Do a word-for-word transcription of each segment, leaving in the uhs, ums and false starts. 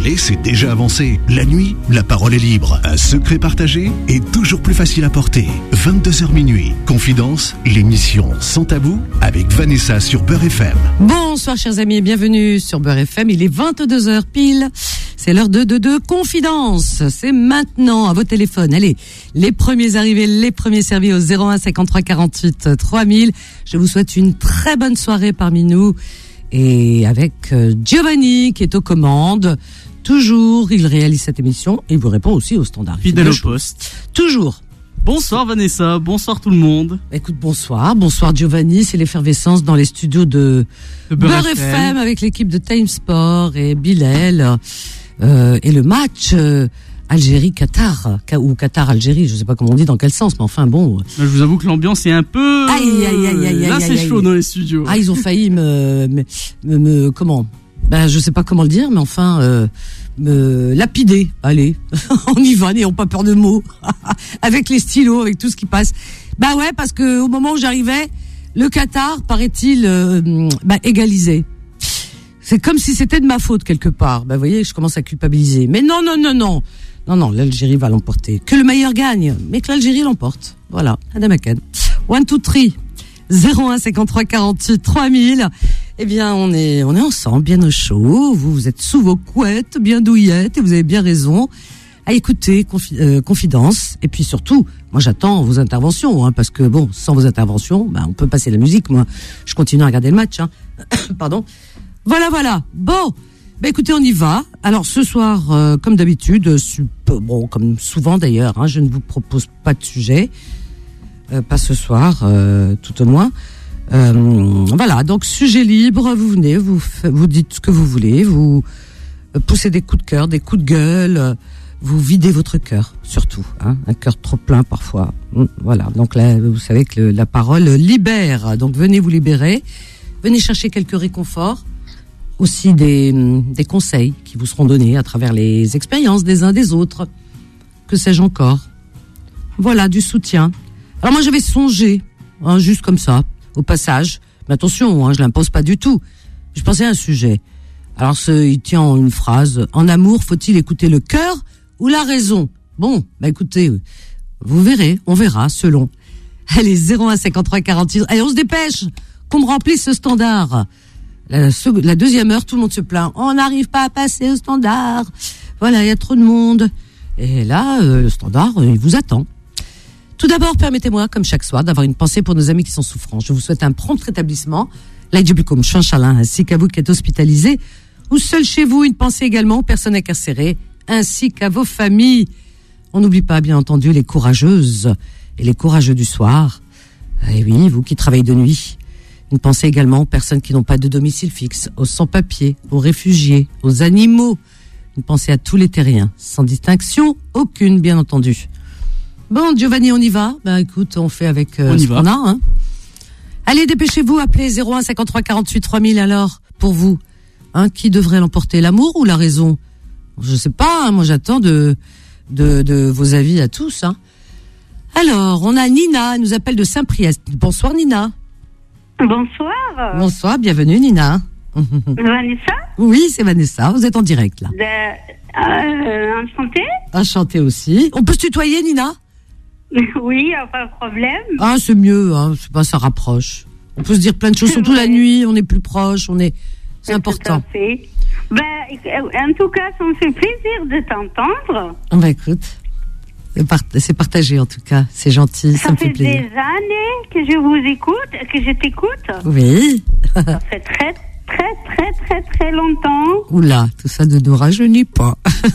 Parler, c'est déjà avancé. La nuit, la parole est libre. Un secret partagé est toujours plus facile à porter. vingt-deux heures minuit. Confidence, l'émission Sans Tabou avec Vanessa sur Beurre F M. Bonsoir chers amis et bienvenue sur Beurre F M. Il est vingt-deux heures pile. C'est l'heure de, de, de Confidence. C'est maintenant à vos téléphones. Allez, les premiers arrivés, les premiers servis au zéro un cinquante-trois quarante-huit trois mille. Je vous souhaite une très bonne soirée parmi nous. Et avec euh, Giovanni qui est aux commandes. Toujours, il réalise cette émission et il vous répond aussi au standard. Fidèle au poste. Toujours. Bonsoir Vanessa, bonsoir tout le monde. Écoute, bonsoir, bonsoir Giovanni, c'est l'effervescence dans les studios de, de Beurre F M avec l'équipe de Time Sport et Bilal euh, et le match euh, Algérie-Qatar ou Qatar-Algérie, je sais pas comment on dit, dans quel sens, mais enfin bon. Je vous avoue que l'ambiance est un peu... Aïe, aïe, aïe, aïe, Là aïe, c'est aïe, chaud aïe. dans les studios. Ah, ils ont failli me... me, me, me comment Ben, je sais pas comment le dire, mais enfin... Euh, me lapider, allez, on y va, n'ayons pas peur de mots, avec les stylos, avec tout ce qui passe. Bah ouais, parce que au moment où j'arrivais, le Qatar, paraît-il, euh, bah, égalisé. C'est comme si c'était de ma faute quelque part. Bah vous voyez, je commence à culpabiliser. Mais non, non, non, non, non, non, l'Algérie va l'emporter. Que le meilleur gagne, mais que l'Algérie l'emporte. Voilà, Adam Aken. One, two, three. zéro un cinquante-trois quarante-huit trois mille. Eh bien, on est, on est ensemble, bien au chaud. Vous, vous êtes sous vos couettes, bien douillettes, et vous avez bien raison à écouter confi- euh, Confidence. Et puis surtout, moi, j'attends vos interventions, hein, parce que bon, sans vos interventions, ben, on peut passer la musique. Moi, je continue à regarder le match. Hein. Pardon. Voilà, voilà. Bon, ben écoutez, on y va. Alors ce soir, euh, comme d'habitude, super, bon, comme souvent d'ailleurs, hein, je ne vous propose pas de sujet. Euh, pas ce soir, euh, tout au moins. Euh, voilà, donc sujet libre, vous venez, vous vous dites ce que vous voulez, vous poussez des coups de cœur, des coups de gueule, vous videz votre cœur, surtout, hein, un cœur trop plein parfois. Voilà, donc là, vous savez que le, la parole libère, donc venez vous libérer, venez chercher quelques réconforts, aussi des, des conseils qui vous seront donnés à travers les expériences des uns des autres, que sais-je encore. Voilà, du soutien. Alors moi j'avais songé, hein, juste comme ça, au passage, mais attention, hein, je l'impose pas du tout. Je pensais à un sujet. Alors ce, il tient en une phrase. En amour, faut-il écouter le cœur ou la raison? Bon, bah écoutez, vous verrez, on verra, selon. Allez, zéro un cinquante-trois quarante-six. Allez, on se dépêche, qu'on me remplisse ce standard. La, la deuxième heure, tout le monde se plaint. On n'arrive pas à passer au standard. Voilà, il y a trop de monde. Et là, euh, le standard, euh, il vous attend. Tout d'abord, permettez-moi, comme chaque soir, d'avoir une pensée pour nos amis qui sont souffrants. Je vous souhaite un prompt rétablissement, l'aïdjubikum chanchalin, ainsi qu'à vous qui êtes hospitalisés, ou seul chez vous, une pensée également aux personnes incarcérées, ainsi qu'à vos familles. On n'oublie pas, bien entendu, les courageuses et les courageux du soir. Et oui, vous qui travaillez de nuit. Une pensée également aux personnes qui n'ont pas de domicile fixe, aux sans-papiers, aux réfugiés, aux animaux. Une pensée à tous les terriens, sans distinction aucune, bien entendu. Bon, Giovanni, on y va. Ben, écoute, on fait avec euh, on y ce va. qu'on a. Hein. Allez, dépêchez-vous, appelez zéro un cinquante-trois quarante-huit trois mille alors, pour vous. Hein, qui devrait l'emporter, l'amour ou la raison? Je sais pas, hein, moi j'attends de, de, de vos avis à tous. Hein. Alors, on a Nina, elle nous appelle de Saint-Priest. Bonsoir Nina. Bonsoir. Bonsoir, bienvenue Nina. Vanessa? Oui, c'est Vanessa, vous êtes en direct là. De, euh, enchantée? Enchantée aussi. On peut se tutoyer Nina? Oui, pas de problème. Ah, c'est mieux, hein, c'est pas, ça rapproche. On peut se dire plein de choses, surtout la nuit, on est plus proche, on est, c'est important. Tout à fait. Ben, en tout cas, ça me fait plaisir de t'entendre. Bah écoute, c'est, part- c'est partagé en tout cas, c'est gentil, ça, Ça me fait fait plaisir. des années que je vous écoute, que je t'écoute. Oui. Ça fait très, très, très, très, très longtemps. Oula, tout ça ne nous rajeunit pas.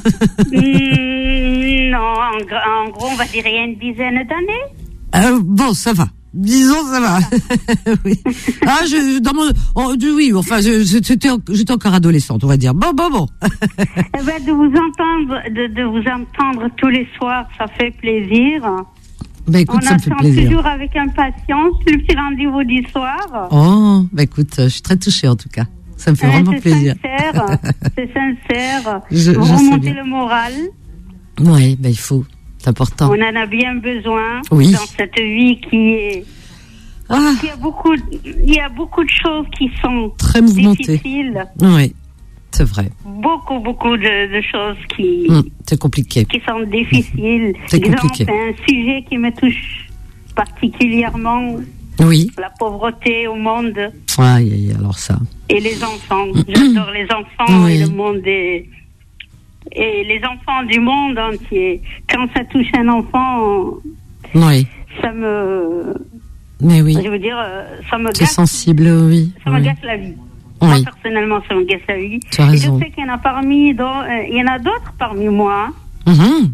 Mmh, non, en, gr- en gros, on va dire il y a une dizaine d'années. Euh, bon, ça va. Disons, ça va. Oui. Ah, je, dans mon, oh, oui, enfin, je, j'étais, j'étais encore adolescente, on va dire. Bon, bon, bon. Eh ben, de vous entendre, de, de vous entendre tous les soirs, ça fait plaisir. Bah écoute, on ça me fait attend plaisir. toujours avec impatience le petit rendez-vous du soir. Oh, bah écoute, je suis très touchée en tout cas. Ça me fait Hein, vraiment c'est plaisir. Sincère, c'est sincère. Je- Vous je sais remontez bien. le moral. Oui, bah il faut. C'est important. On en a bien besoin Oui. dans cette vie qui est. Ah, Il y a beaucoup, il y a beaucoup de choses qui sont très mouvementée. difficiles. Oui. C'est vrai. beaucoup, beaucoup de, de choses qui, Hum, c'est compliqué. qui sont difficiles. C'est Disons, compliqué. c'est un sujet qui me touche particulièrement, Oui. la pauvreté au monde Aïe, aïe, alors ça. et les enfants. J'adore les enfants Oui. et le monde est... Et les enfants du monde entier. Quand ça touche un enfant, Oui. ça me... Mais oui. Je veux dire, euh, ça me C'est gâche, sensible, oui. ça me oui. gâche la vie. Moi, Oui. personnellement, ça me gâche la vie. Tu as Et raison. je sais qu'il y en a parmi, dans- euh, il y en a d'autres parmi moi. Mhm.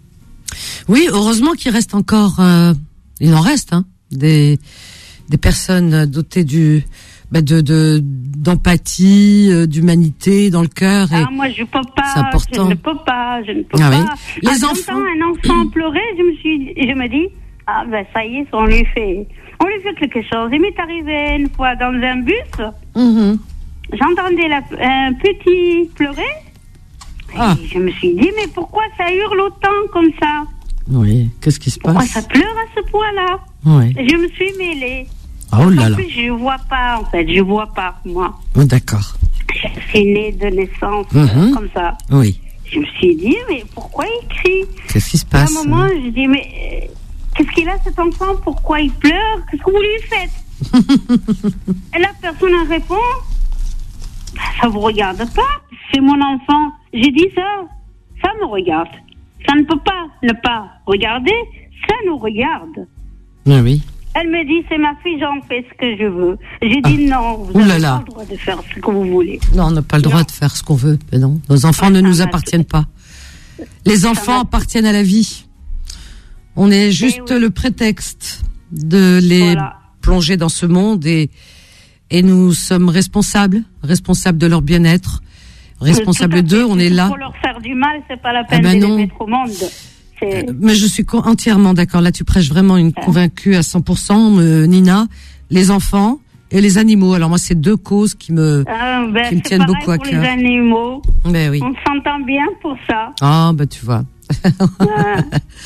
Oui, heureusement qu'il reste encore, euh, il en reste, hein, des des personnes dotées du bah de de d'empathie, euh, d'humanité dans le cœur. Et Ah, moi, je peux pas. c'est important. Je ne peux pas. Je ne peux Ah pas. oui. Les Ah, enfants- j'entends un enfant pleurer, je me suis, je me dis, ah ben ça y est, on lui fait, on lui fait quelque chose. Il m'est arrivé une fois dans un bus, Mhm. j'entendais la, un petit pleurer. Ah. Et je me suis dit, mais pourquoi ça hurle autant comme ça? Oui, qu'est-ce qui se Pourquoi passe? ça pleure à ce point-là? Oui. Et je me suis mêlée. Oh là En là. plus, je vois pas, en fait, je vois pas, moi. Oh, d'accord. Je suis née de naissance, Mhm. euh, comme ça. Oui. Je me suis dit, mais pourquoi il crie? Qu'est-ce qui se À passe? un moment, je dis, mais euh, qu'est-ce qu'il a cet enfant? Pourquoi il pleure? Qu'est-ce que vous lui faites? Et la personne elle répond, bah, ça vous regarde pas. C'est mon enfant. J'ai dit ça. Ça me regarde. Ça ne peut pas ne pas regarder. Ça nous regarde. Ah oui. Elle me dit, c'est ma fille, j'en fais ce que je veux. J'ai dit, non, vous Ouh là n'avez là. pas le droit de faire ce que vous voulez. Non, on n'a pas le droit Non. de faire ce qu'on veut. Mais non, nos enfants Ah, ne ça nous m'a- appartiennent pas. Les enfants m'a- appartiennent à la vie. On est juste oui. le prétexte de les Voilà. plonger dans ce monde et et nous sommes responsables, responsables de leur bien-être, responsables Tout à fait. d'eux. On est là. Pour leur faire du mal, c'est pas la peine ben de non. les mettre au monde. C'est... Mais je suis co- entièrement d'accord. Là, tu prêches vraiment une convaincue à cent pour cent, euh, Nina. Les enfants et les animaux. Alors moi, c'est deux causes qui me, Ah, ben, qui me c'est tiennent pareil beaucoup à pour cœur. les animaux. Ben oui. On s'entend bien pour ça. Ah, bah tu vois. Ah,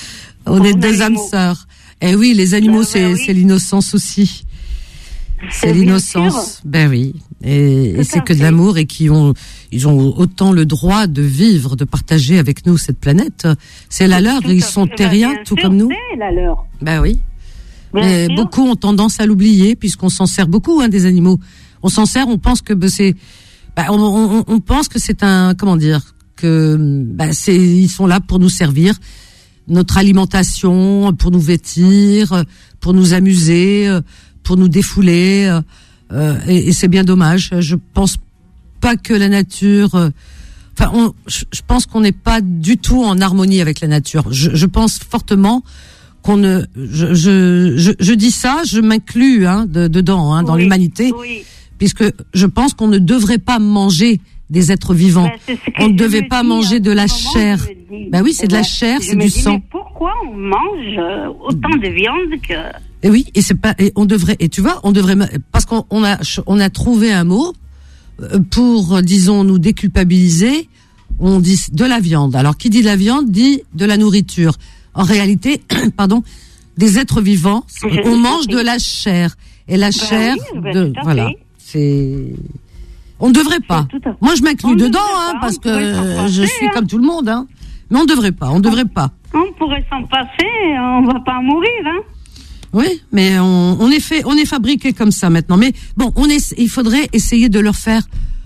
On Pour est les deux âmes animaux. sœurs. Eh oui, les animaux, Ben, c'est ben oui. c'est l'innocence aussi. C'est bien l'innocence. sûr. Ben oui. Et, et Tout c'est à que de fait. l'amour et qui ont, ils ont autant le droit de vivre, de partager avec nous cette planète. C'est la leur. Tout Ils à sont fait. terriens, Ben, tout bien comme sûr, nous. C'est la leur. Ben oui. Bien Mais sûr. beaucoup ont tendance à l'oublier puisqu'on s'en sert beaucoup, hein, des animaux. On s'en sert, on pense que ben, c'est, ben, on, on, on pense que c'est un, comment dire, que ben, c'est, ils sont là pour nous servir notre alimentation, pour nous vêtir, pour nous amuser, pour nous défouler. Euh, et, et c'est bien dommage. Je pense pas que la nature. euh, Enfin, on, je, je pense qu'on n'est pas du tout en harmonie avec la nature. Je, je pense fortement qu'on ne. Je, je, je, je dis ça, je m'inclus hein, de, dedans, hein, dans Oui, l'humanité, oui. puisque je pense qu'on ne devrait pas manger des êtres vivants. Ben, c'est ce que On ne je devait me pas dis, manger à de ce la moment, chair. je me dis, Ben oui, c'est de la ben, chair, je c'est me du dis, sang. Mais pourquoi on mange euh, autant de viande que... Et oui, et c'est pas, et on devrait, et tu vois, on devrait, parce qu'on on a, on a trouvé un mot euh, pour, euh, disons, nous déculpabiliser. On dit de la viande. Alors, qui dit de la viande dit de la nourriture. En réalité, pardon, des êtres vivants, Je on sais mange pas. de la chair. Et la chair, oui, ben, de, tout à voilà, fait. c'est, on ne devrait pas. tout à fait. Moi, je m'inclus On ne dedans, devrait hein, pas, parce on pourrait s'en que passer, je suis hein. comme tout le monde, hein. Mais on ne devrait pas, on ne devrait pas. On pourrait s'en passer, on va pas mourir, hein. Oui, mais on, on est fait, on est fabriqué comme ça maintenant. Mais bon, on est, il faudrait essayer de leur faire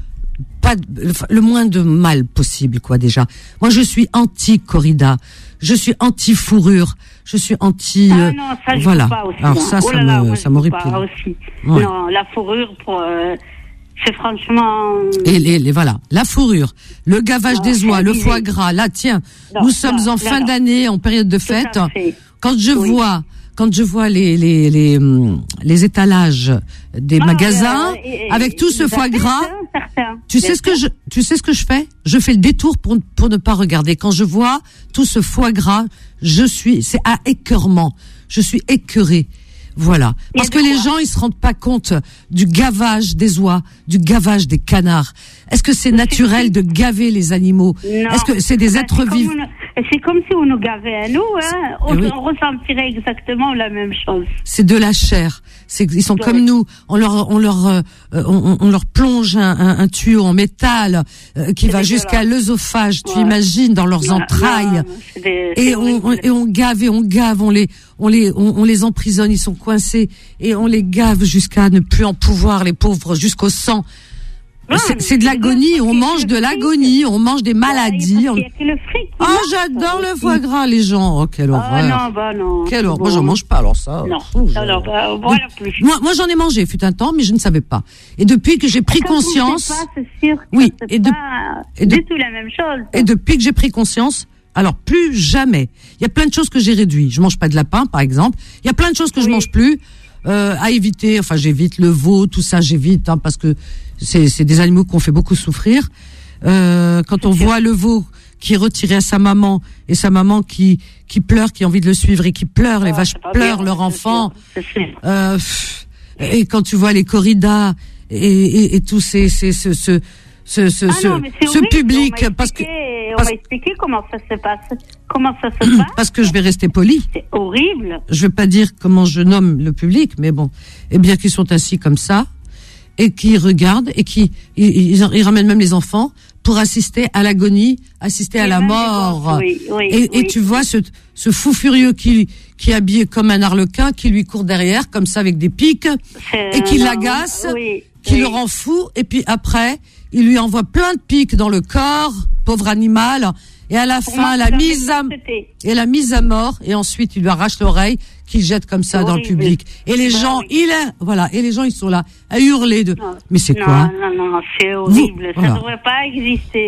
pas de- le, le moins de mal possible, quoi. Déjà, moi, je suis anti corrida, je suis anti fourrure, je suis anti. Ah euh, non, ça je voilà. peux pas aussi. Alors hein. ça, Oh ça là là, me, moi, ça je peux pas m'horripile. aussi. Ouais. Non, la fourrure, pour, euh, c'est franchement... Et les, les voilà, la fourrure, le gavage Ah, des oies, c'est le abusé. foie gras. Là, tiens, Non, nous sommes là, en là, fin là. d'année, en période de Tout à fête. fait. Quand je Oui. vois, quand je vois les les les hum, les étalages des Ah, magasins euh, et- et- avec tout ce il foie va gras, faire ça, certain. tu Bien sais ce que je sûr. tu sais ce que je fais? Je fais le détour pour pour ne pas regarder. Quand je vois tout ce foie gras, je suis c'est à écœurement. Je suis écœurée. Voilà. Il y a Parce de que les quoi. gens, ils se rendent pas compte du gavage des oies, du gavage des canards. Est-ce que c'est naturel de gaver les animaux? Non. Est-ce que c'est des Ben, êtres c'est comme vivants? on- C'est comme si on nous gavait à nous, hein. On, Eh oui. on ressentirait exactement la même chose. C'est de la chair. C'est, ils sont Ouais. comme nous. On leur, on leur, euh, on, on leur plonge un, un, un tuyau en métal euh, qui C'est va dégueulasse. jusqu'à l'œsophage. Tu Ouais. imagines dans leurs Non, entrailles. non, c'est des- Et c'est on, horrible. on- et on gave et on gave, on les, on les, on, on les emprisonne. Ils sont coincés et on les gave jusqu'à ne plus en pouvoir, les pauvres, jusqu'au sang. Non, C'est, mais c'est de c'est l'agonie. bien On parce mange que de le l'agonie. On mange des maladies. Il on- y a que le fric. qui Oh, marche, j'adore ça le aussi. foie gras, les gens. Oh, quelle Ah horreur. non, bah non. Quelle horreur. Bon. Moi, j'en mange pas, alors ça. Non, Ouh, je- non, non, bah, voilà plus. Moi, moi, j'en ai mangé, fut un temps, mais je ne savais pas. Et depuis que j'ai pris Quand on conscience, sait pas, c'est sûr que Oui, c'est et de- pas et de- du tout la même chose. et depuis que j'ai pris conscience, alors plus jamais. Il y a plein de choses que j'ai réduit. Je mange pas de lapin, par exemple. Il y a plein de choses que je Oui. mange plus. Euh, à éviter. Enfin, j'évite le veau, tout ça, j'évite, hein, parce que c'est, c'est des animaux qui ont fait beaucoup souffrir. Euh, quand on voit le veau qui est retiré à sa maman et sa maman qui qui pleure, qui a envie de le suivre et qui pleure, les Ah, vaches c'est pas pleurent bien, leur c'est enfant. sûr, c'est sûr. Euh, pff, et quand tu vois les corridas et, et, et tous ces, ces ce ce ce ce, Ah ce, non, mais c'est ce horrible. public, On m'a parce que expliqué- on parce- m'a expliqué comment ça se passe. Comment ça se passe. parce que je vais rester poli. C'est horrible. Je vais pas dire comment je nomme le public, mais bon, eh bien qu'ils sont assis comme ça et qui regardent et qui ils, ils, ils ramènent même les enfants pour assister à l'agonie, assister à Et la même les mort. gosses, oui, oui, et, et oui. tu vois ce ce fou furieux qui qui est habillé comme un arlequin, qui lui court derrière comme ça avec des pics C'est- et qui non, l'agace, oui, qui oui. le rend fou. Et puis après, il lui envoie plein de pics dans le corps, pauvre animal. Et à la Pour fin, moi, la c'est mise à c'était- et la mise à mort, et ensuite il lui arrache l'oreille, qu'il jette comme ça C'est dans le horrible. public. Et les Bah gens, oui. il est, voilà, et les gens ils sont là à hurler de. Non. Mais c'est non, quoi? Non, non, c'est horrible. Ça voilà. devrait pas exister.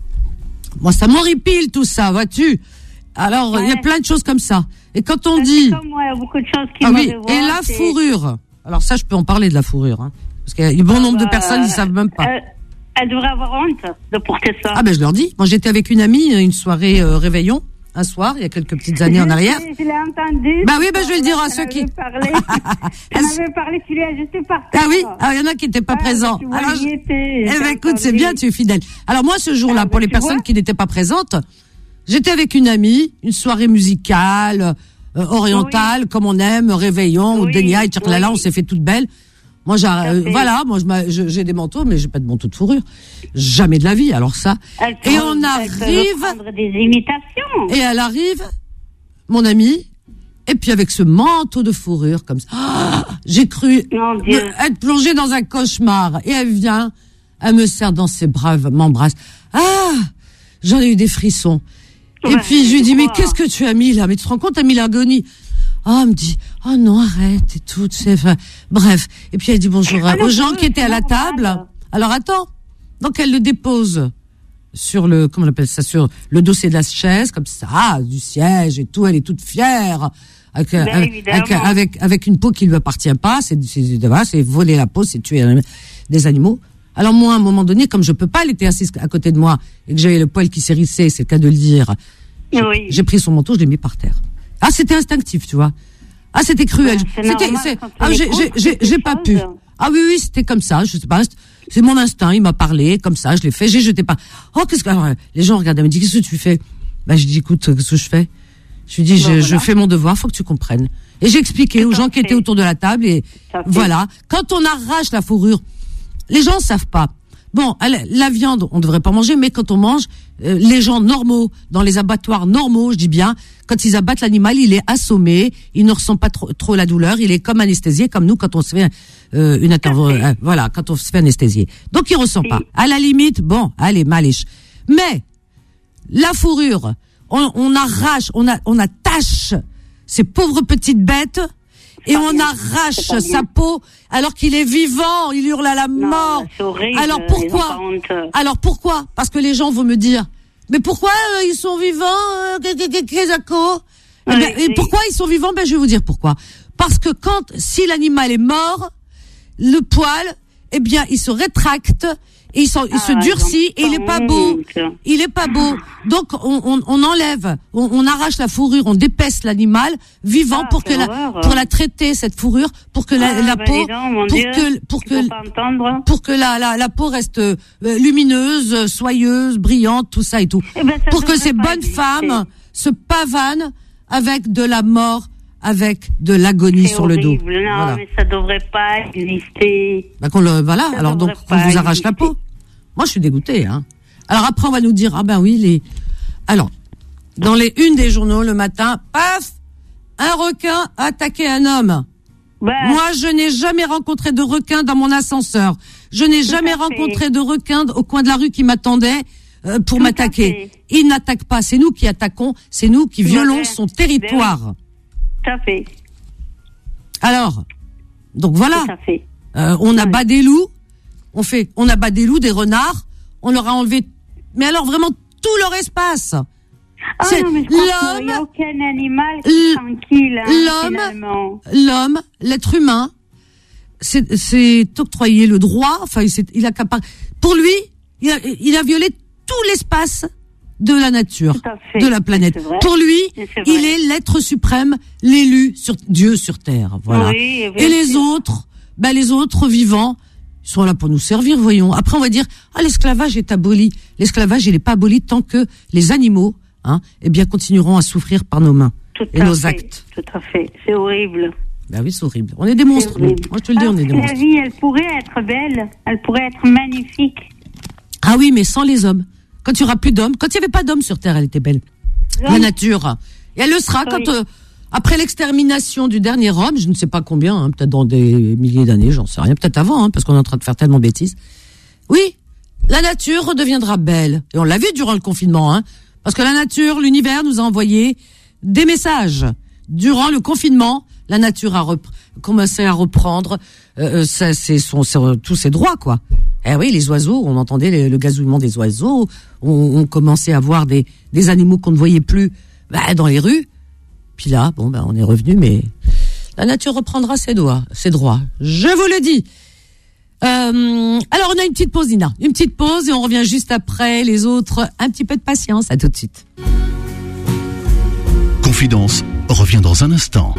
Moi, ça m'horripile tout ça, vois-tu? Alors il y a Ouais. plein de choses comme ça. Et quand on Ça, dit, c'est comme moi, il y a beaucoup de choses qui ah me oui, revoient, et la c'est- fourrure. Alors ça, je peux en parler de la fourrure, hein, parce qu'il y a un bon nombre de Bah, personnes qui savent même pas. Elle, elle devrait avoir honte de porter ça. Ah ben je leur dis. Moi j'étais avec une amie, une soirée euh, réveillon, un soir, il y a quelques petites années en Je arrière. sais, Je l'ai entendu. Bah oui, bah je vais le dire à Elle ceux avait qui- Parlé. Elle avait parlé, tu lui as jeté par terre. Ah oui, ah, il y en a qui n'étaient pas Ah, présents. tu vois, Alors, j'y je- étais, eh j'ai ben écoute, c'est entendu. bien, tu es fidèle. Alors moi, ce jour-là, Ah, pour ben, les tu personnes vois. qui n'étaient pas présentes, j'étais avec une amie, une soirée musicale, euh, orientale, comme on aime, réveillon, ou Oui, Denia et Tchirlala, oui. on s'est fait toute belle. Moi, j'ai, euh, fait. voilà, moi, je m'a- je- j'ai des manteaux, mais j'ai pas de manteau de fourrure. Jamais de la vie, alors ça. Elle peut- Et on elle peut arrive, reprendre des imitations. et elle arrive, mon amie, et puis avec ce manteau de fourrure, comme ça. Ah, j'ai cru Mon Dieu. me- être plongée dans un cauchemar. Et elle vient, elle me serre dans ses bras, elle m'embrasse. Ah, j'en ai eu des frissons. Et Ouais, puis je lui je dis, mais crois. qu'est-ce que tu as mis là? Mais tu te rends compte, t'as mis l'agonie. Ah, elle me dit, oh non, arrête et tout. tu sais, enfin, bref. Et puis elle dit bonjour à- Ah, non, aux gens c'est qui étaient à la normal. table. Alors attends. Donc elle le dépose sur le, comment on appelle ça, sur le dossier de la chaise, comme ça, du siège et tout. Elle est toute fière. Avec, Ben, avec, évidemment. avec, avec, avec une peau qui lui appartient pas. C'est, c'est, voilà, c'est voler la peau, c'est tuer euh, des animaux. Alors moi, à un moment donné, comme je peux pas, elle était assise à côté de moi et que j'avais le poil qui s'hérissait, c'est le cas de le dire. J'ai, Oui. j'ai pris son manteau, je l'ai mis par terre. Ah, c'était instinctif, tu vois. Ah, c'était cruel. Ben, c'est C'était, normal c'est, quand tu ah, j'ai, écoutes j'ai, j'ai, quelque j'ai pas pu. chose. Ah oui, oui, c'était comme ça. Je sais pas. C'est mon instinct. Il m'a parlé comme ça. Je l'ai fait. J'ai jeté pas. Oh, qu'est-ce que, alors, les gens regardaient, me disent, qu'est-ce que tu fais? Bah, je dis, écoute, qu'est-ce que je fais? Je lui dis, Ben, je, voilà. je fais mon devoir. Faut que tu comprennes. Et j'ai expliqué Tout aux à gens qui fait. étaient autour de la table et Tout à fait. voilà. Quand on arrache la fourrure, les gens savent pas. Bon, la, la viande, on devrait pas manger, mais quand on mange, euh, les gens normaux, dans les abattoirs normaux, je dis bien, quand ils abattent l'animal, il est assommé, il ne ressent pas trop, trop la douleur, il est comme anesthésié, comme nous quand on se fait euh, une intervention, euh, voilà, quand on se fait anesthésier. Donc il ressent Oui. pas. À la limite, bon, allez, maliche. Mais la fourrure, on, on arrache, on, a, on attache ces pauvres petites bêtes. Et pas on bien. arrache C'est pas sa bien. peau alors qu'il est vivant, il hurle à la Non, mort. c'est horrible. Alors ils ont pourquoi pas honte. Alors pourquoi Parce que les gens vont me dire, mais pourquoi euh, ils sont vivants euh, qu'est- qu'est- qu'est- qu'est-ce que- Eh Oui, ben, Et oui. pourquoi ils sont vivants Ben je vais vous dire pourquoi. Parce que quand, si l'animal est mort, le poil, eh bien, il se rétracte Et il, s'en, il se Ah, durcit et il est pas beau. honte. Il est pas beau. Donc on, on, on enlève, on, on arrache la fourrure, on dépèce l'animal vivant Ah, pour que quelle la, horreur. pour la traiter cette fourrure, pour que la, Ah, la bah, peau, dis donc, mon pour Dieu, que pour il que faut pas entendre. pour que la, la, la peau reste euh, lumineuse, soyeuse, brillante, tout ça et tout. Eh ben, ça Pour que devrait ces pas bonnes exister. femmes se pavanent avec de la mort, avec de l'agonie C'est sur le dos. horrible. Non, Voilà. mais ça devrait pas exister. Bah, qu'on le, voilà. Ça Alors donc, devrait on pas vous arrache la exister. peau. Moi, je suis dégoûtée, hein. Alors après, on va nous dire, ah ben oui, les, alors, dans les unes des journaux, le matin, paf, un requin a attaqué un homme. Ben, Moi, je n'ai jamais rencontré de requin dans mon ascenseur. Je n'ai Tout jamais à fait. rencontré de requin au coin de la rue qui m'attendait euh, pour Tout à m'attaquer. fait. Il n'attaque pas. C'est nous qui attaquons. C'est nous qui Tout à violons fait. son territoire. tout à fait. Alors, donc voilà. Tout à fait. Euh, on abat Ouais. des loups. On fait, on abat des loups, des renards. On leur a enlevé, mais alors vraiment tout leur espace. Ah C'est non, mais je crois qu'il l'homme, n'y a aucun animal qui est l- tranquille, hein, l'homme- finalement. l'homme, l'être humain, c'est, c'est octroyé le droit. Enfin, il, s'est- il a capable. Pour lui, il a, il a violé tout l'espace de la nature, Tout à fait. de la planète. C'est vrai. Pour lui, C'est vrai. il est l'être suprême, l'élu sur Dieu sur terre. Voilà. Oui, bien Et les sûr. autres, ben les autres vivants, ils sont là pour nous servir, voyons. Après, on va dire, ah, l'esclavage est aboli. L'esclavage, il n'est pas aboli tant que les animaux, hein, eh bien, continueront à souffrir par nos mains Tout et à nos fait, actes. Tout à fait. C'est horrible. Ben oui, c'est horrible. On est des monstres, C'est nous. horrible. Moi, je te le dis, on est des Alors que monstres. La vie, elle pourrait être belle. Elle pourrait être magnifique. Ah oui, mais sans les hommes. Quand il y aura plus d'hommes, quand il y avait pas d'hommes sur Terre, elle était belle. La Non. nature. Et elle le sera Oui. quand, euh, après l'extermination du dernier homme, je ne sais pas combien, hein, peut-être dans des milliers d'années, j'en sais rien, peut-être avant, hein, parce qu'on est en train de faire tellement de bêtises. Oui, la nature redeviendra belle. Et on l'a vu durant le confinement, hein, parce que la nature, l'univers nous a envoyé des messages. Durant le confinement, la nature a repr- commencé à reprendre euh, ça, c'est son, c'est, tous ses droits, quoi. Eh oui, les oiseaux, on entendait le, le gazouillement des oiseaux, on, on commençait à voir des, des animaux qu'on ne voyait plus bah, dans les rues. Puis là, bon, ben, on est revenu, mais la nature reprendra ses droits, ses droits. Je vous le dis. Euh, alors, on a une petite pause, Nina. Une petite pause et on revient juste après. Les autres, un petit peu de patience. À tout de suite. Confidence revient dans un instant.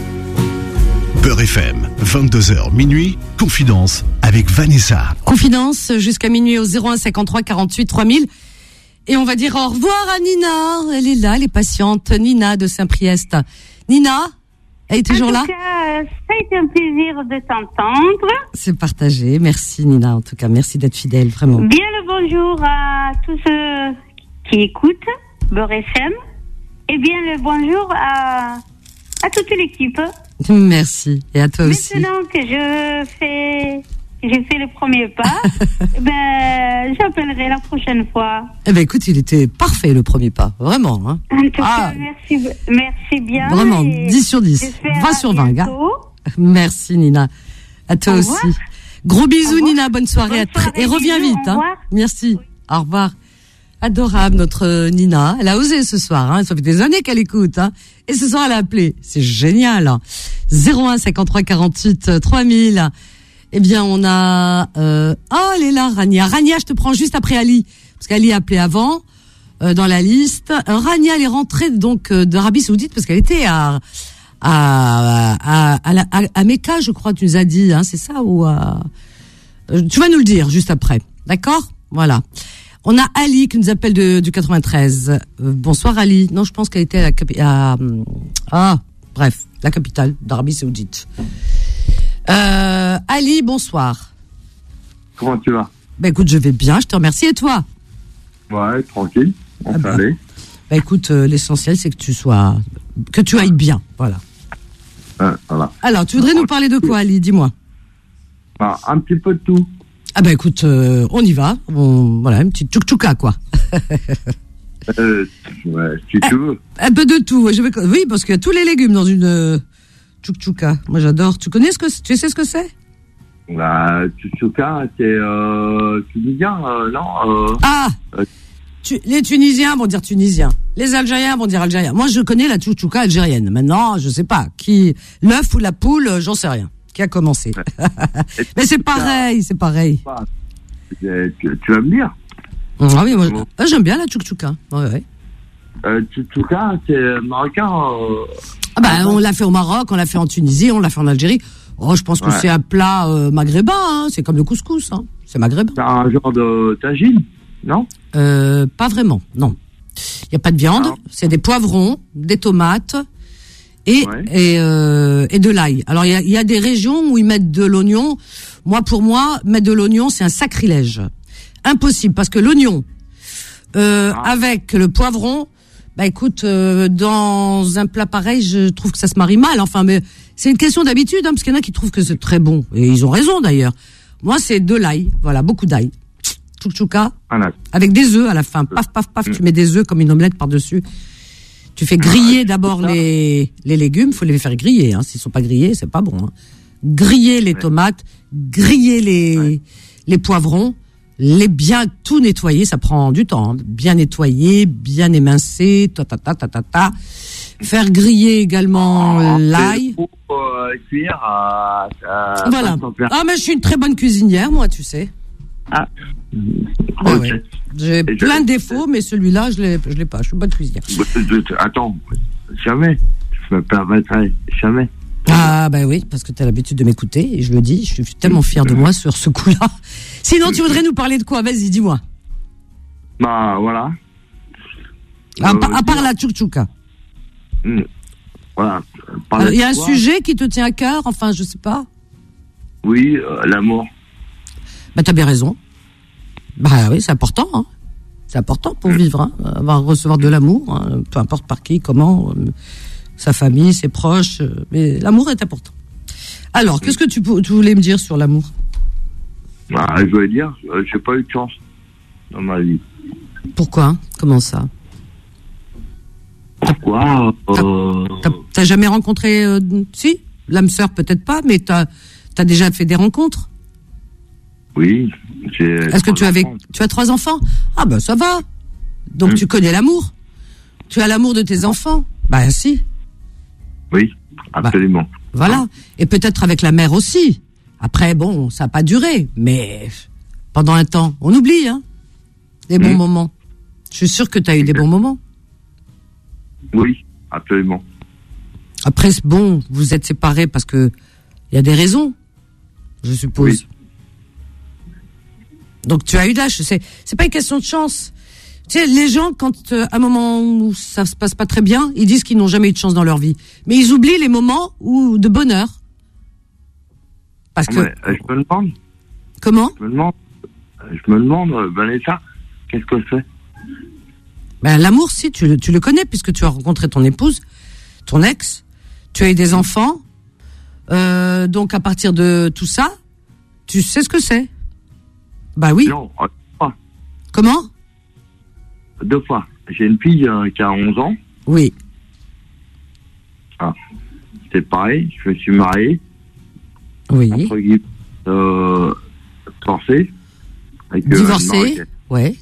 Beurre F M, vingt-deux heures minuit, Confidence avec Vanessa. Confidence jusqu'à minuit au zéro un cinquante-trois quarante-huit trois mille. Et on va dire au revoir à Nina. Elle est là, elle est patiente. Nina de Saint-Priest. Nina, elle est toujours en là? tout cas, ça a été un plaisir de t'entendre. C'est partagé. Merci Nina, en tout cas. Merci d'être fidèle, vraiment. Bien le bonjour à tous ceux qui écoutent Beurre F M. Et bien le bonjour à, à toute l'équipe. Merci. Et à toi aussi. Maintenant que je fais, j'ai fait le premier pas, ben, j'appellerai la prochaine fois. Eh ben écoute, il était parfait le premier pas. Vraiment, hein. En tout Ah. cas, merci, merci bien. Vraiment, et dix sur dix. j'espère vingt à sur vingt, gars. bientôt. Merci Nina. À toi Au aussi. revoir. Gros bisous Au revoir. Nina, bonne soirée. Bonne à très- soirée, et reviens bisous, vite. au Hein. revoir. Merci. Au revoir. Adorable notre euh, Nina. Elle a osé ce soir. Hein. Ça fait des années qu'elle écoute. Hein. Et ce soir elle a appelé. C'est génial. Hein. zéro un cinquante-trois quarante-huit trois mille. Eh bien on a... Euh... Oh elle est là Rania. Rania je te prends juste après Ali. Parce qu'Ali a appelé avant. Euh, dans la liste. Euh, Rania elle est rentrée donc euh, d'Arabie Saoudite parce qu'elle était à... À, à, à, la- à, à Mecca, je crois, tu nous as dit, hein, c'est ça ou à... Euh, Tu vas nous le dire juste après, d'accord? Voilà. On a Ali qui nous appelle de, du quatre-vingt-treize. Euh, bonsoir Ali. Non, je pense qu'elle était à la capi- à, ah, bref, la capitale d'Arabie Saoudite. Euh, Ali, bonsoir. Comment tu vas? Ben écoute, je vais bien, je te remercie. Et toi? Ouais, tranquille. On Ah peut bah. aller. Ben écoute, euh, l'essentiel c'est que tu sois, que tu ailles bien, voilà. Ouais, voilà. Alors, tu voudrais nous parler de quoi, Ali? Dis-moi. Bah, un petit peu de tout. Ah ben écoute, euh, on y va. On, voilà, une petite tchouk-tchouka, quoi. Euh, ouais, si tu veux. Un peu de tout. Je vais... Oui, parce qu'il y a tous les légumes dans une euh, tchouk-tchouka. Moi, j'adore. Tu connais ce que c'est? Tu sais ce que c'est? Bah, Tchouka, c'est euh, tunisien, euh, non euh, Ah Euh. tu... Les Tunisiens vont dire Tunisiens. Les Algériens vont dire Algériens. Moi, je connais la tchouk-tchouka algérienne. Maintenant, je sais pas. Qui... L'œuf ou la poule, j'en sais rien. Qui a commencé. Mais c'est pareil, c'est pareil. tu, tu vas me dire. Ah oui, moi, Bon. ah, j'aime bien la tchouk-tchouka. Ouais, ouais. Euh, Tchoutchouka, c'est marocain. Euh... Ah bah, on l'a fait au Maroc, on l'a fait en Tunisie, on l'a fait en Algérie. Oh, je pense que Ouais. c'est un plat euh, maghrébin, hein. C'est comme le couscous, hein. C'est maghrébin. C'est un genre de tagine, non? Euh, pas vraiment, non. Il n'y a pas de viande, Ah. c'est des poivrons, des tomates et Ouais. et, euh, et de l'ail. Alors il y a, il y a des régions où ils mettent de l'oignon. Moi, pour moi, mettre de l'oignon, c'est un sacrilège. Impossible, parce que l'oignon euh, Ah. avec le poivron, bah écoute, euh, dans un plat pareil, je trouve que ça se marie mal. Enfin, mais c'est une question d'habitude, hein, parce qu'il y en a qui trouvent que c'est très bon, et ils ont raison d'ailleurs. Moi, c'est de l'ail, voilà, beaucoup d'ail. Tchouk-tchouka, Ah, d'accord. avec des œufs à la fin. Paf, paf, paf, tu mets des œufs comme une omelette par-dessus. Tu fais griller d'abord les, les légumes, faut les faire griller, hein. S'ils sont pas grillés, c'est pas bon, hein. Griller les tomates, griller les, les poivrons, les bien tout nettoyer, ça prend du temps, hein. Bien nettoyer, bien émincer, ta ta ta ta ta ta. Faire griller également Ah, l'ail. Pour euh, cuire à, à Voilà. à température. Ah, mais je suis une très bonne cuisinière, moi, tu sais. Ah. Ah Ok. ouais. J'ai Et plein je- de défauts, mais celui-là, je l'ai, je l'ai pas. Je suis une bonne cuisinière. Attends, jamais. Je me permettrai jamais. Ah, bah oui, parce que tu as l'habitude de m'écouter, et je le dis, je suis tellement fier de moi sur ce coup-là. Sinon, tu voudrais nous parler de quoi? Vas-y, dis-moi. Bah, voilà. À, Euh, pa- à part la tchouk-tchouka. Hmm. Voilà. Parler Alors, il y a un de quoi? sujet qui te tient à cœur, enfin, je sais pas. Oui, euh, l'amour. Bah, t'as bien raison. Bah oui, c'est important, hein. C'est important pour vivre, hein. Avoir, recevoir de l'amour, hein, peu importe par qui, comment, euh, sa famille, ses proches, euh, mais l'amour est important. Alors, qu'est-ce que tu, pou- tu voulais me dire sur l'amour? Bah, je veux dire, euh, j'ai pas eu de chance dans ma vie. Pourquoi? Comment ça? Pourquoi euh, T'as, t'as jamais rencontré, euh, si, l'âme sœur peut-être pas, mais t'as, t'as déjà fait des rencontres? Oui, j'ai. Est-ce que tu avais, tu as trois enfants? Ah ben ça va. Donc Mm. tu connais l'amour. Tu as l'amour de tes enfants? Bah si, Oui, absolument. voilà. Et peut-être avec la mère aussi. Après bon, ça n'a pas duré, mais pendant un temps, on oublie, hein, les bons Mm. moments. Je suis sûr que tu as eu des bons moments. Oui, absolument. Après c'est bon, vous êtes séparés parce que il y a des raisons, je suppose. Oui. Donc tu as eu d'âge, c'est c'est pas une question de chance. Tu sais, les gens quand euh, à un moment où ça se passe pas très bien, ils disent qu'ils n'ont jamais eu de chance dans leur vie, mais ils oublient les moments où de bonheur. Parce que Ouais, euh, je me demande, comment? je me demande, euh, je me demande, euh, Vanessa, qu'est-ce que c'est? Ben l'amour, si tu le tu le connais puisque tu as rencontré ton épouse, ton ex, tu as eu des enfants, euh, donc à partir de tout ça, tu sais ce que c'est. Bah oui. Non, euh, deux fois. Comment? Deux fois. J'ai une fille euh, qui a onze ans. Oui. C'est pareil. Je me suis marié. Oui. Entre guillemets, euh, forcé. Avec, euh, une Divorcé. Marocaine. Ouais.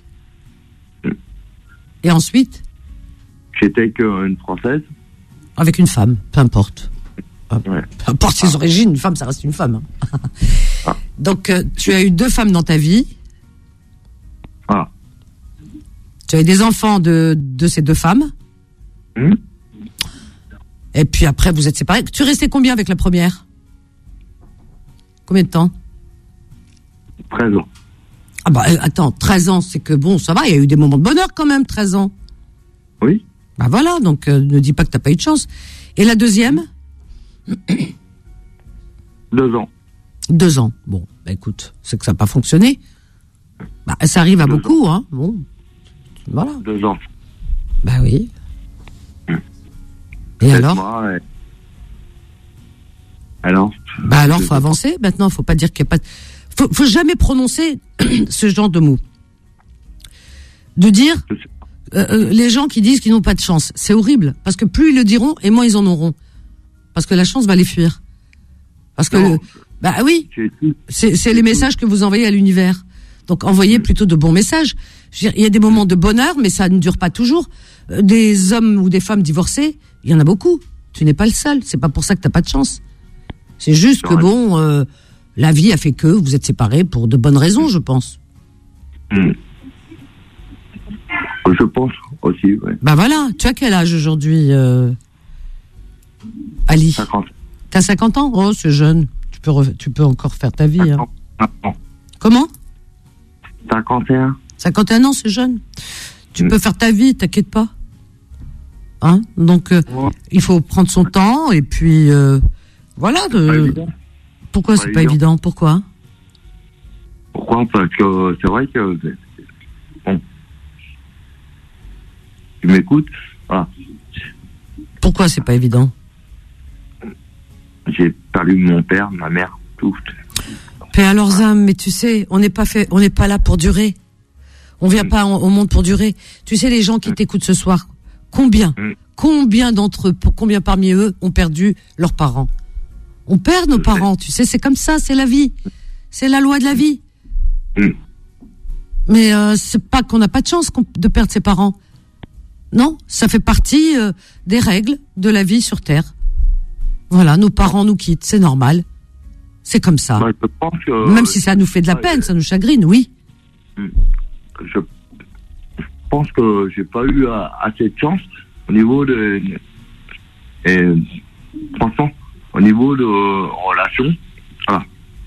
Et ensuite, J'étais avec euh, une Française. avec une femme, peu importe. Ouais. Peu importe ses origines, une femme, ça reste une femme. hein. Ah. Donc, euh, tu as eu deux femmes dans ta vie. Voilà. Tu as eu des enfants de, de ces deux femmes. Hum Et puis après, vous êtes séparés. Tu restais combien avec la première? Combien de temps? treize ans. Ah bah, euh, attends, treize ans, c'est que bon, ça va, il y a eu des moments de bonheur quand même, treize ans. Oui. Bah voilà, donc euh, ne dis pas que t'as pas eu de chance. Et la deuxième? Deux ans. Deux ans. Bon, bah écoute, c'est que ça n'a pas fonctionné. Bah, ça arrive à Deux beaucoup, hein. Bon, voilà. Deux ans. Bah oui. Et Sept alors? mois, et- Alors Bah alors, faut avancer. Maintenant, faut pas dire qu'il y a pas. Faut, faut jamais prononcer ce genre de mots. De dire Je sais euh, euh, les gens qui disent qu'ils n'ont pas de chance, c'est horrible parce que plus ils le diront et moins ils en auront. Parce que la chance va les fuir. Parce que Non. le- bah oui, J'ai tout. c'est c'est les messages que vous envoyez à l'univers. Donc envoyez plutôt de bons messages. Je veux dire, il y a des moments de bonheur, mais ça ne dure pas toujours. Euh, Des hommes ou des femmes divorcés, il y en a beaucoup. Tu n'es pas le seul. C'est pas pour ça que t'as pas de chance. C'est juste que Ouais. bon, euh, la vie a fait que vous êtes séparés pour de bonnes raisons, je pense. Mmh. Je pense aussi, oui. Bah voilà, tu as quel âge aujourd'hui, euh... Ali? cinquante. T'as cinquante ans? Oh, c'est jeune. Tu peux, re... tu peux encore faire ta vie. Hein. cinquante. Comment? cinquante et un. cinquante et un ans, c'est jeune. Tu mmh. peux faire ta vie, t'inquiète pas. Hein? Donc, euh, ouais. il faut prendre son temps et puis, euh, voilà. De... Pourquoi c'est, c'est pas, pas évident? Pourquoi? Pourquoi? Parce que c'est vrai que... Bon. Tu m'écoutes? Voilà. Pourquoi c'est pas évident? J'ai perdu mon père, ma mère, tout. Paix à leurs âmes, mais tu sais, on n'est pas fait, on n'est pas là pour durer. On vient mmh. pas en, au monde pour durer. Tu sais, les gens qui mmh. t'écoutent ce soir, combien, mmh. combien d'entre eux, combien parmi eux ont perdu leurs parents? On perd nos Je parents, sais. Tu sais, c'est comme ça, c'est la vie, c'est la loi de la vie. Mmh. Mais euh, c'est pas qu'on n'a pas de chance de perdre ses parents. Non, ça fait partie euh, des règles de la vie sur Terre. Voilà, nos parents nous quittent, c'est normal. C'est comme ça. Bah, je pense que, Même si ça nous fait de la ouais, peine, ça nous chagrine, oui. Je, je pense que j'ai pas eu assez de chance au niveau de... Et, franchement, au niveau de relations. Voilà.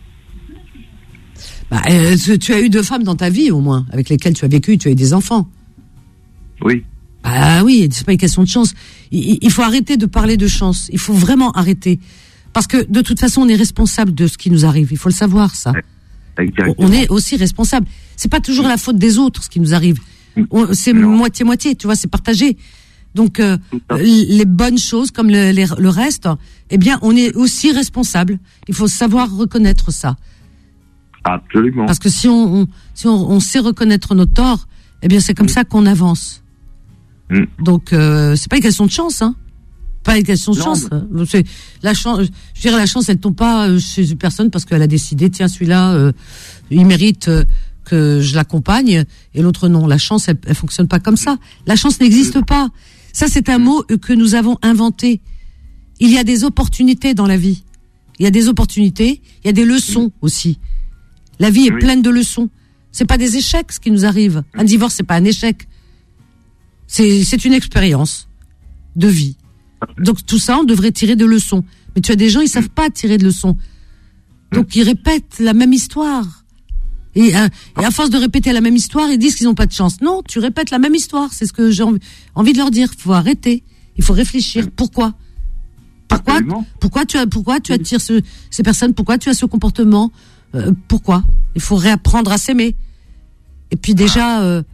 Bah, euh, tu as eu deux femmes dans ta vie, au moins, avec lesquelles tu as vécu, tu as eu des enfants. Oui. Ah oui, c'est pas une question de chance. Il, il faut arrêter de parler de chance. Il faut vraiment arrêter. Parce que, de toute façon, on est responsable de ce qui nous arrive. Il faut le savoir, ça. Exactement. On est aussi responsable. C'est pas toujours la faute des autres, ce qui nous arrive. On, c'est moitié-moitié, tu vois, c'est partagé. Donc, euh, les bonnes choses, comme le, les, le reste, eh bien, on est aussi responsable. Il faut savoir reconnaître ça. Absolument. Parce que si on, on si on, on sait reconnaître nos torts, eh bien, c'est comme mmh. ça qu'on avance. Mmh. Donc, euh, c'est pas une question de chance, hein. Pas une question de non, chance. Mais... C'est la chance. Je dirais la chance, elle tombe pas chez une personne parce qu'elle a décidé, tiens, celui-là, euh, il mérite euh, que je l'accompagne, et l'autre non. La chance, elle, elle fonctionne pas comme ça. La chance n'existe pas. Ça, c'est un mot que nous avons inventé. Il y a des opportunités dans la vie. Il y a des opportunités. Il y a des leçons aussi. La vie est oui. pleine de leçons. C'est pas des échecs ce qui nous arrive. Un divorce, c'est pas un échec. C'est, c'est une expérience de vie. Donc tout ça, on devrait tirer de leçons. Mais tu as des gens, ils savent pas tirer de leçons. Donc ils répètent la même histoire. Et, euh, et à force de répéter la même histoire, ils disent qu'ils n'ont pas de chance. Non, tu répètes la même histoire. C'est ce que j'ai envie, envie de leur dire. Il faut arrêter. Il faut réfléchir. Pourquoi Pourquoi Pourquoi tu as pourquoi tu attires ce, ces personnes? Pourquoi tu as ce comportement? euh, Pourquoi Il faut réapprendre à s'aimer. Et puis déjà. Euh,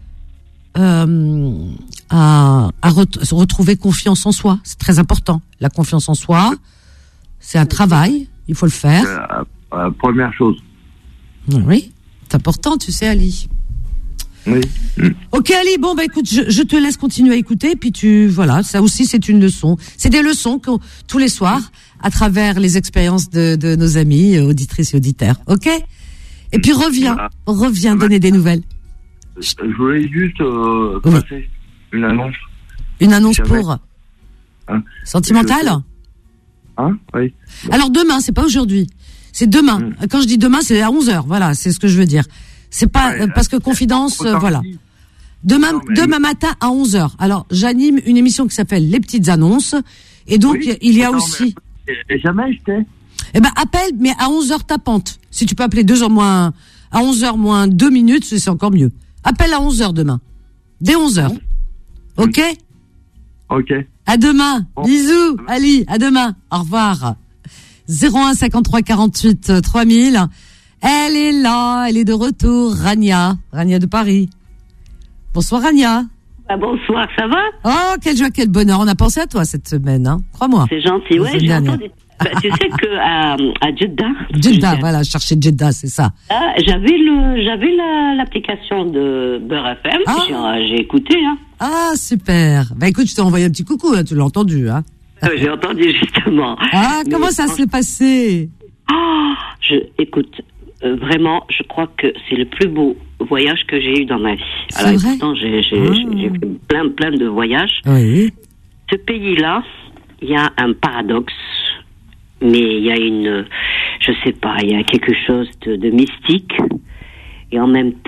Euh, à, à re- retrouver confiance en soi, c'est très important. La confiance en soi, c'est un travail, il faut le faire. Euh, euh, première chose. Oui, c'est important, tu sais, Ali. Oui. Mm. Ok, Ali. Bon, bah écoute, je, je te laisse continuer à écouter, puis tu, voilà, ça aussi c'est une leçon. C'est des leçons que tous les soirs, à travers les expériences de, de nos amis auditrices et auditeurs. Ok. Et puis reviens, voilà. reviens donner des nouvelles. Je voulais juste euh, passer oui. une annonce. Une annonce pour hein Sentimentale Hein Oui. Alors demain, c'est pas aujourd'hui. C'est demain. Mmh. Quand je dis demain, c'est à onze heures. Voilà, c'est ce que je veux dire. C'est pas ouais, parce que confidence, euh, voilà. Demain, non, demain matin à onze heures. Alors, j'anime une émission qui s'appelle Les Petites Annonces. Et donc, oui, il y a aussi... Mais jamais j'étais. Eh ben, appelle, mais à onze heures tapante. Si tu peux appeler deux heures moins... À onze heures moins deux minutes, c'est encore mieux. Appelle à onze heures demain. Dès onze heures. Ok? Ok. À demain. Bon. Bisous, Ali. À demain. Au revoir. zéro un cinquante-trois quarante-huit trois mille. Elle est là. Elle est de retour. Rania. Rania de Paris. Bonsoir, Rania. Ah, bonsoir, ça va? Oh, quelle joie, quel bonheur. On a pensé à toi cette semaine, hein. Crois-moi. C'est gentil, ouais, j'ai entendu. Bah, tu sais que à, à Jeddah. Jeddah, voilà, chercher Jeddah, c'est ça. Ah, j'avais le, j'avais la, l'application de Beurre F M. Ah. J'ai, j'ai écouté, hein. Ah, super. Bah, écoute, je t'ai envoyé un petit coucou, hein, tu l'as entendu, hein. Euh, j'ai entendu, justement. Ah, comment Mais, ça franch... s'est passé? Ah, je, écoute, euh, vraiment, je crois que c'est le plus beau voyage que j'ai eu dans ma vie. C'est Alors, vrai? pourtant, j'ai, j'ai, ah. j'ai fait plein, plein de voyages. Oui. Ce pays-là, il y a un paradoxe. Mais il y a une, je sais pas, il y a quelque chose de, de mystique et en même temps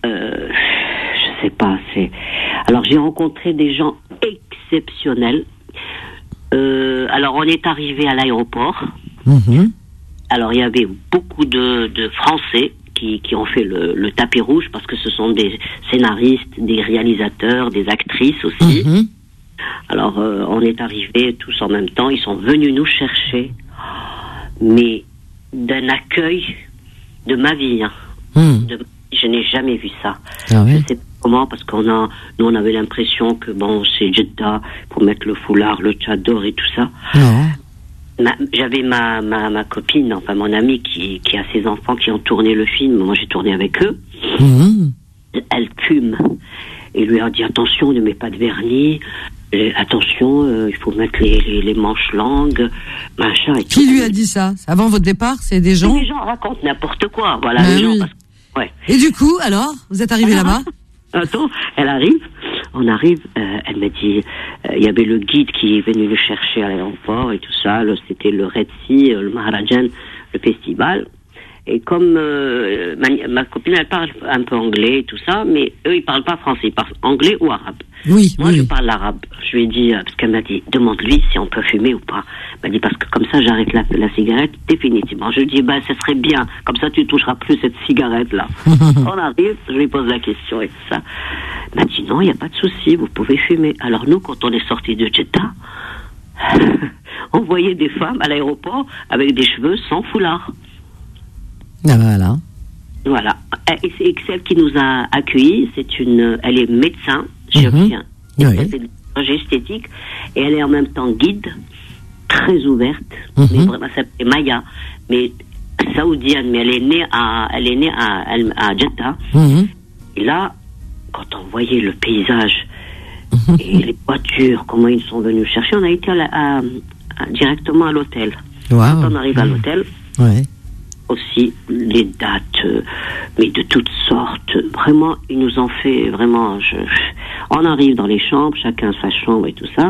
euh, je sais pas, c'est... Alors, j'ai rencontré des gens exceptionnels. Euh, alors, on est arrivé à l'aéroport. Mhm. Alors, il y avait beaucoup de, de Français qui, qui ont fait le, le tapis rouge parce que ce sont des scénaristes, des réalisateurs, des actrices aussi. Mhm. Alors, euh, on est arrivés tous en même temps. Ils sont venus nous chercher, mais d'un accueil de ma vie. Hein. Mhm. De, je n'ai jamais vu ça. Ah ouais. Je sais pas comment, parce qu'on a, nous, on avait l'impression que bon, c'est Jeddah pour mettre le foulard, le tchador et tout ça. Non. Ma, j'avais ma, ma, ma copine, enfin mon amie qui, qui a ses enfants qui ont tourné le film. Moi, j'ai tourné avec eux. Mhm. Elle fume. Et lui a dit attention, ne mets pas de vernis. Et, attention, euh, il faut mettre les, les, les manches longues, machin. Et Qui tout. lui a dit ça? Avant votre départ, c'est des gens? Les gens racontent n'importe quoi. Voilà, Ben les gens. oui. Parce... Ouais. Et du coup, alors, vous êtes arrivé là-bas? Attends, elle arrive, on arrive, euh, elle m'a dit, il euh, y avait le guide qui est venu le chercher à l'aéroport et tout ça, le, c'était le Red Sea, le Maharajan, le festival. Et comme euh, ma, ma copine, elle parle un peu anglais et tout ça, mais eux, ils parlent pas français, ils parlent anglais ou arabe. Oui, Moi, oui. je parle arabe. Je lui ai dit, euh, parce qu'elle m'a dit, demande-lui si on peut fumer ou pas. Elle m'a dit, parce que comme ça, j'arrête la, la cigarette définitivement. Je lui ai dit, bah, ça serait bien. Comme ça, tu toucheras plus cette cigarette-là. On arrive, je lui pose la question et tout ça. Elle m'a dit, non, il n'y a pas de souci, vous pouvez fumer. Alors nous, quand on est sorti de Jeddah, on voyait des femmes à l'aéroport avec des cheveux sans foulard. Ah, voilà. Voilà. Et c'est celle qui nous a accueillis, c'est une, elle est médecin, chirurgien, Mhm. elle fait de la chirurgie esthétique, et elle est en même temps guide, très ouverte, Mhm. mais vraiment, elle s'appelle Maya, mais saoudienne, mais elle est née à, elle est née à, à Jeddah. Mhm. Et là, quand on voyait le paysage Mhm. et les voitures, comment ils sont venus chercher, on a été à la- à- à- directement à l'hôtel. Wow. Quand on arrive à l'hôtel, Ouais. aussi les dates, euh, mais de toutes sortes. Vraiment, ils nous ont fait vraiment. Je, on arrive dans les chambres, chacun sa chambre et tout ça.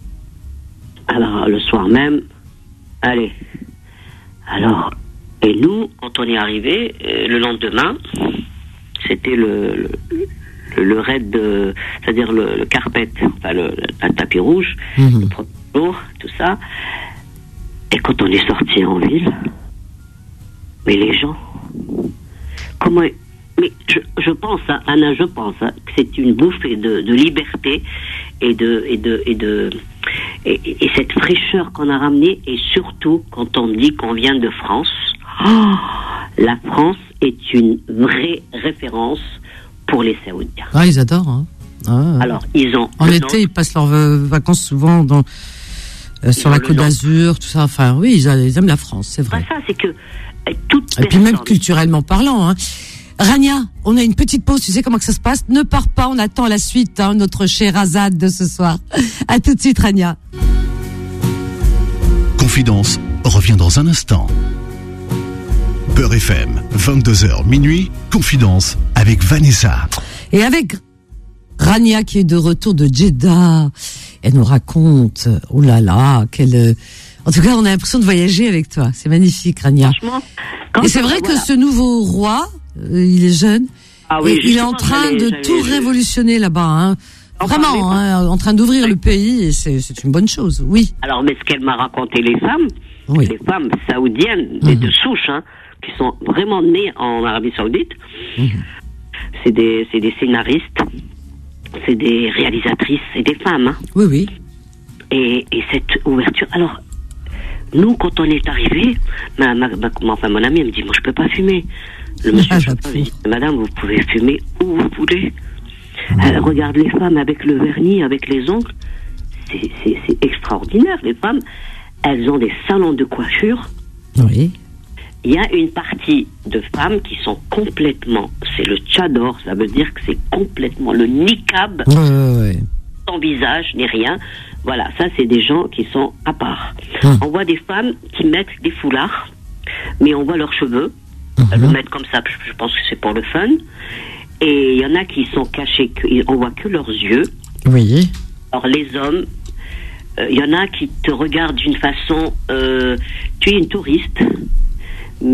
Alors le soir même, allez. Alors, et nous, quand on est arrivé, euh, le lendemain, c'était le le, le, le raid, de, c'est-à-dire le, le carpet, enfin le, le tapis rouge, Mhm. le premier jour, tout ça. Et quand on est sorti en ville. Mais les gens, comment... Mais je, je pense, hein, Anna, je pense hein, que c'est une bouffée de, de liberté et de et de et de et, et cette fraîcheur qu'on a ramenée, et surtout quand on dit qu'on vient de France, oh, la France est une vraie référence pour les Saoudiens. Ah, ils adorent. Hein. Ah, ouais. Alors ils ont En le été, nom- ils passent leurs euh, vacances souvent dans, euh, sur ont la le Côte nom. d'Azur, tout ça. Enfin, oui, ils, ils aiment la France, c'est Pas vrai. ça, c'est que euh, toute Et puis même personne- culturellement parlant. Hein. Rania, on a une petite pause, tu sais comment que ça se passe? Ne pars pas, on attend la suite, hein, notre cher Azad de ce soir. À tout de suite, Rania. Confidence revient dans un instant. Beurre F M, vingt-deux heures minuit, Confidence avec Vanessa. Et avec Rania qui est de retour de Jeddah, elle nous raconte, oh là là, quelle... euh, En tout cas, on a l'impression de voyager avec toi. C'est magnifique, Rania. Franchement, quand Et c'est on- vrai que voilà. ce nouveau roi, euh, il est jeune, Ah oui, et il est justement, en train j'allais- de j'allais- tout je- révolutionner là-bas. Hein. En Vraiment, parler, hein, en train d'ouvrir le pays, et c'est, c'est une bonne chose, oui. Alors, mais ce qu'elle m'a raconté, les femmes, Oui. les femmes saoudiennes, et de souche, hein, qui sont vraiment nées en Arabie Saoudite, c'est des, c'est des scénaristes, c'est des réalisatrices, c'est des femmes, hein. Oui, oui. Et, et cette ouverture. Alors, nous, quand on est arrivé, ma, ma, ma- enfin, mon ami, elle me dit, moi, je peux pas fumer. Le monsieur, Ah, je la peux pas. Je dis, pauvre. madame, vous pouvez fumer où vous voulez. Elle regarde les femmes avec le vernis, avec les ongles. C'est, c'est, c'est extraordinaire. Les femmes, elles ont des salons de coiffure. Oui. Il y a une partie de femmes qui sont complètement, c'est le tchador, ça veut dire que c'est complètement le niqab, Ouais, ouais, ouais. sans visage ni rien. Voilà, ça c'est des gens qui sont à part. Hum. On voit des femmes qui mettent des foulards, mais on voit leurs cheveux. Elles le mettent comme ça, je pense que c'est pour le fun. Et il y en a qui sont cachés, que- on voit que leurs yeux. Oui. Alors les hommes, euh, il y en a qui te regardent d'une façon, euh, tu es une touriste, mm,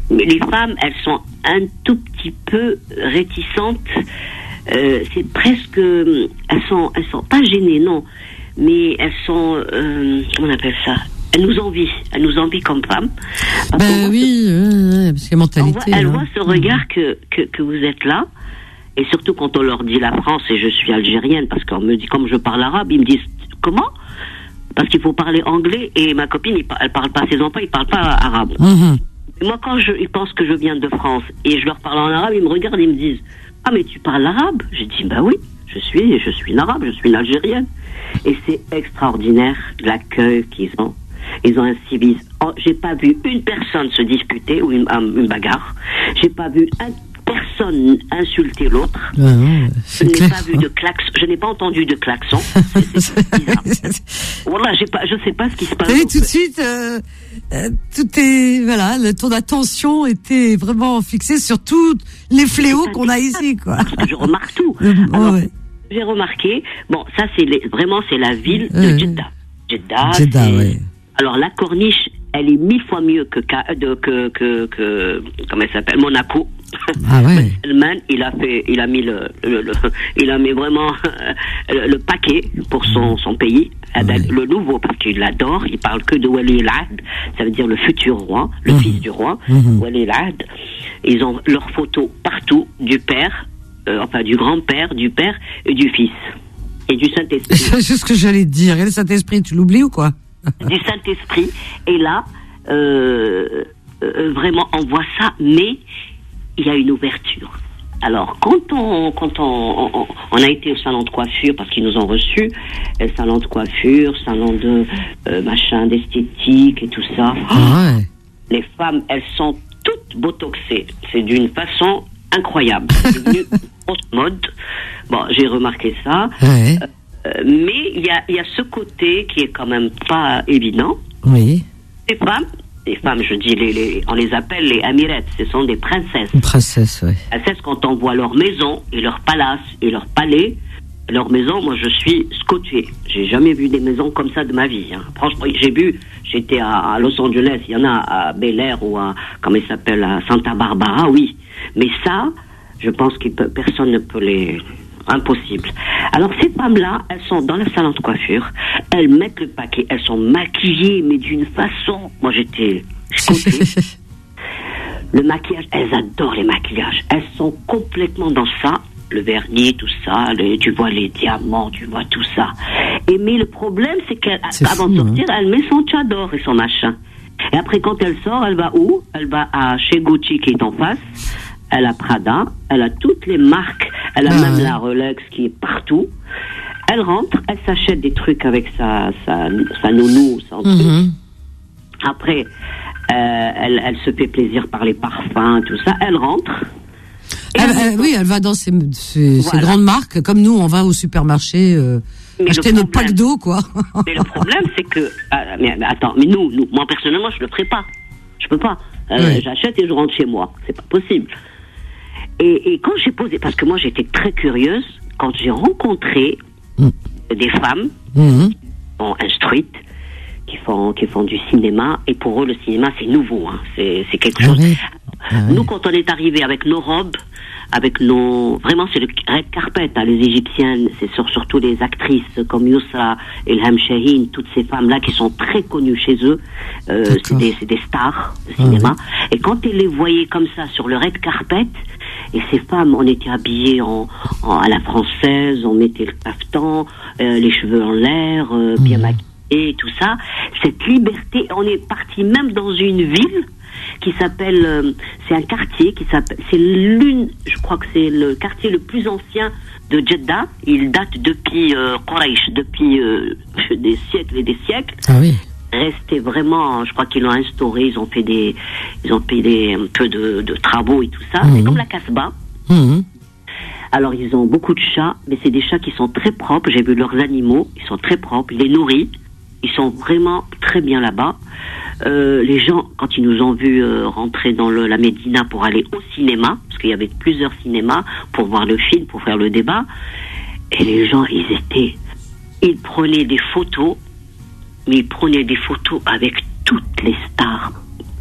Mais les femmes, elles sont un tout petit peu réticentes. Euh, c'est presque, elles sont, elles sont pas gênées, non, mais elles sont, euh, comment on appelle ça? Elles nous envient, elles nous envient comme femmes. Ben oui, euh, parce qu'il y a mentalité. Voit, elles hein. voient ce regard que, que que vous êtes là, et surtout quand on leur dit la France et je suis algérienne, parce qu'on me dit comme je parle arabe, ils me disent comment? Parce qu'il faut parler anglais et ma copine, elle parle pas, ses enfants, ils parlent pas arabe. Mmh. Et moi, quand je, ils pensent que je viens de France et je leur parle en arabe, ils me regardent et ils me disent ah mais tu parles arabe? Je dis bah oui, je suis, je suis une arabe, je suis une algérienne. Et c'est extraordinaire l'accueil qu'ils ont. Ils ont un civisme. Oh, j'ai pas vu une personne se disputer ou une, une bagarre. J'ai pas vu un, personne insulter l'autre. Ah non, je n'ai clair. pas vu de klaxon. Je n'ai pas entendu de klaxon. C'est, c'est bizarre. Voilà, j'ai pas, je sais pas ce qui se passe. Et tout de suite, euh, euh, tout est voilà, le, ton attention était vraiment fixée sur tous les fléaux qu'on a ici, quoi. Parce que je remarque tout. Euh, Alors, ouais. j'ai remarqué. Bon, ça c'est les, vraiment c'est la ville de Euh, Jeddah. Jeddah. Jeddah, c'est- ouais. Alors la corniche, elle est mille fois mieux que Ka- de, que que que comment elle s'appelle Monaco. Ah ouais. Salman, il a fait, il a mis le, le, le- il a mis vraiment le, le paquet pour son son pays, Ouais. le nouveau parce qu'il l'adore. Il parle que de Wali al-Ahd, ça veut dire le futur roi, le Mhm. fils du roi, Mhm. Wali al-Ahd. Ils ont leurs photos partout du père, euh, enfin du grand-père, du père et du fils et du Saint-Esprit. C'est juste ce que j'allais te dire. Et le Saint-Esprit, tu l'oublies ou quoi? du Saint-Esprit. Et là, euh, euh, vraiment, on voit ça, mais il y a une ouverture. Alors, quand on, quand on, on, on a été au salon de coiffure, parce qu'ils nous ont reçus, euh, salon de coiffure, salon de euh, machin, d'esthétique et tout ça. Ah ouais. Les femmes, elles sont toutes botoxées. C'est d'une façon incroyable. C'est devenu une grosse mode. Bon, j'ai remarqué ça. Ouais. Euh, mais il y a, il y a ce côté qui est quand même pas évident. Oui. Les femmes, les femmes, je dis, les, les, on les appelle les amirettes, ce sont des princesses. Une princesse, ouais. Princesses, quand on voit leur maison et leur palace et leur palais, leur maison, moi je suis scotché. J'ai jamais vu des maisons comme ça de ma vie. Hein. Franchement, j'ai vu, j'étais à, à Los Angeles, il y en a à Bel Air ou à, comment il s'appelle, à Santa Barbara, oui. Mais ça, je pense que peut, personne ne peut les... Impossible. Alors ces femmes-là, elles sont dans le salon de coiffure, elles mettent le paquet, elles sont maquillées, mais d'une façon... Moi j'étais scotché. Le maquillage, elles adorent les maquillages. Elles sont complètement dans ça. Le vernis, tout ça, les, tu vois les diamants, tu vois tout ça. Et mais le problème, c'est qu'avant de sortir, hein. Elle met son tchador et son machin. Et après, quand elle sort, elle va où? Elle va à chez Gucci qui est en face. Elle a Prada, elle a toutes les marques, elle a Ah, même ouais. la Rolex qui est partout. Elle rentre, elle s'achète des trucs avec sa, sa, sa nounou, son truc. Mhm. Après, euh, elle, elle se fait plaisir par les parfums, tout ça. Elle rentre. Et Elle- elle- elle- oui, elle va dans ces, ces, ces Voilà. grandes marques, comme nous, on va au supermarché euh, Mais acheter le notre problème- pack d'eau, quoi. Mais le problème, c'est que... ah, mais, mais attends, mais nous, nous, moi personnellement, je le ferai pas. Je peux pas. Euh, Oui. J'achète et je rentre chez moi. C'est pas possible. Et, et quand j'ai posé... Parce que moi, j'étais très curieuse. Quand j'ai rencontré Mm. des femmes Mhm. qui sont instruites, qui font, qui font du cinéma, et pour eux, le cinéma, c'est nouveau. Hein. C'est c'est quelque Ah chose... oui. Ah oui. Nous, quand on est arrivé avec nos robes, avec nos... Vraiment, c'est le red carpet, hein, les Égyptiennes, c'est sur, surtout les actrices comme Yousra, Ilham Shaheen, toutes ces femmes-là qui sont très connues chez eux. Euh, c'est D'accord. des, c'est des stars de Ah cinéma. Et quand elles les voyaient comme ça sur le red carpet, et ces femmes, on était habillées en, en- à la française, on mettait le caftan, euh, les cheveux en l'air, euh, bien Mhm. maquillées, et tout ça. Cette liberté, on est parti même dans une ville qui s'appelle, euh, c'est un quartier qui s'appelle, c'est l'une, je crois que c'est le quartier le plus ancien de Jeddah. Il date depuis euh, Quraysh, depuis euh, des siècles et des siècles. Ah oui. Resté vraiment, je crois qu'ils l'ont instauré, ils ont fait des, ils ont fait des, un peu de, de travaux et tout ça. Mhm. C'est comme la Casbah. Mhm. Alors ils ont beaucoup de chats, mais c'est des chats qui sont très propres. J'ai vu leurs animaux, ils sont très propres, ils les nourrissent. Ils sont vraiment très bien là-bas. Euh, les gens, quand ils nous ont vus euh, rentrer dans le, la Médina pour aller au cinéma, parce qu'il y avait plusieurs cinémas pour voir le film, pour faire le débat, et les gens, ils étaient, ils prenaient des photos, mais ils prenaient des photos avec toutes les stars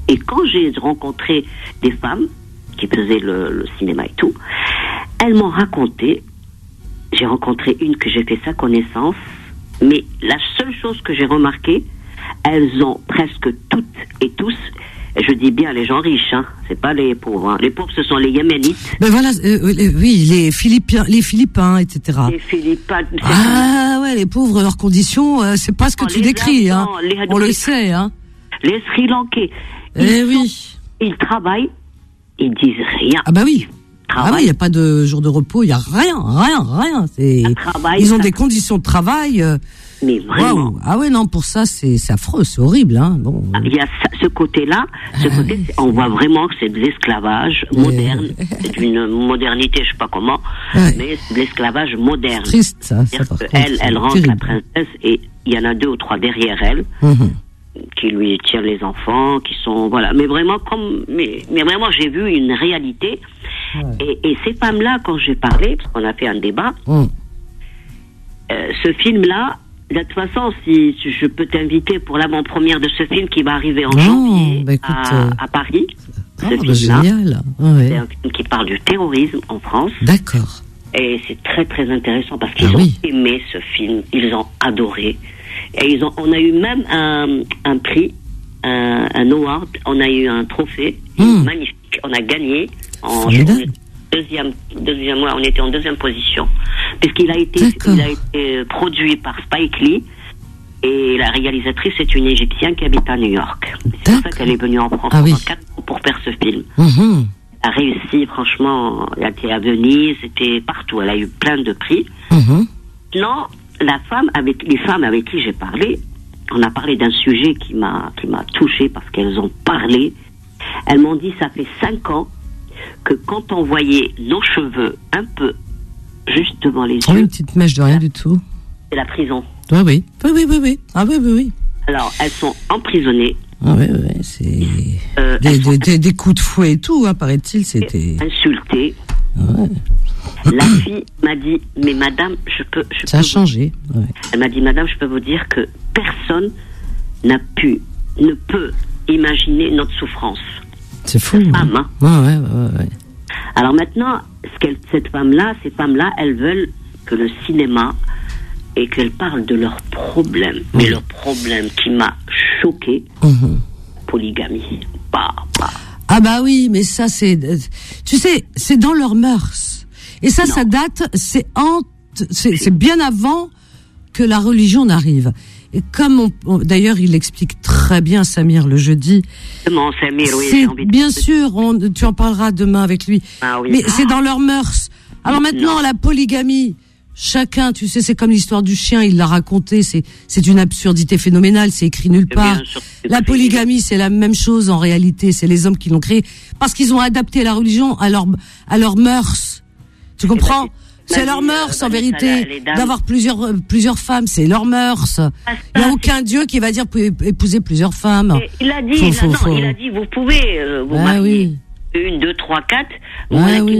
Et quand j'ai rencontré des femmes qui faisaient le, le cinéma et tout, elles m'ont raconté, j'ai rencontré une que j'ai fait sa connaissance, mais la seule chose que j'ai remarqué, elles ont presque toutes et tous, et je dis bien les gens riches, hein, c'est pas les pauvres, hein. Les pauvres ce sont les Yéménites. Ben voilà, euh, oui, les Philippiens, les Philippins, et cetera. Les Philippins. Ah ouais, les pauvres, leurs conditions, euh, c'est pas ce que oh, tu décris, hein. Les, on le sait, hein. Les Sri Lankais. Eh ils oui. Sont, ils travaillent, ils disent rien. Ah bah oui. Ah oui, il n'y a pas de jour de repos, il n'y a rien, rien, rien. C'est... Travail, ils ont ça... des conditions de travail. Euh... Mais vraiment. Wow. Ah ouais, non, pour ça, c'est, c'est affreux, c'est horrible, hein. Bon. Il y a ce côté-là, ce ah, côté, on voit vraiment que c'est de l'esclavage mais... moderne, c'est d'une modernité, je sais pas comment, ouais. mais c'est de l'esclavage moderne. C'est triste, ça, ça par contre, elle, elle rentre terrible. la princesse et il y en a deux ou trois derrière elle. Mm-hmm. Qui lui tiennent les enfants, qui sont voilà, mais vraiment comme, mais, mais vraiment j'ai vu une réalité. Ouais. Et, et ces femmes-là, quand j'ai parlé, parce qu'on a fait un débat, mm. euh, ce film-là, de toute façon, si, si je peux t'inviter pour l'avant-première de ce film qui va arriver en oh, janvier bah écoute, à, euh... à Paris. Oh, ce bah film-là, génial. Ouais. C'est un film qui parle du terrorisme en France. D'accord. Et c'est très très intéressant parce qu'ils ah, ont oui. aimé ce film, ils ont adoré. Et ils ont, on a eu même un, un prix, un, un award, on a eu un trophée mmh. magnifique, on a gagné en deuxième, deuxième, ouais, on était en deuxième position, puisqu'il a été, il a été produit par Spike Lee et la réalisatrice est une Égyptienne qui habite à New York. C'est pour ça qu'elle est venue en France ah, pendant oui. quatre ans pour faire ce film. Mmh. Elle a réussi, franchement, elle a été à Venise, c'était partout, elle a eu plein de prix. Mmh. Non. La femme avec les femmes avec qui j'ai parlé, on a parlé d'un sujet qui m'a qui m'a touchée parce qu'elles ont parlé. Elles m'ont dit ça fait cinq ans que quand on voyait nos cheveux un peu juste devant les oh, yeux, une petite mèche de rien du tout. C'est la prison. Oui oui oui oui oui oui ah oui oui oui. Alors elles sont emprisonnées. Ah oui oui c'est euh, des, des, des, des coups de fouet et tout, hein, paraît-il, c'était insultées. Ouais. La fille m'a dit, mais madame, je peux... Je Ça peux a changé. Vous... Ouais. Elle m'a dit, madame, je peux vous dire que personne n'a pu, ne peut imaginer notre souffrance. C'est fou. Cette femme, hein. Ouais, ouais, ouais, ouais. Alors maintenant, ce qu'elle, cette femme-là, ces femmes-là, elles veulent que le cinéma et qu'elles parlent de leurs problèmes. Mmh. Mais leur problème qui m'a choqué, mmh. polygamie. Bah, bah. Ah bah oui, mais ça c'est, tu sais, c'est dans leurs mœurs. Et ça, non. ça date, c'est, en, c'est, c'est bien avant que la religion n'arrive. Et comme on, on, d'ailleurs, il explique très bien, Samir, le jeudi. Comment, Samir, oui, c'est, j'ai envie de... Bien sûr, on, tu en parleras demain avec lui. Ah, oui. Mais ah. c'est dans leurs mœurs. Alors maintenant, non. la polygamie, chacun, tu sais, c'est comme l'histoire du chien, il l'a raconté, c'est, c'est une absurdité phénoménale, c'est écrit nulle part. Sûr, la polygamie, c'est la même chose en réalité, c'est les hommes qui l'ont créé, parce qu'ils ont adapté la religion à leur, à leurs mœurs. Tu comprends? Bah, c'est bah, leur mœurs, bah, en vérité, d'avoir plusieurs, euh, plusieurs femmes, c'est leur mœurs. Il n'y a aucun dieu qui va dire épouser plusieurs femmes. Et il a dit, faut, faut, non, faut... il a dit, vous pouvez, euh, vous ah, marier oui. une, deux, trois, quatre, ah, oui.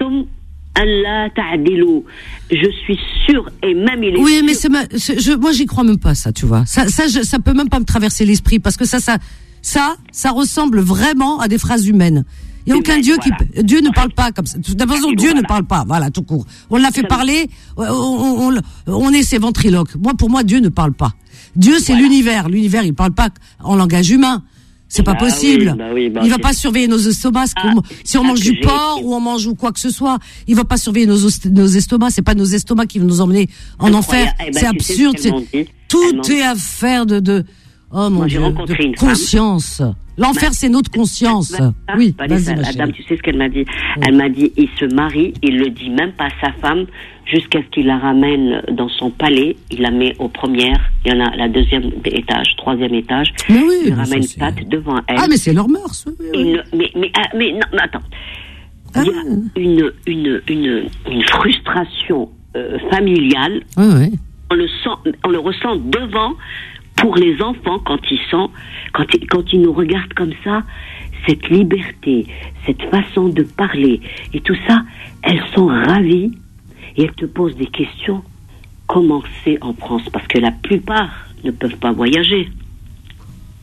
Allah ta'adilou. Je suis sûre, et même il est Oui, sûr... mais c'est ma, c'est, je, moi j'y crois même pas, ça, tu vois. Ça, ça, je, ça peut même pas me traverser l'esprit, parce que ça, ça, ça, ça ressemble vraiment à des phrases humaines. Il n'y a aucun humaine, Dieu voilà. qui, Dieu ne parle pas comme ça. De toute façon, Dieu voilà. ne parle pas, voilà, tout court. On l'a fait parler, on, on, on, on est ses ventriloques. Moi, pour moi, Dieu ne parle pas. Dieu, c'est voilà. l'univers. L'univers, il parle pas en langage humain. C'est pas bah possible. Oui, bah oui, bah il va c'est... pas surveiller nos estomacs. Ah, si on mange du porc ou on mange ou quoi que ce soit, il va pas surveiller nos, nos estomacs. C'est pas nos estomacs qui vont nous emmener en enfer. Eh ben, c'est absurde. C'est... Tout est affaire de, de, oh mon Moi, Dieu, de conscience. Femme. L'enfer, bah, c'est notre conscience. Bah, bah, oui, bah, vas-y, la dame, tu sais ce qu'elle m'a dit? Oui. Elle m'a dit, il se marie, il le dit même pas à sa femme, jusqu'à ce qu'il la ramène dans son palais, il la met aux premières, il y en a la deuxième étage, troisième étage, mais oui, il ramène Pat devant elle. Ah, mais c'est leur mœurs, oui, oui. Une, mais, mais, ah, mais, non, mais attends. Ah. Il y a une, une, une, une frustration euh, familiale. Oui, oui. On le sent, on le ressent devant, pour les enfants, quand ils sont, quand ils, quand ils nous regardent comme ça, cette liberté, cette façon de parler et tout ça, elles sont ravies et elles te posent des questions. Comment c'est en France? Parce que la plupart ne peuvent pas voyager. Parce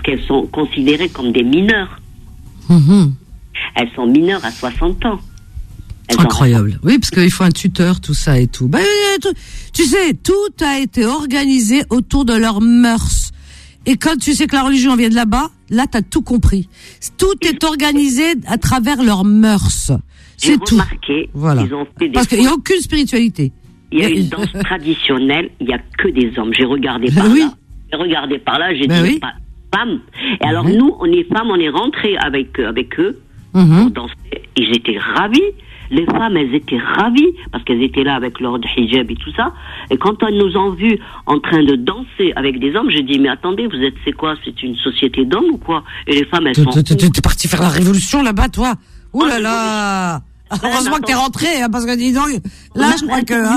qu'elles sont considérées comme des mineurs. Mmh. Elles sont mineures à soixante ans. Elles Incroyable. Oui, parce qu'il faut un tuteur, tout ça et tout. Ben, tout. Tu sais, tout a été organisé autour de leurs mœurs. Et quand tu sais que la religion vient de là-bas, là, t'as tout compris. Tout est organisé à travers leurs mœurs. C'est tout. Remarqué, voilà. Ils ont fait des parce qu'il n'y a aucune spiritualité. Il y a une danse traditionnelle, il n'y a que des hommes. J'ai regardé par oui. là. J'ai regardé par là, j'ai ben dit oui. pas femmes. Et alors mmh. nous, on est femmes, on est rentrés avec avec eux mmh. pour danser. Ils étaient ravis. Les femmes, elles étaient ravies parce qu'elles étaient là avec leur hijab et tout ça. Et quand elles nous ont vus en train de danser avec des hommes, j'ai dit mais attendez, vous êtes c'est quoi? C'est une société d'hommes ou quoi? Et les femmes, elles sont. T'es parti faire la révolution là-bas, toi? Ouh là là! Heureusement que t'es rentré, hein, parce que dis donc, là, je crois que. Hein,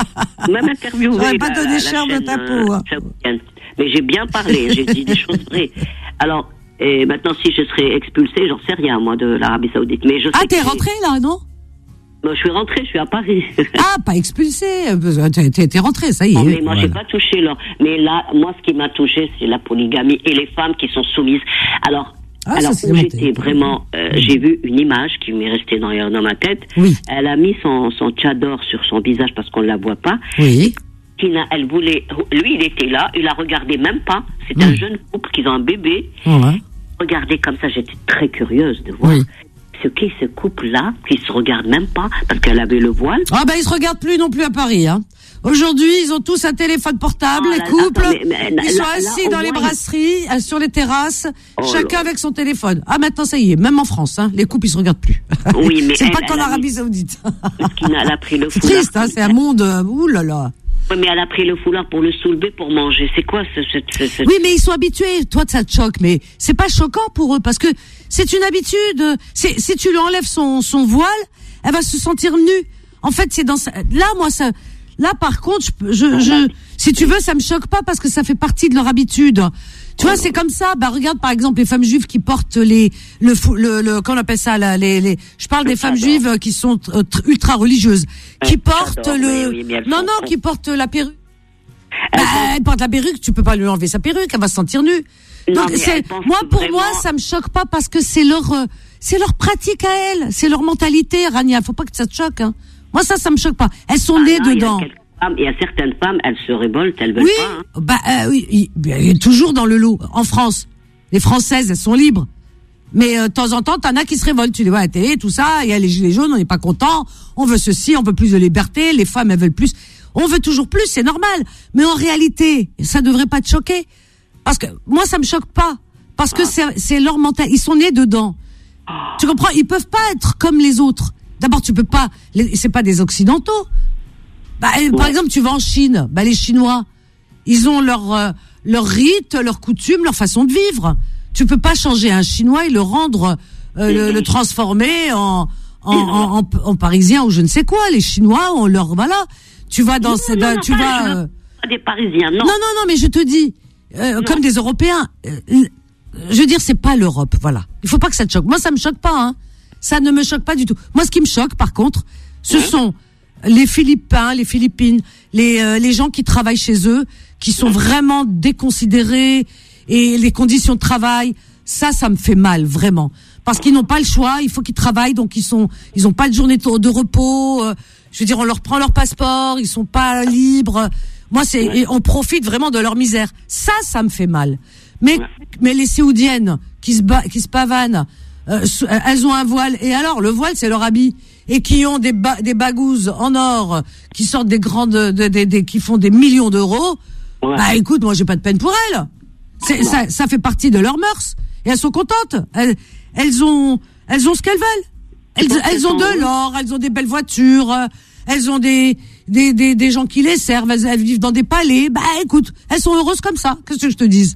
même interview. J'aurais pas donné cher de ta peau. Hein. Mais j'ai bien parlé, j'ai dit des choses vraies. Alors, et maintenant, si je serais expulsée, j'en sais rien, moi, de l'Arabie Saoudite. Mais je sais ah, t'es que rentré là, non? Non, je suis rentrée, je suis à Paris. Ah, pas expulsée, t'es, t'es rentrée, ça y est. Non, mais moi, voilà. j'ai pas touché là. Mais là, moi, ce qui m'a touché, c'est la polygamie et les femmes qui sont soumises. Alors. Ah, Alors, ça, où j'étais vraiment, euh, j'ai vu une image qui m'est restée dans, dans ma tête. Oui. Elle a mis son, son tchador sur son visage parce qu'on ne la voit pas. Oui. Tina, elle voulait, lui, il était là, il la regardait même pas. C'est mmh. un jeune couple qui ont un bébé. Ouais. Regardez comme ça, j'étais très curieuse de voir. Oui. Ce qu'est ce couple-là, qui se regarde même pas parce qu'elle avait le voile. Ah ben, ils se regardent plus non plus à Paris, hein. Aujourd'hui, ils ont tous un téléphone portable, ah, les là, couples. attends, mais, mais, ils sont là, assis là, dans les moins, brasseries, il... sur les terrasses, oh, chacun là. avec son téléphone. Ah, maintenant, ça y est, même en France, hein, les couples, ils se regardent plus. Oui, mais c'est elle, pas qu'en elle Arabie mis... Saoudite. Elle a pris le c'est foulard. triste, hein, c'est un monde, euh, ouh là là. Oui, mais elle a pris le foulard pour le soulever, pour manger. C'est quoi ce, ce, ce, ce... Oui, mais ils sont habitués. Toi, ça te choque, mais c'est pas choquant pour eux parce que c'est une habitude. C'est, si tu lui enlèves son, son voile, elle va se sentir nue. En fait, c'est dans sa... là, moi, ça, là, par contre, je, je, je, si tu veux, ça me choque pas parce que ça fait partie de leur habitude. Tu vois, c'est comme ça. Bah, regarde, par exemple, les femmes juives qui portent les, le, le, le, qu'on appelle ça, là, les, les, je parle des femmes juives qui sont euh, ultra religieuses, qui portent le, oui, oui, non, non, qui portent la perruque. Bah, elle porte la perruque, tu peux pas lui enlever sa perruque, elle va se sentir nue. Non, donc c'est, moi, pour vraiment... moi, ça me choque pas parce que c'est leur, euh, c'est leur pratique à elles, c'est leur mentalité, Rania. Faut pas que ça te choque, hein. Moi, ça, ça me choque pas. Elles sont ah, nées non, dedans. Il y a certaines femmes, elles se révoltent, elles veulent oui, pas. Hein. Bah euh, oui, il, il est toujours dans le lot. En France, les Françaises, elles sont libres. Mais euh, de temps en temps, t'en as qui se révoltent. Tu les vois à la télé, tout ça. Il y a les gilets jaunes, on n'est pas content. On veut ceci, on veut plus de liberté. Les femmes, elles veulent plus. On veut toujours plus, c'est normal. Mais en réalité, ça devrait pas te choquer. Parce que moi, ça me choque pas. Parce que ah. c'est, c'est leur mental. Ils sont nés dedans. Ah. Tu comprends? Ils peuvent pas être comme les autres. D'abord, tu peux pas. Les, c'est pas des Occidentaux. Bah, ouais. Par exemple, tu vas en Chine, bah les Chinois, ils ont leur euh, leur rite, leurs coutumes, leur façon de vivre. Tu peux pas changer un Chinois et le rendre, euh, le, le transformer en en, en en en parisien ou je ne sais quoi. Les Chinois ont leur voilà. Tu vas dans non, ces, non, non, tu pas vas euh, pas des Parisiens, non. Non non non, mais je te dis, euh, comme des Européens. Euh, je veux dire, c'est pas l'Europe, voilà. Il faut pas que ça te choque. Moi, ça me choque pas, hein. Ça ne me choque pas du tout. Moi, ce qui me choque, par contre, ce ouais. sont les Philippins, les Philippines, les euh, les gens qui travaillent chez eux, qui sont vraiment déconsidérés et les conditions de travail, ça, ça me fait mal vraiment, parce qu'ils n'ont pas le choix, il faut qu'ils travaillent, donc ils sont, ils ont pas de journée de repos. Euh, je veux dire, on leur prend leur passeport, ils sont pas libres. Moi, c'est, et on profite vraiment de leur misère. Ça, ça me fait mal. Mais mais les Séoudiennes qui se ba- qui se pavanent, euh, elles ont un voile et alors le voile, c'est leur habit. Et qui ont des ba- des bagouzes en or qui sortent des grandes de, de, de, de qui font des millions d'euros. Ouais. Bah écoute, moi j'ai pas de peine pour elles. C'est, ça ça fait partie de leurs mœurs et elles sont contentes. Elles elles ont elles ont ce qu'elles veulent. Elles elles ont de l'or, elles ont des belles voitures, elles ont des des des des gens qui les servent, elles, elles vivent dans des palais. Bah écoute, elles sont heureuses comme ça. Qu'est-ce que je te dise?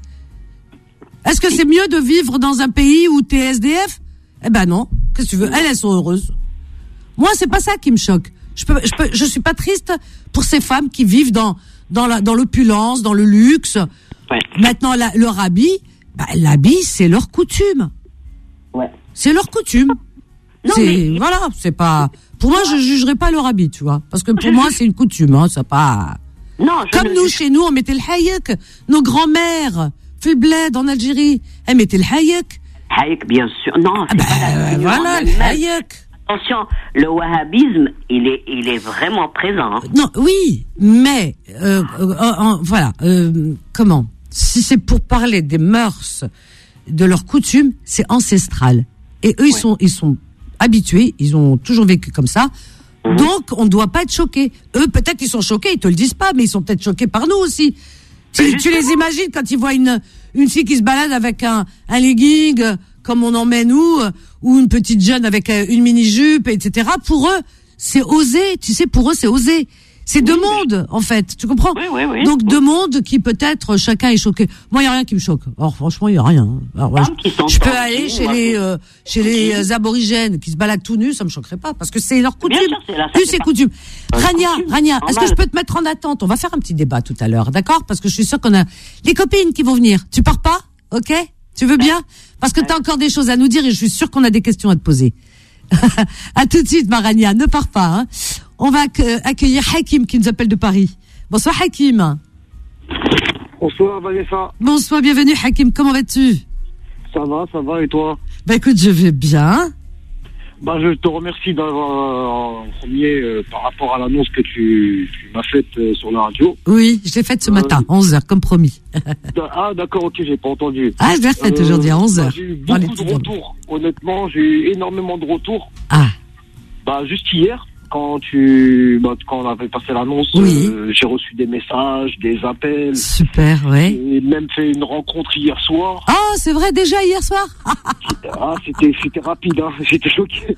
Est-ce que c'est mieux de vivre dans un pays où t'es S D F? Eh ben non. Qu'est-ce que tu veux? Elles elles sont heureuses. Moi, c'est pas ça qui me choque. Je peux, je peux, je suis pas triste pour ces femmes qui vivent dans, dans la, dans l'opulence, dans le luxe. Ouais. Maintenant, la, leur habit, bah, l'habit, c'est leur coutume. Ouais. C'est leur coutume. Non, c'est, mais... voilà, c'est pas, pour moi, je jugerai pas leur habit, tu vois. Parce que pour moi, c'est une coutume, hein, ça pas. Non, Comme nous, juge... chez nous, on mettait le hayek. Nos grands-mères في البلاد en Algérie. Eh mais t'es le hayek. Hayek, bien sûr. Non, c'est Ah pas la ben religion voilà, en le elle-même. hayek. Attention, le wahhabisme, il est, il est vraiment présent. Hein. Non, oui, mais euh, euh, euh, voilà, euh, comment? Si c'est pour parler des mœurs, de leurs coutumes, c'est ancestral. Et eux, ils Ouais. sont, ils sont habitués, ils ont toujours vécu comme ça. Mhm. Donc, on ne doit pas être choqués. Eux, peut-être, ils sont choqués, ils te le disent pas, mais ils sont peut-être choqués par nous aussi. Tu, Mais tu les imagines quand ils voient une, une fille qui se balade avec un, un legging, euh, comme on en met nous, euh, ou une petite jeune avec euh, une mini-jupe, et cetera. Pour eux, c'est osé. Tu sais, pour eux, c'est osé. C'est deux mondes, en fait. Tu comprends? Oui, oui, oui. Donc, deux mondes qui, peut-être, chacun est choqué. Moi, il n'y a rien qui me choque. Alors, franchement, il n'y a rien. Alors, ouais, Femmes qui sont je, je peux tranquilles, aller chez moi, les, je- euh, chez les euh, aborigènes qui se baladent tout nus, ça me choquerait pas, parce que c'est leur coutume. Bien sûr, c'est là, ça Plus fait c'est partie. coutume. Euh, Rania, coutume, Rania, est-ce que normal. je peux te mettre en attente? On va faire un petit débat tout à l'heure, d'accord? Parce que je suis sûre qu'on a les copines qui vont venir. Tu pars pas? Ok? Tu veux bien? Parce que t'as encore des choses à nous dire et je suis sûre qu'on a des questions à te poser. À tout de suite, Marania, ne pars pas. Hein. On va acc- accueillir Hakim qui nous appelle de Paris. Bonsoir Hakim. Bonsoir Vanessa, Bonsoir, bienvenue Hakim. Comment vas-tu? ça va, ça va et toi? Bah écoute, je vais bien. Bah je te remercie d'avoir euh, en premier euh, par rapport à l'annonce que tu, tu m'as faite euh, sur la radio. Oui, je l'ai faite ce Euh, matin, onze heures, comme promis. Da- Ah d'accord, ok, j'ai pas entendu. Ah, je l'ai refaite Euh, aujourd'hui à onze bah, heures. J'ai eu Dans les beaucoup de petits retours. Honnêtement, j'ai eu énormément de retours. Ah, Bah juste hier, quand tu, bah, quand on avait passé l'annonce, Oui. euh, j'ai reçu des messages, des appels. super, ouais. J'ai même fait une rencontre hier soir. Ah, c'est vrai, déjà hier soir? Ah, c'était, c'était rapide, hein. J'étais choqué.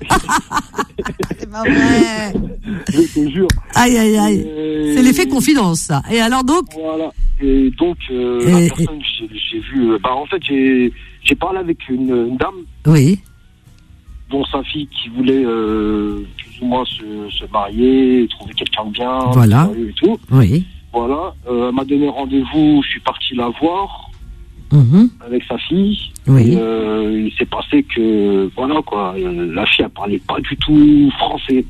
C'est pas vrai. Je te jure. Aïe, aïe, aïe. Et- C'est l'effet confidence, ça. Et alors donc? Voilà. Et donc, euh, Et- la personne, j'ai, j'ai vu. euh, bah, en fait, j'ai, j'ai parlé avec une, une dame Oui. dont sa fille qui voulait euh, plus ou moins se, se marier, trouver quelqu'un de bien, Voilà. sérieux et tout. Oui. Voilà. Euh, elle m'a donné rendez-vous. Je suis parti la voir Mhm. avec sa fille. Oui. Et, euh, il s'est passé que, voilà quoi, euh, la fille, elle parlait pas du tout français.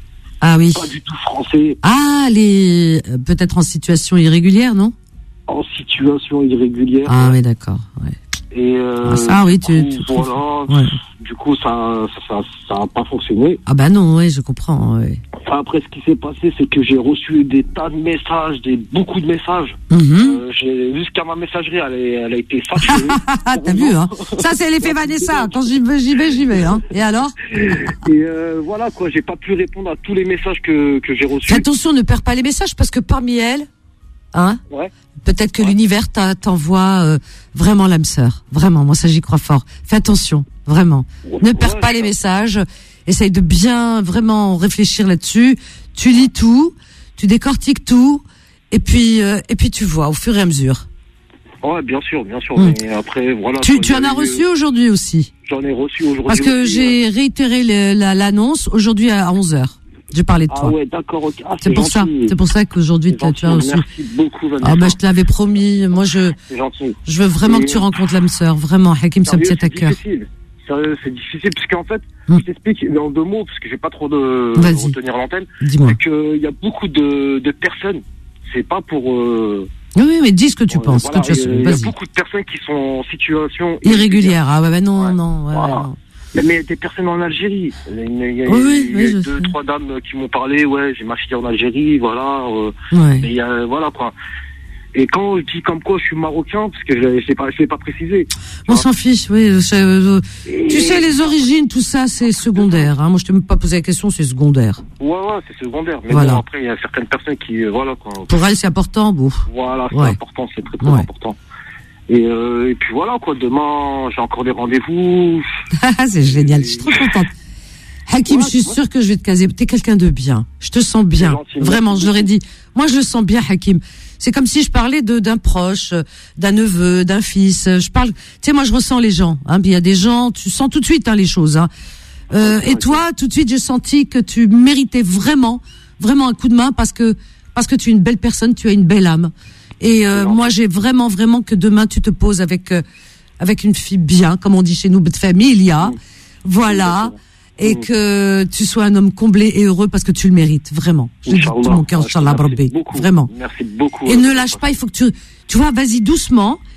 Ah oui. Pas du tout français. Ah, les euh, peut-être en situation irrégulière, non? En situation irrégulière. Ah oui, d'accord. Ouais. Et euh, Ah, ça, oui, du tu- coup, tu trouves- voilà, Ouais. du coup, ça, ça, ça, ça a pas fonctionné. Ah bah non, oui, je comprends. Ouais. Enfin, après, ce qui s'est passé, c'est que j'ai reçu des tas de messages, des beaucoup de messages. Mhm. Euh, j'ai, jusqu'à ma messagerie, elle, est- elle a été saturée. Ah, t'as vu, hein? Ça, c'est l'effet Vanessa. Quand j'y vais, j'y vais, j'y vais, hein. Et alors? Et euh, voilà, quoi, j'ai pas pu répondre à tous les messages que, que j'ai reçus. Fais attention, ne perds pas les messages parce que parmi elles, hein, Ouais. peut-être que Ouais. l'univers t'a- t'envoie euh, vraiment l'âme sœur. Vraiment, moi ça j'y crois fort. Fais attention, vraiment. Ne perds Ouais, pas je- les messages. Essaye de bien vraiment réfléchir là-dessus. Tu lis tout, tu décortiques tout, et puis euh, et puis tu vois au fur et à mesure. Ouais, bien sûr, bien sûr. Mm. Mais après, voilà. Tu, quoi, tu il y en a as eu- reçu aujourd'hui aussi, J'en ai reçu aujourd'hui. parce que aussi, j'ai réitéré le- la- l'annonce aujourd'hui à onze heures. J'ai parlé de Ah toi. ouais, d'accord, ok. Ah, C'est pour ça. gentil. C'est pour ça qu'aujourd'hui C'est tu as tu as gentil, reçu. Merci beaucoup, Vanessa. Ah bah je te l'avais promis. Moi je C'est gentil. je veux vraiment Et- que tu rencontres l'âme sœur. Vraiment, Hakim, ça me Sérieux, tient à c'est cœur. difficile. Sérieux, c'est difficile parce qu'en fait, Hmm. je t'explique en deux mots parce que j'ai pas trop de Vas-y. retenir l'antenne. Dis-moi. C'est qu'il y a beaucoup de, de personnes. C'est pas pour. Euh, Oui, oui, mais dis ce que tu euh, penses. voilà, que tu as su. il y a Vas-y. beaucoup de personnes qui sont en situation Irrégulière. Ah ouais, bah non, Ouais. non. Ouais, Voilà. ouais, non. Mais, mais des personnes en Algérie. Il y a, il y a- Oui, oui, il y a oui, je deux, sais. trois dames qui m'ont parlé. Ouais, j'ai ma fille en Algérie. Voilà. Euh, Ouais. et il y a, voilà quoi. Et quand je dis comme quoi je suis marocain, parce que je je l'ai pas, je l'ai pas précisé. On s'en fiche, oui. je- je- Et- Tu sais, les origines, tout ça, c'est secondaire. Hein. Moi, je t'ai même pas posé la question, c'est secondaire. Ouais, ouais, c'est secondaire. Mais Voilà. bon, après, il y a certaines personnes qui, euh, voilà, quoi. Pour elle, c'est important, bon. Voilà, c'est Ouais. important, c'est très très Ouais. important. Et, euh, et puis voilà, quoi. Demain, j'ai encore des rendez-vous. c'est génial, je suis trop contente. Hakim, Ouais, je suis ouais. sûre que je vais te caser. T'es quelqu'un de bien. Je te sens bien. C'est gentil, Vraiment, merci je l'aurais dit. Moi, je le sens bien, Hakim. C'est comme si je parlais de d'un proche, euh, d'un neveu, d'un fils. Je parle. Tu sais, moi, je ressens les gens. Hein. Puis il y a des gens, tu sens tout de suite hein, les choses. Hein. Euh, et toi, tout de suite, j'ai senti que tu méritais vraiment, vraiment un coup de main parce que parce que tu es une belle personne, tu as une belle âme. Et euh, gentil. moi, j'ai vraiment, vraiment que demain, tu te poses avec euh, avec une fille bien, comme on dit chez nous, de famille, il y a. Voilà. Et Mm. que tu sois un homme comblé et heureux parce que tu le mérites, vraiment. Je le dis de tout mon cœur, Inch'Allah, Merci Rabbi. beaucoup. Vraiment. Merci beaucoup. Et ne lâche pas, il faut que tu, tu vois, vas-y doucement,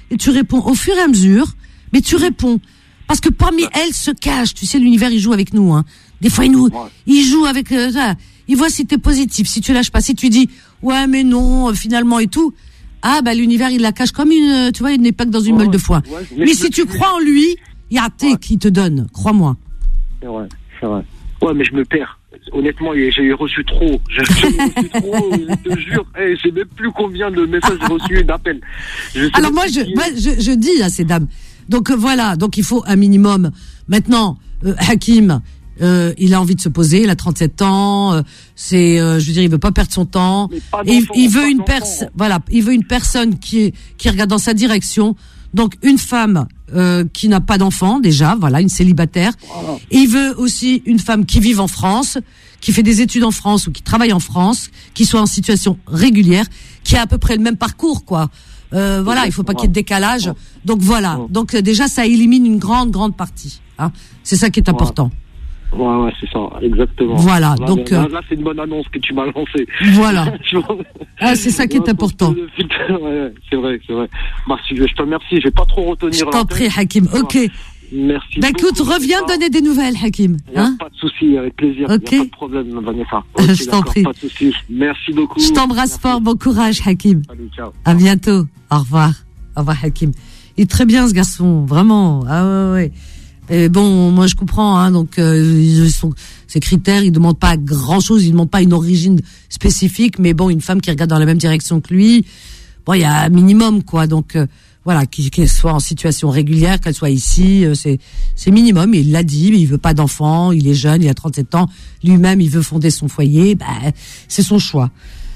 et tu réponds au fur et à mesure, mais tu réponds. Parce que parmi elles se cache, tu sais, l'univers, il joue avec nous, hein. Des fois, il nous, il joue avec, euh, ça. Il voit si t'es positif, si tu lâches pas, si tu dis, ouais, mais non, finalement et tout. Ah, bah, l'univers, il la cache comme une, tu vois, une épingle dans une Ouais, meule de foin. ouais, mais, mais si tu crois en lui, il y a T qui te donne, crois-moi. C'est vrai, c'est vrai. Ouais, mais je me perds. Honnêtement, j'ai reçu trop. J'ai reçu trop, je te jure. Hey, je sais même plus combien de messages j'ai reçus et d'appels. Alors moi, je, moi je, je dis à ces dames. Donc euh, voilà, donc il faut un minimum. Maintenant, euh, Hakim, euh, il a envie de se poser, il a trente-sept ans. Euh, c'est, euh, je veux dire, il veut pas perdre son temps. Il, il veut une personne, voilà, il veut une personne qui est, qui regarde dans sa direction. Donc une femme euh, qui n'a pas d'enfant déjà, voilà, une célibataire. Voilà. Et il veut aussi une femme qui vive en France, qui fait des études en France ou qui travaille en France, qui soit en situation régulière, qui a à peu près le même parcours, quoi. Euh, voilà, il faut pas qu'il y ait de décalage. Donc voilà, donc déjà ça élimine une grande grande partie. Hein. C'est ça qui est important. Ouais, ouais, c'est ça, exactement. Voilà, là, donc là, euh, là c'est une bonne annonce que tu m'as lancée. Voilà. Ah, c'est ça qui est important. Ouais, c'est vrai, c'est vrai. Merci, je te remercie. Je vais pas trop retenir. Je t'en prie, Hakim. Ok. Merci. Bah écoute, reviens donner des nouvelles, Hakim. Hein? Pas de souci, avec plaisir. Ok. Y a pas de problème, Vanessa. Okay, je t'en prie. Pas de souci. Merci beaucoup. Je t'embrasse fort, bon courage, Hakim. Salut, ciao. À bientôt. Au revoir. Au revoir, Hakim. Il est très bien, ce garçon, vraiment. Ah ouais, ouais. Et bon, moi je comprends, hein, donc euh, ils sont, ces critères, ils demandent pas grand-chose, ils demandent pas une origine spécifique, mais bon, une femme qui regarde dans la même direction que lui, bon, il y a un minimum, quoi. Donc euh, voilà, qu'elle soit en situation régulière, qu'elle soit ici, euh, c'est c'est minimum. Et il l'a dit, mais il veut pas d'enfant, il est jeune, il a trente-sept ans, lui-même, il veut fonder son foyer, bah c'est son choix.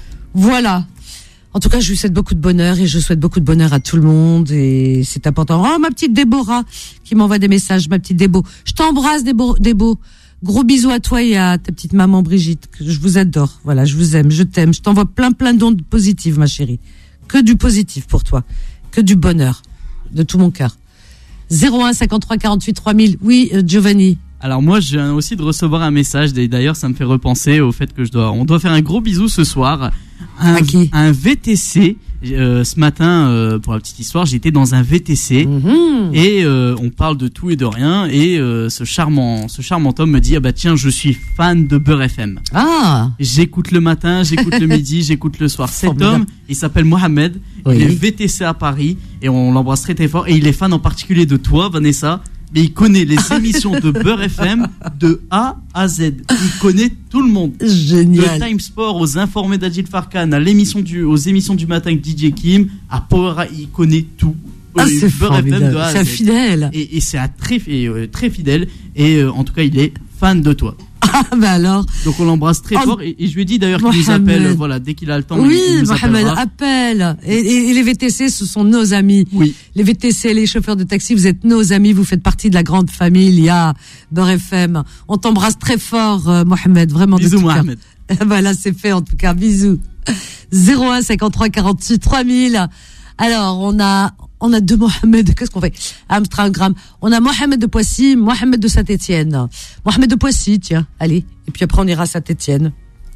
Voilà. En tout cas, je lui souhaite beaucoup de bonheur et je souhaite beaucoup de bonheur à tout le monde et c'est important. Oh, ma petite Déborah qui m'envoie des messages, ma petite Débo. Je t'embrasse, Débo. Débo. Gros bisous à toi et à ta petite maman Brigitte. Je vous adore. Voilà, je vous aime, je t'aime. Je t'envoie plein, plein d'ondes positives, ma chérie. Que du positif pour toi. Que du bonheur. De tout mon cœur. zéro un cinquante-trois quarante-huit trois mille. Oui, euh, Giovanni. Alors moi, je viens aussi de recevoir un message. D'ailleurs, ça me fait repenser au fait que je dois, on doit faire un gros bisou ce soir. Un, un V T C. Euh, ce matin, euh, pour la petite histoire, j'étais dans un V T C mmh. et euh, on parle de tout et de rien. Et euh, ce charmant, ce charmant homme me dit ah bah tiens, je suis fan de Beurre F M. Ah. J'écoute le matin, j'écoute le midi, j'écoute le soir. Cet homme, il s'appelle Mohamed. Oui. Il est V T C à Paris et on l'embrasse très très fort. Et il est fan en particulier de toi, Vanessa. Mais il connaît les émissions de Beurre F M de A à Z. Il connaît tout le monde. Génial. De Time Sport aux informés d'Adil Farkan, à l'émission du, aux émissions du matin avec D J Kim, à Power, il connaît tout. Ah, c'est formidable. C'est fidèle. Et, et c'est un très, et, euh, très fidèle. Et euh, en tout cas, il est fan de toi. Ah, bah alors. Donc on l'embrasse très oh, fort et, et je lui ai dit d'ailleurs qu'il nous appelle, voilà, dès qu'il a le temps. Oui, il, il nous Mohamed appelle. Et, et, et les V T C, ce sont nos amis. Oui. Les V T C, les chauffeurs de taxi, vous êtes nos amis, vous faites partie de la grande famille. Il y a Beurre F M. On t'embrasse très fort, euh, Mohamed, vraiment. Bisous, Mohamed. Voilà, c'est fait en tout cas. Bisous. zéro un cinquante-trois quarante-huit trois mille. Alors, on a, on a deux Mohamed. Qu'est-ce qu'on fait? Amsterdam. On a Mohamed de Poissy, Mohamed de Saint-Étienne. Mohamed de Poissy, tiens. Allez. Et puis après, on ira à Saint-Étienne.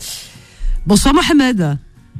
Bonsoir, Mohamed.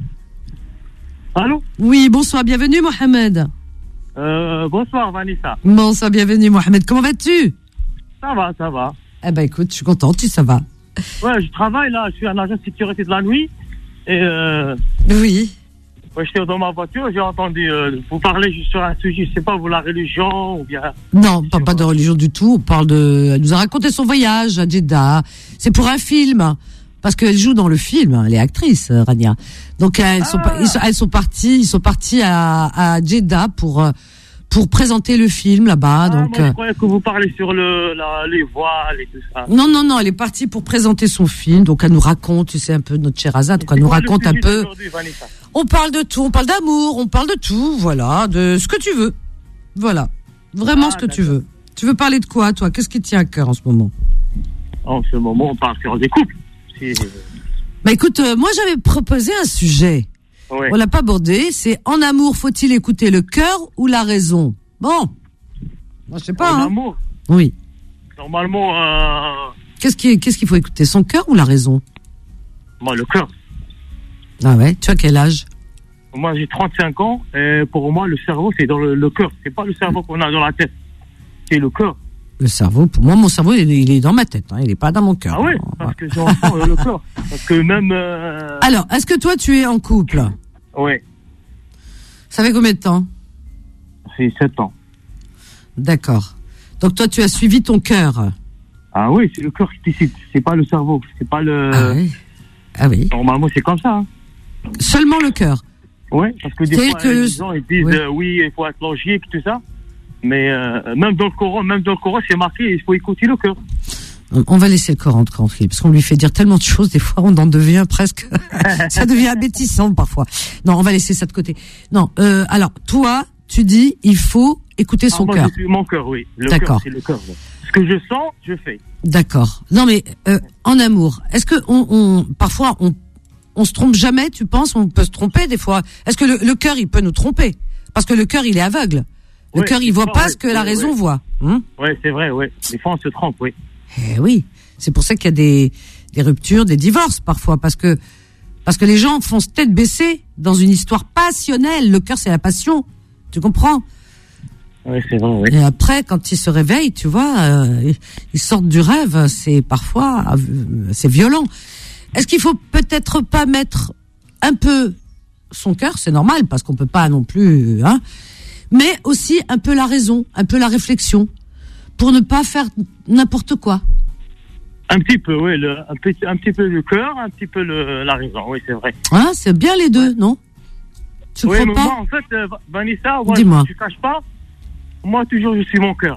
Allô? Oui, bonsoir. Bienvenue, Mohamed. Euh, bonsoir, Vanessa. Bonsoir, bienvenue, Mohamed. Comment vas-tu? Ça va, ça va. Eh ben, écoute, je suis contente. Tu, ça va? Ouais, je travaille là. Je suis un agent de sécurité de la nuit. Et, euh. Oui. Ouais, j'étais dans ma voiture, j'ai entendu euh, vous parler sur un sujet, je sais pas, vous, la religion ou bien... Non, on parle pas de religion du tout, on parle de... Elle nous a raconté son voyage à Jeddah. C'est pour un film, parce qu'elle joue dans le film, elle est actrice, Rania. Donc elles, ah. sont, ils sont, elles sont parties, ils sont partis à, à Jeddah pour, pour présenter le film là-bas. Ah, donc, moi, je croyais que vous parlez sur le, la, les voiles et tout ça. Non, non, non, elle est partie pour présenter son film, donc elle nous raconte, tu sais, un peu notre Sherazade, donc elle nous raconte un peu... On parle de tout, on parle d'amour, on parle de tout, voilà, de ce que tu veux. Voilà, vraiment ah, ce que d'accord. tu veux. Tu veux parler de quoi, toi? Qu'est-ce qui te tient à cœur en ce moment? En ce moment, on parle sur des couples. C'est... Bah écoute, euh, moi j'avais proposé un sujet. Ouais. On l'a pas abordé, c'est en amour, faut-il écouter le cœur ou la raison? Bon, moi je sais pas. En hein. amour? Oui. Normalement, euh... Qu'est-ce qui, qu'est-ce qu'il faut écouter, son cœur ou la raison? Moi, le cœur. Ah ouais, tu as quel âge? Moi, j'ai trente-cinq ans, et pour moi, le cerveau, c'est dans le, le cœur. C'est pas le cerveau qu'on a dans la tête. C'est le cœur. Le cerveau, pour moi, mon cerveau, il est, il est dans ma tête, hein, il est pas dans mon cœur. Ah oui, parce que j'entends le cœur. Parce que même... Euh... Alors, est-ce que toi, tu es en couple? Oui. Ça fait combien de temps? C'est sept ans. D'accord. Donc toi, tu as suivi ton cœur. Ah oui, c'est le cœur qui décide, c'est pas le cerveau, c'est pas le... Ah oui. Ah oui. Normalement, c'est comme ça. Hein. Seulement le cœur. Oui, parce que des C'est fois, que les le... gens ils disent oui, euh, oui, il faut être logique, tout ça. Mais euh, même dans le Coran, même dans le Coran, c'est marqué, il faut écouter le cœur. On va laisser le Coran tranquille, parce qu'on lui fait dire tellement de choses, des fois on en devient presque, ça devient abétissant parfois. Non, on va laisser ça de côté. Non, euh, alors toi, tu dis, il faut écouter son ah, cœur. Moi, je suis mon cœur, oui. Le D'accord. cœur, c'est le cœur. Ce que je sens, je fais. D'accord. Non mais euh, en amour, est-ce que on, on parfois on on se trompe jamais, tu penses? On peut se tromper des fois. Est-ce que le, le cœur, il peut nous tromper? Parce que le cœur, il est aveugle. Le ouais, cœur, il voit pas, pas ouais, ce que ouais, la raison ouais. voit. Hum oui, c'est vrai, oui. Des fois, on se trompe, oui. Eh oui. C'est pour ça qu'il y a des, des ruptures, des divorces parfois, parce que parce que les gens font tête baissée dans une histoire passionnelle. Le cœur, c'est la passion. Tu comprends? Oui, c'est vrai, oui. Et après, quand ils se réveillent, tu vois, euh, ils sortent du rêve. C'est parfois, euh, c'est violent. Est-ce qu'il faut peut-être pas mettre un peu son cœur? C'est normal, parce qu'on peut pas non plus, hein. Mais aussi un peu la raison, un peu la réflexion, pour ne pas faire n'importe quoi. Un petit peu, oui, le, un, petit, un petit peu le cœur, un petit peu le, la raison, oui, c'est vrai. Hein, c'est bien les deux, non? Tu oui, crois mais pas? moi, en fait, euh, Vanessa, moi, Dis-moi. je ne cache pas, moi, toujours, je suis mon cœur.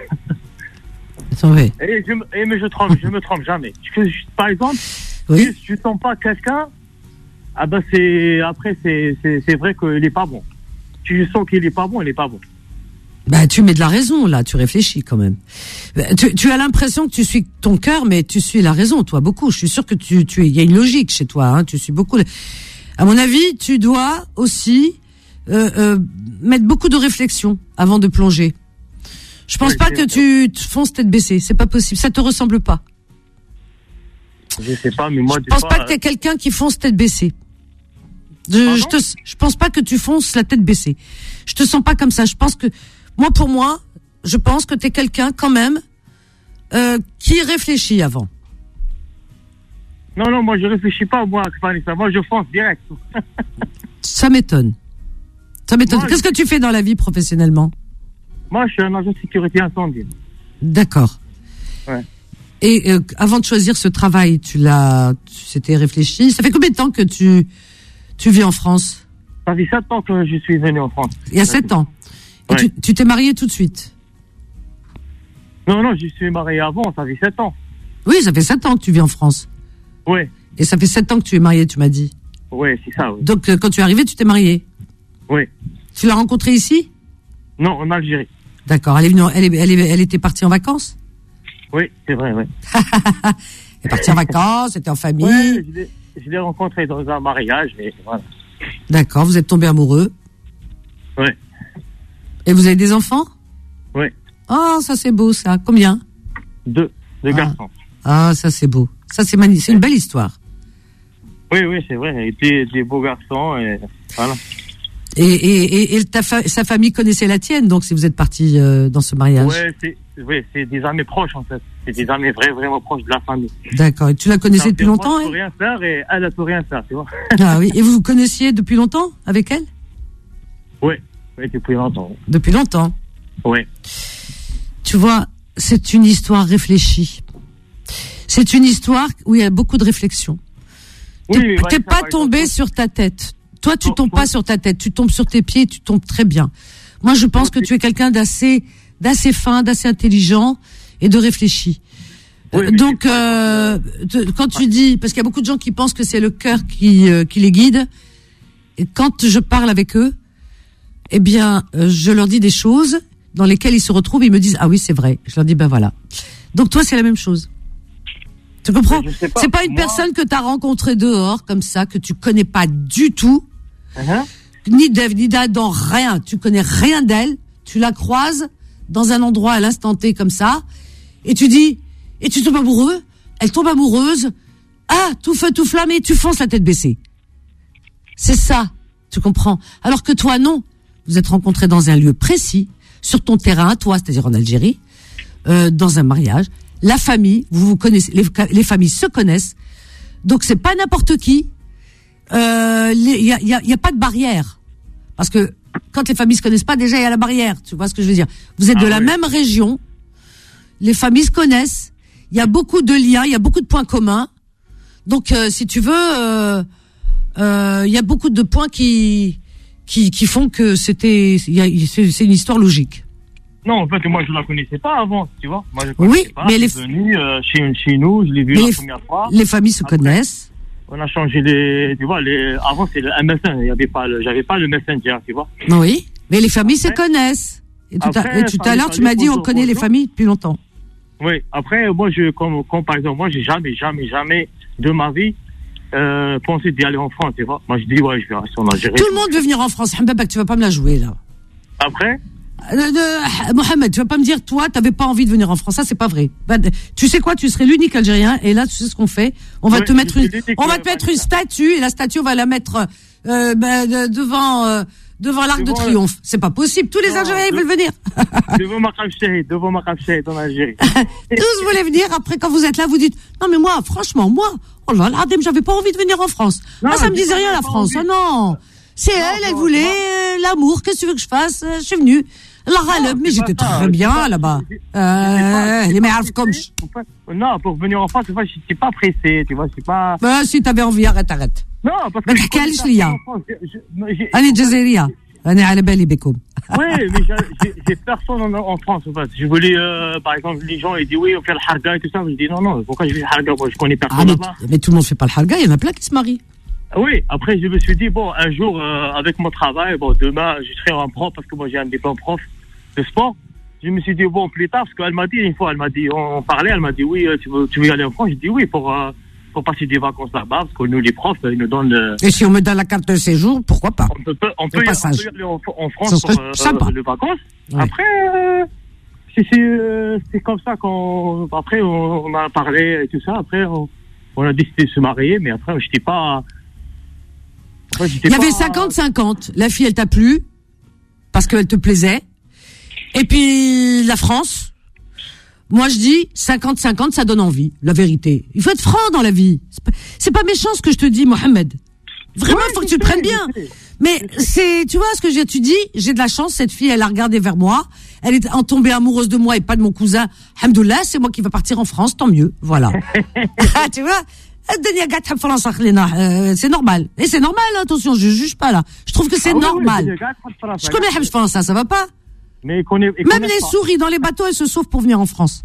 Attendez. Et, je, et mais je trompe, je me trompe jamais. Je, je, par exemple, oui. si je ne tombe pas quelqu'un, ah ben c'est, après, c'est, c'est, c'est vrai qu'il n'est pas bon. Si je sens qu'il n'est pas bon, il n'est pas bon. Bah, tu mets de la raison, là, tu réfléchis quand même. Tu, tu as l'impression que tu suis ton cœur, mais tu suis la raison, toi, beaucoup. Je suis sûr que tu, tu, il y a une logique chez toi, hein, tu suis beaucoup. À mon avis, tu dois aussi, euh, euh, mettre beaucoup de réflexion avant de plonger. Je pense oui, pas que tu te fonces tête baissée, c'est pas possible, ça te ressemble pas. Je sais pas, mais moi, je pense fois, pas que t'es quelqu'un qui fonce tête baissée. Je, je te, je pense pas que tu fonces la tête baissée. Je te sens pas comme ça. Je pense que, moi, pour moi, je pense que t'es quelqu'un, quand même, euh, qui réfléchit avant. Non, non, moi, je réfléchis pas, moi, Vanessa. Moi, je fonce direct. Ça m'étonne. Ça m'étonne. Moi, Qu'est-ce je... que tu fais dans la vie professionnellement? Moi, je suis un agent de sécurité incendie. D'accord. Ouais. Et euh, avant de choisir ce travail, tu l'as, tu s'étais réfléchi. Ça fait combien de temps que tu, tu vis en France? Ça fait sept ans que je suis venu en France. Il y a sept ans. Et ouais. tu, tu t'es marié tout de suite? Non, non, je suis marié avant, ça fait sept ans. Oui, ça fait sept ans que tu vis en France. Oui. Et ça fait sept ans que tu es marié, tu m'as dit. Oui, c'est ça, oui. Donc, euh, quand tu es arrivé, tu t'es marié? Oui. Tu l'as rencontré ici? Non, en Algérie. D'accord. Elle est venue, elle, est, elle, est, elle était partie en vacances? Oui, c'est vrai, oui. Elle est partie en vacances, elle était en famille? Oui, je l'ai rencontrée dans un mariage, et voilà. D'accord, vous êtes tombés amoureux? Oui. Et vous avez des enfants? Oui. Oh, ça c'est beau, ça. Combien? Deux. Deux ah. garçons. Ah, ça c'est beau. Ça c'est magnifique. C'est une belle histoire. Oui, oui, c'est vrai. Et des, des beaux garçons, et voilà. Et, et, et, et ta fa- sa famille connaissait la tienne, donc si vous êtes partis euh, dans ce mariage? Ouais, c'est, oui, c'est des amis proches, en fait. C'est des amis vrais, vraiment proches de la famille. D'accord. Et tu la connaissais depuis longtemps? Moi, je peux rien faire et elle, elle peut rien faire, tu vois. Ah oui. Et vous vous connaissiez depuis longtemps avec elle? Oui, oui, depuis longtemps. Depuis longtemps? Oui. Tu vois, c'est une histoire réfléchie. C'est une histoire où il y a beaucoup de réflexion. Oui, t'es, t'es pas tombé exemple. sur ta tête. Toi, tu oh, tombes oh. pas sur ta tête. Tu tombes sur tes pieds, tu tombes très bien. Moi, je pense que tu es quelqu'un d'assez, d'assez fin, d'assez intelligent et de réfléchi. Oui, euh, donc, euh, te, quand tu dis, parce qu'il y a beaucoup de gens qui pensent que c'est le cœur qui, euh, qui les guide, et quand je parle avec eux, eh bien, euh, je leur dis des choses dans lesquelles ils se retrouvent, ils me disent, ah oui, c'est vrai. Je leur dis, ben voilà. Donc toi, c'est la même chose. Tu comprends? pas, C'est pas une moi... personne que tu as rencontrée dehors, comme ça, que tu connais pas du tout, uh-huh. ni d'Ève, ni d'Adam, rien. Tu connais rien d'elle. Tu la croises dans un endroit à l'instant T comme ça, et tu dis, et tu tombes amoureux, elle tombe amoureuse, ah, tout feu, tout flamme, et tu fonces la tête baissée. C'est ça. Tu tu comprends? Alors que toi, non. Vous êtes rencontrés dans un lieu précis, sur ton terrain, toi, c'est-à-dire en Algérie, euh, dans un mariage. La famille, vous vous connaissez, les, les familles se connaissent. Donc c'est pas n'importe qui. Il euh, y a, y a, y a pas de barrière. Parce que quand les familles se connaissent pas, déjà il y a la barrière. Tu vois ce que je veux dire? Vous êtes ah, de la oui. même région. Les familles se connaissent. Il y a beaucoup de liens, il y a beaucoup de points communs. Donc, euh, si tu veux, euh, euh, il y a beaucoup de points qui qui, qui font que c'était, y a, c'est, c'est une histoire logique. Non, en fait, moi, je la connaissais pas avant, tu vois. Moi, je oui, pas. mais je les suis venu euh, chez, chez nous, je l'ai vu mais la les, première fois. Les familles se Après, connaissent. On a changé les, tu vois, les. Avant, c'est le M S N, il y avait pas, le, j'avais pas le Messenger, tu vois. Oui, mais les familles Après, se connaissent. Et tout, Après, à, et tout à l'heure, tu m'as dit, on connaît les familles depuis longtemps. Oui, après, moi, je, comme, comme par exemple, moi, j'ai jamais, jamais, jamais de ma vie euh, pensé d'y aller en France, tu vois. Moi, je dis, ouais, je vais rester en Algérie. Tout le monde veut venir en France. Hambabak, tu vas pas me la jouer, là. Après euh, de, Mohamed, tu vas pas me dire, toi, t'avais pas envie de venir en France. Ça, c'est pas vrai. Bah, tu sais quoi, tu serais l'unique Algérien, et là, tu sais ce qu'on fait. On va ouais, te mettre une, on va te mettre une statue, et la statue, on va la mettre euh, bah, de, devant... Euh, devant l'Arc devant de Triomphe. Le... C'est pas possible. Tous les Algériens, ils veulent venir. Devant Maqam Chahid, devant Maqam Chahid en Algérie. Tous voulaient venir. Après, quand vous êtes là, vous dites, non, mais moi, franchement, moi, oh là là, j'avais pas envie de venir en France. Non, moi, ça me disait rien, la France. Oh, non. C'est non, elle, elle non, voulait non. l'amour. Qu'est-ce que tu veux que je fasse? Je suis venue. La Raleb, mais j'étais très ça, bien pas, là-bas. Euh, les meilleurs comme je. Non, pour venir en France, je suis pas pressé, tu vois, je suis pas. Bah, si t'avais envie, arrête, arrête. Non, parce que. ما تحكيليش ليا. أنا جزائرية. أنا على بالي بكم. Oui, mais j'ai, j'ai personne en, en France, en fait. Je voulais, euh, par exemple, les gens, ils disent oui, on fait le harga et tout ça. Je dis non, non, pourquoi je fais le harga? Moi, je connais personne ah, mais, là-bas. Mais tout le monde fait pas le harga, il y en a plein qui se marient. Oui, après, je me suis dit, bon, un jour, euh, avec mon travail, bon, demain, je serai un prof, parce que moi, j'ai un diplôme prof de sport. Je me suis dit, bon, plus tard, parce qu'elle m'a dit, une fois, elle m'a dit, on parlait, elle m'a dit, oui, tu veux, tu veux y aller en France? Je dis oui, pour, euh, pour passer des vacances là-bas, parce que nous, les profs, ils nous donnent... Euh, et si on me donne la carte de séjour, pourquoi pas? On peut, on peut, y, on peut y aller en, en France pour euh, les vacances. Ouais. Après, euh, c'est, c'est, euh, c'est comme ça qu'on... Après, on, on a parlé et tout ça. Après, on, on a décidé de se marier, mais après, j'étais pas... Après, j'étais Il y pas... avait cinquante cinquante. La fille, elle t'a plu, parce qu'elle te plaisait. Et puis, la France... Moi, je dis, cinquante cinquante, ça donne envie, la vérité. Il faut être franc dans la vie. C'est pas, c'est pas méchant ce que je te dis, Mohamed. Vraiment, il ouais, faut que tu le prennes bien. Mais c'est, tu vois ce que j'ai, tu dis, j'ai de la chance, cette fille, elle a regardé vers moi. Elle est en tombée amoureuse de moi et pas de mon cousin. Alhamdoulilah, c'est moi qui vais partir en France, tant mieux. Voilà. Tu vois? Euh, c'est normal. Et c'est normal, attention, je juge pas là. Je trouve que c'est ah, normal. Oui, je connais le français, ça va pas? Mais connaît, Même les pas. souris dans les bateaux, elles se sauvent pour venir en France.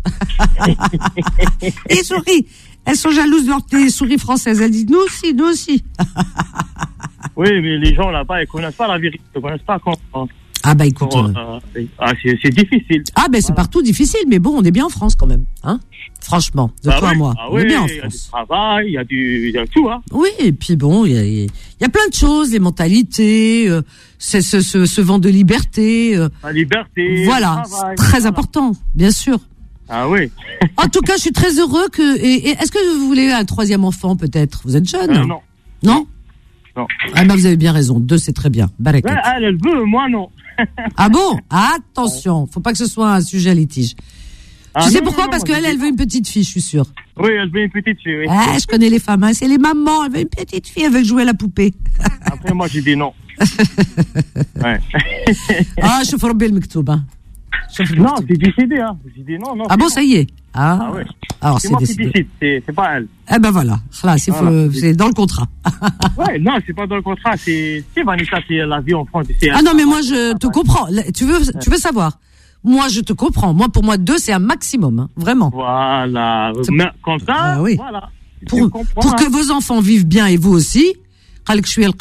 Les souris, elles sont jalouses de leurs souris françaises. Elles disent, nous aussi, nous aussi. Oui, mais les gens là-bas, ils connaissent pas la vérité. Ils connaissent pas quand... Ah bah écoute... Quand, euh, euh, ah, c'est, c'est difficile. Ah ben bah, c'est voilà. Partout difficile, mais bon, on est bien en France quand même. Hein, franchement, de bah toi oui. à moi. Ah on oui, est bien en France. Il y a du travail, il y a du, il y a tout. Hein. Oui, et puis bon, il y a, il y a plein de choses, les mentalités, euh, c'est ce, ce, ce vent de liberté. Euh, la liberté. Voilà, c'est très voilà. important, bien sûr. Ah oui. En tout cas, je suis très heureux que... Et, et est-ce que vous voulez un troisième enfant peut-être? Vous êtes jeune? euh, Non. Non? Non. Ah ben vous avez bien raison, deux c'est très bien. Barakat. Ouais, elle, elle veut, moi non. Ah bon? Attention, faut pas que ce soit un sujet à litige. Ah tu sais non, pourquoi? Non, Parce qu'elle, elle veut une petite fille, je suis sûre. Oui, elle veut une petite fille, oui. Ah, je connais les femmes, hein. C'est les mamans, elle veut une petite fille, elle veut jouer à la poupée. Après, moi, j'ai dit non. Ouais. Ah, je fais rebelle le mektoub, hein. Non, c'est décidé, hein. J'ai dit non, non. Ah bon, ça y est. Ah, ah ouais. Alors, c'est, c'est moi décidé. qui décide, c'est, c'est pas elle. Eh ben voilà, là, c'est, voilà. Faut, c'est dans le contrat. Ouais, non, c'est pas dans le contrat, c'est, c'est Vanessa, c'est la vie en France. C'est ah non, mais moi, je te comprends. Tu veux, tu veux savoir? Moi, je te comprends. Moi, pour moi, deux, c'est un maximum, hein. Vraiment. Voilà. Mais, comme ça, ah, oui. Voilà. Pour, pour que vos enfants vivent bien et vous aussi. Eh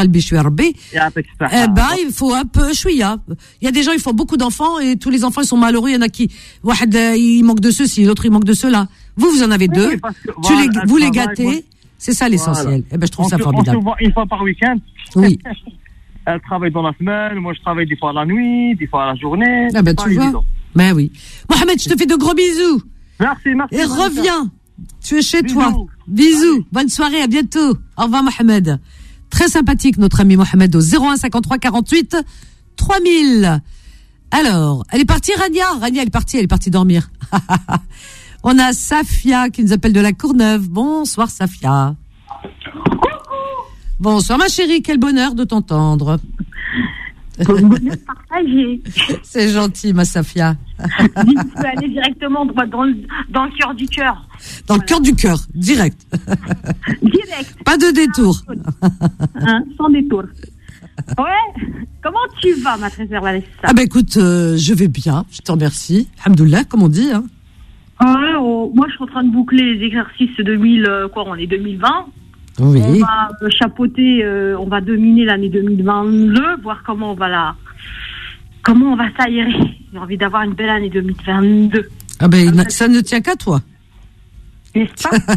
ben, il faut un peu chouïa. Il y a des gens, ils font beaucoup d'enfants et tous les enfants, ils sont malheureux. Il y en a qui, il manque de ceci, l'autre, il manque de cela. Vous, vous en avez oui, deux. Que, tu voilà, les, vous les gâtez. Moi, c'est ça l'essentiel. Voilà. Eh ben, je trouve on ça se, formidable. On se voit une fois par week-end. Oui. Elle travaille dans la semaine. Moi, je travaille des fois la nuit, des fois la journée. Ah ben, tu vois. Ben oui. Mohamed, je te fais de gros bisous. Merci, merci. Et reviens. Tu es chez bisous. toi. Bisous. Allez. Bonne soirée. À bientôt. Au revoir, Mohamed. Très sympathique, notre ami Mohamed, au zéro un cinquante-trois quarante-huit trois mille. Alors, elle est partie, Rania. Rania, elle est partie, elle est partie dormir. On a Safia qui nous appelle de la Courneuve. Bonsoir, Safia. Bonsoir, ma chérie. Quel bonheur de t'entendre. Bonheur partagé. C'est gentil, ma Safia. Tu peux aller directement dans le, dans le cœur du cœur. Dans voilà. le cœur du cœur, direct. Direct. Pas de détour. Hein, sans détour. Ouais. Comment tu vas, ma très chère Vanessa? Ah ben écoute, euh, je vais bien, je te remercie. Alhamdoulilah, comme on dit. Hein. Ouais, oh, moi je suis en train de boucler les exercices deux mille, euh, quoi, on est deux mille vingt. Oui. On va euh, chapeauter, euh, on va dominer l'année deux mille vingt-deux, voir comment on va la, comment on va s'aérer. J'ai envie d'avoir une belle année deux mille vingt-deux. Ah ben ça, ça ne tient qu'à toi. N'est-ce pas?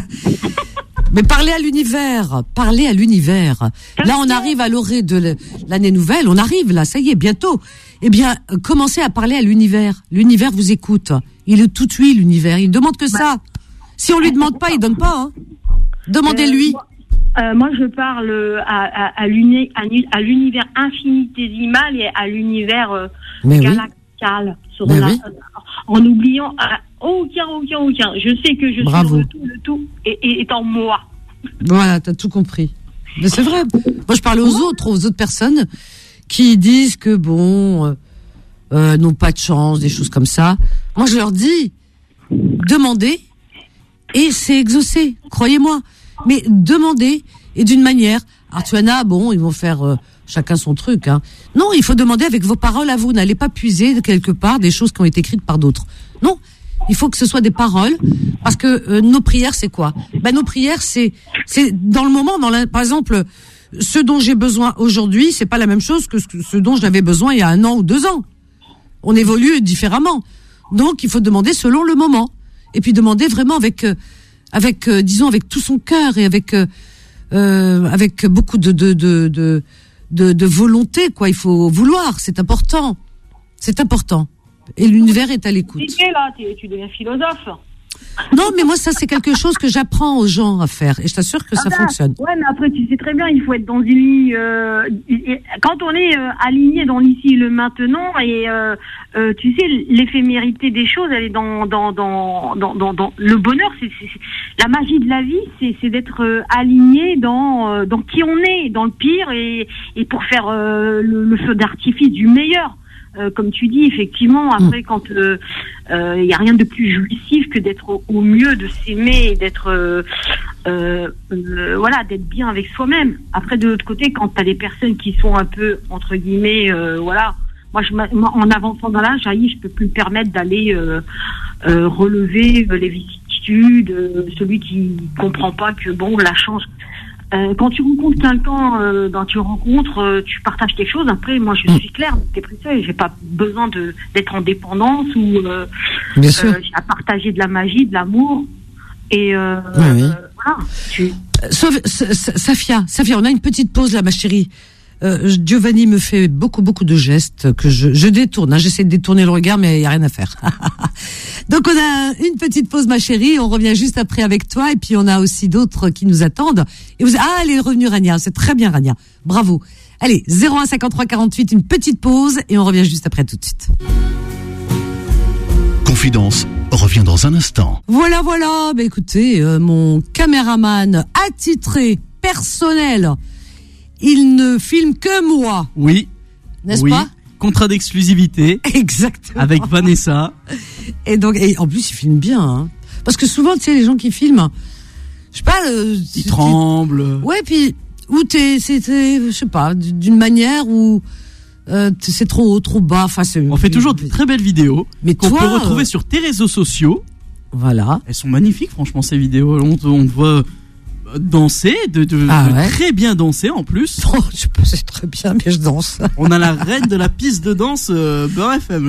Mais parlez à l'univers, parlez à l'univers. Là, on arrive à l'orée de l'année nouvelle, on arrive là, ça y est, bientôt. Eh bien, commencez à parler à l'univers. L'univers vous écoute. Il est tout oui, l'univers. Il demande que ça. Si on lui demande pas, il donne pas. Hein. Demandez-lui. Euh, euh, moi, je parle à, à, à, l'uni, à l'univers infinitésimal et à l'univers euh, galactical. Sur la, oui. En oubliant euh, aucun, aucun, aucun. Je sais que je Bravo. suis le tout, le tout est, est en moi. Voilà, t'as tout compris. Mais c'est vrai. Moi, je parle aux autres, aux autres personnes qui disent que bon, euh, euh, n'ont pas de chance, des choses comme ça. Moi, je leur dis, demandez et c'est exaucé. Croyez-moi. Mais demandez et d'une manière. Alors, tu en as, bon, ils vont faire euh, chacun son truc. Hein. Non, il faut demander avec vos paroles à vous. N'allez pas puiser de quelque part des choses qui ont été écrites par d'autres. Non. Il faut que ce soit des paroles, parce que euh, nos prières, c'est quoi? Ben nos prières, c'est c'est dans le moment, dans la, par exemple, ce dont j'ai besoin aujourd'hui, c'est pas la même chose que ce, ce dont j'avais besoin il y a un an ou deux ans. On évolue différemment, donc il faut demander selon le moment, et puis demander vraiment avec euh, avec euh, disons avec tout son cœur et avec euh, euh, avec beaucoup de de de de de, de volonté, quoi. Il faut vouloir, c'est important, c'est important. Et l'univers est à l'écoute. Là, tu deviens philosophe. Non, mais moi, ça, c'est quelque chose que j'apprends aux gens à faire. Et je t'assure que ah ça ben, fonctionne. Ouais, mais après, tu sais très bien, il faut être dans une ligne... Euh, quand on est euh, aligné dans l'ici et le maintenant, et euh, euh, tu sais, l'éphémérité des choses, elle est dans... dans, dans, dans, dans, dans le bonheur, c'est, c'est, c'est la magie de la vie, c'est, c'est d'être euh, aligné dans, euh, dans qui on est, dans le pire, et, et pour faire euh, le, le feu d'artifice du meilleur. Euh, comme tu dis, effectivement, après, quand il euh, euh, y a rien de plus jouissif que d'être au, au mieux, de s'aimer, et d'être, euh, euh, euh, voilà, d'être bien avec soi-même. Après, de l'autre côté, quand t'as des personnes qui sont un peu entre guillemets, euh, voilà, moi, je, moi, en avançant dans l'âge, je peux plus me permettre d'aller euh, euh, relever les vicissitudes, euh, celui qui comprend pas que bon, la chance. Euh, quand tu rencontres quelqu'un, euh, dans tu rencontres, euh, tu partages quelque chose. Après, moi, je suis claire, t'es précieux. J'ai pas besoin de d'être en dépendance ou euh, Bien sûr. Euh, à partager de la magie, de l'amour. Et euh, oui, oui. Euh, voilà. Tu... Sauf, Safia, Safia, on a une petite pause là, ma chérie. Euh, Giovanni me fait beaucoup beaucoup de gestes que je, je détourne. Hein, j'essaie de détourner le regard, mais il y a rien à faire. Donc on a une petite pause, ma chérie. On revient juste après avec toi, et puis on a aussi d'autres qui nous attendent. Et vous, ah, elle est revenue, Rania. C'est très bien, Rania. Bravo. Allez, zéro un cinquante-trois quarante-huit, une petite pause, et on revient juste après tout de suite. Confidence revient dans un instant. Voilà, voilà. Bah écoutez, euh, mon caméraman attitré, personnel. Il ne filme que moi. Oui. N'est-ce oui. pas? Contrat d'exclusivité. Exactement. Avec Vanessa. Et donc, et en plus, il filme bien, hein. Parce que souvent, tu sais, les gens qui filment, je sais pas, euh, ils tremblent. Ouais, puis, ou t'es, c'est, je sais pas, d'une manière où, euh, c'est trop haut, trop bas, enfin, c'est... On fait toujours de très belles vidéos. Mais qu'on toi, peut retrouver euh... sur tes réseaux sociaux. Voilà. Elles sont magnifiques, franchement, ces vidéos. On te, on te voit danser, de, de, ah de ouais. très bien danser en plus. Oh, je sais pas, c'est très bien, mais je danse. On a la reine de la piste de danse euh, Beurre F M.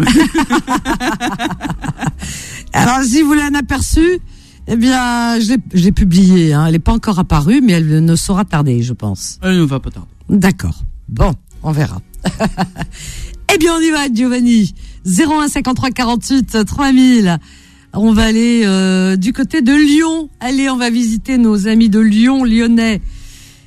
Alors, si vous l'avez aperçu, eh bien, je l'ai, je l'ai publiée. Hein. Elle n'est pas encore apparue, mais elle ne saura tarder, je pense. Elle ne va pas tarder. D'accord. Bon, on verra. Eh bien, on y va, Giovanni. zéro un cinquante-trois quarante-huit trois mille. On va aller euh, du côté de Lyon. Allez, on va visiter nos amis de Lyon, lyonnais.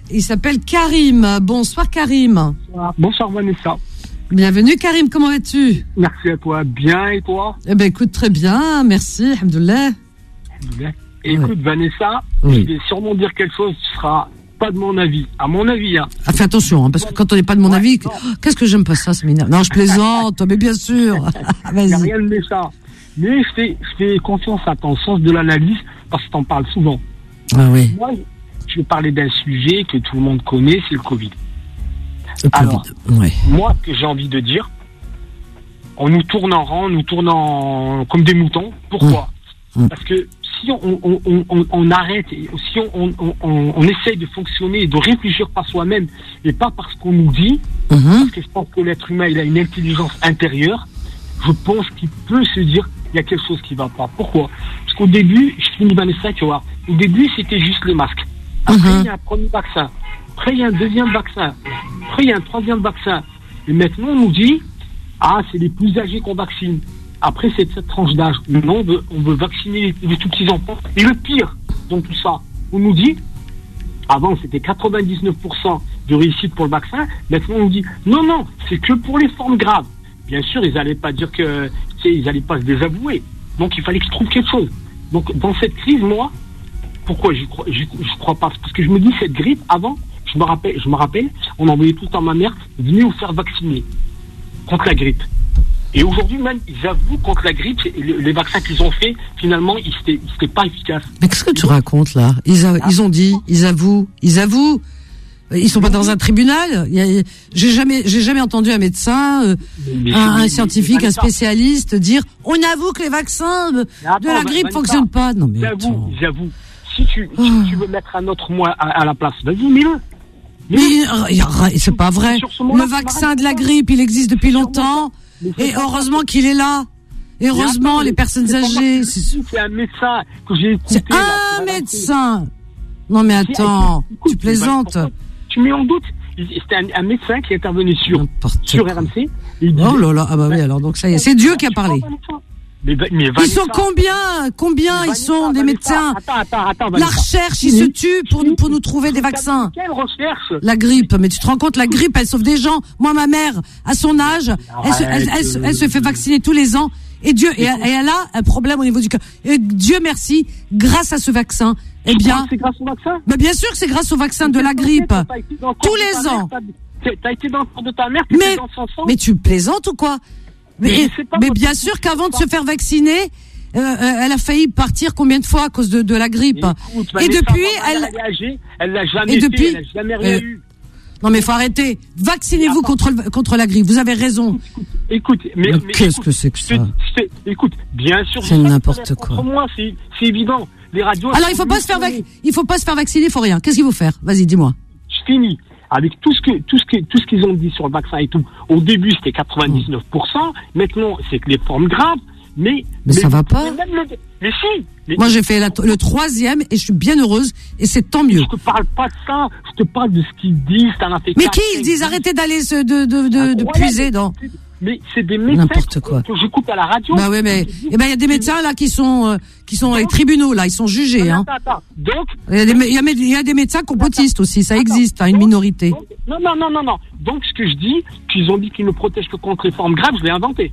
Il s'appelle Karim. Bonsoir Karim. Bonsoir Vanessa. Bienvenue Karim, comment vas-tu? Merci à toi, bien et toi? Eh ben écoute, très bien, merci, alhamdoulilah. Alhamdoulilah. Écoute ouais. Vanessa, oui. je vais sûrement dire quelque chose qui sera pas de mon avis. À mon avis, hein. Ah, fais attention, hein, parce que quand on n'est pas de mon ouais, avis, non. Qu'est-ce que j'aime pas ça, ça m'énerve. Non, je plaisante, mais bien sûr. Vas-y. Il n'y a rien de méchant. Mais je fais, je fais confiance à ton sens de l'analyse parce que t'en parles souvent. Ah oui. Moi, je vais parler d'un sujet que tout le monde connaît, c'est le Covid. Le Alors, COVID, ouais. Moi, ce que j'ai envie de dire, on nous tourne en rang, on nous tourne en, comme des moutons. Pourquoi? Mmh. Parce que si on, on, on, on, on arrête, si on, on, on, on essaye de fonctionner et de réfléchir par soi-même et pas par ce qu'on nous dit, mmh. parce que je pense que l'être humain, il a une intelligence intérieure, je pense qu'il peut se dire il y a quelque chose qui va pas. Pourquoi? Parce qu'au début, je finis Vanessa, tu vois, au début, c'était juste le masque. Après, mmh. il y a un premier vaccin. Après, il y a un deuxième vaccin. Après, il y a un troisième vaccin. Et maintenant, on nous dit, ah, c'est les plus âgés qu'on vaccine. Après, c'est cette tranche d'âge. Non, on veut, on veut vacciner les, les tout petits enfants. Et le pire dans tout ça, on nous dit, avant, c'était quatre-vingt-dix-neuf pour cent de réussite pour le vaccin. Maintenant, on nous dit, non, non, c'est que pour les formes graves. Bien sûr, ils n'allaient pas dire que, tu sais, ils n'allaient pas se désavouer. Donc, il fallait que je trouve quelque chose. Donc, dans cette crise, moi, pourquoi j'y crois, j'y, j'y crois pas? Parce que je me dis, cette grippe, avant, je me rappelle, je me rappelle, on envoyait tout le temps ma mère, venez vous faire vacciner contre la grippe. Et aujourd'hui, même, ils avouent contre la grippe, les vaccins qu'ils ont fait, finalement, ils n'étaient, ils étaient pas efficaces. Mais qu'est-ce que tu racontes, là? Ils, a, ils ont dit, ils avouent, ils avouent. Ils sont pas dans un tribunal. Il y a, j'ai jamais, j'ai jamais entendu un médecin, euh, mais, un, mais, un scientifique, mais, un spécialiste dire, on avoue que les vaccins de, attends, de la grippe ne fonctionnent pas. Non, mais j'avoue, attends. j'avoue. Si tu, oh. si tu veux mettre un autre mois à, à la place, vas-y, mets-le. Mais c'est pas vrai. Le vaccin de la grippe, il existe depuis longtemps. Et heureusement qu'il est là. Et heureusement, attends, les personnes âgées. C'est un médecin que j'ai écouté. C'est un médecin. Non mais attends, tu plaisantes. Tu mets en doute. C'était un, un médecin qui est intervenu sur, sur R M C. Il dit, oh là là, ah bah oui, alors donc ça y est, c'est Dieu qui a parlé. Mais, mais ils sont combien Combien ils sont des médecins? Attends, attends, attends, la recherche, ils se tuent pour nous, pour nous trouver des vaccins. Quelle recherche? La grippe, mais tu te rends compte, la grippe, elle sauve des gens. Moi, ma mère, à son âge, elle se, elle, elle, elle, elle se fait vacciner tous les ans. Et Dieu, et, et elle a un problème au niveau du cœur. Et Dieu merci, grâce à ce vaccin, eh bien. C'est grâce au vaccin? Mais bien sûr que c'est grâce au vaccin de la grippe. Tous les ans. T'as été dans le corps de ta mère, mais, dans son sang. Mais tu plaisantes ou quoi? Mais, mais, mais bien sûr qu'avant de se faire vacciner, euh, elle a failli partir combien de fois à cause de, de la grippe. Écoute, et depuis, elle, elle, âgée, elle l'a jamais et depuis, fait, elle a jamais rien euh, eu. Non mais faut arrêter. Vaccinez-vous contre contre la grippe. Vous avez raison. Écoute, mais, mais qu'est-ce écoute, que c'est que ça? c'est, écoute, bien sûr. C'est n'importe quoi. Pour moi, c'est c'est évident. Les radios. Alors il faut pas se faire vac- il faut pas se faire vacciner, il faut rien. Qu'est-ce qu'il faut faire? Vas-y, dis-moi. Je finis. Avec tout ce que tout ce que tout ce qu'ils ont dit sur le vaccin et tout. Au début, c'était quatre-vingt-dix-neuf pour cent. Maintenant, c'est que les formes graves. Mais mais, mais ça va pas. Mais, le, mais si. Mais moi, j'ai fait la, le troisième et je suis bien heureuse et c'est tant mieux. Je te parle pas de ça. Je te parle de ce qu'ils disent. T'en as fait mais qui ils disent? Arrêtez d'aller se de de de, de puiser dans. Mais c'est des médecins n'importe quoi. que j'écoute à la radio. Bah ouais, mais eh ben il y a des médecins là qui sont euh, qui sont dans les tribunaux là, ils sont jugés hein. Attends, attends. Donc il y a des il y a, il y a des médecins complotistes aussi, ça existe, hein, une minorité. Donc, non non non non non. Donc ce que je dis, qu'ils ont dit qu'ils ne protègent que contre les formes graves, je l'ai inventé.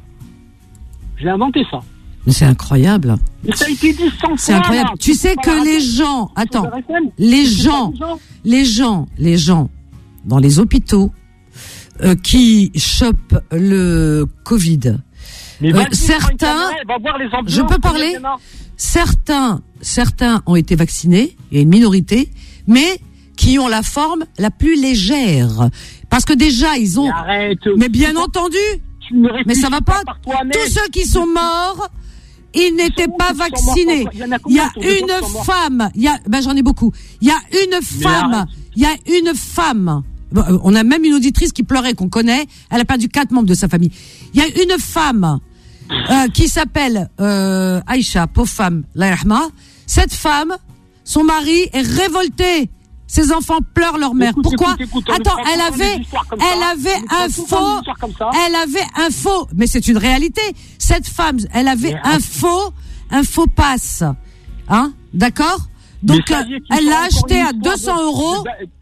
Je l'ai inventé ça. Mais c'est incroyable. Mais ça a été dit cent fois. C'est incroyable. Tu sais que les gens, attends, les gens, les gens, les gens dans les hôpitaux Euh, qui chopent le Covid. Mais euh, certains, je peux parler. Certains, certains ont été vaccinés, il y a une minorité, mais qui ont la forme la plus légère. Parce que déjà ils ont. Mais, arrête, mais bien entendu. Mais ça va pas. pas Tous ceux qui sont morts, ils n'étaient pas vaccinés. Il y a une femme. Il y a, ben j'en ai beaucoup. Il y a une femme. Il y a une femme. On a même une auditrice qui pleurait, qu'on connaît. Elle a perdu quatre membres de sa famille. Il y a une femme euh, qui s'appelle euh, Aïcha, pauvre femme, la rahma. Cette femme, son mari est révolté. Ses enfants pleurent leur mère. Écoute, Pourquoi écoute, écoute, Attends, elle avait, elle avait un faux, elle avait un faux. Mais c'est une réalité. Cette femme, elle avait mais un faux, un faux pass. Hein, d'accord? Donc, euh, elle l'a acheté à deux cents euros.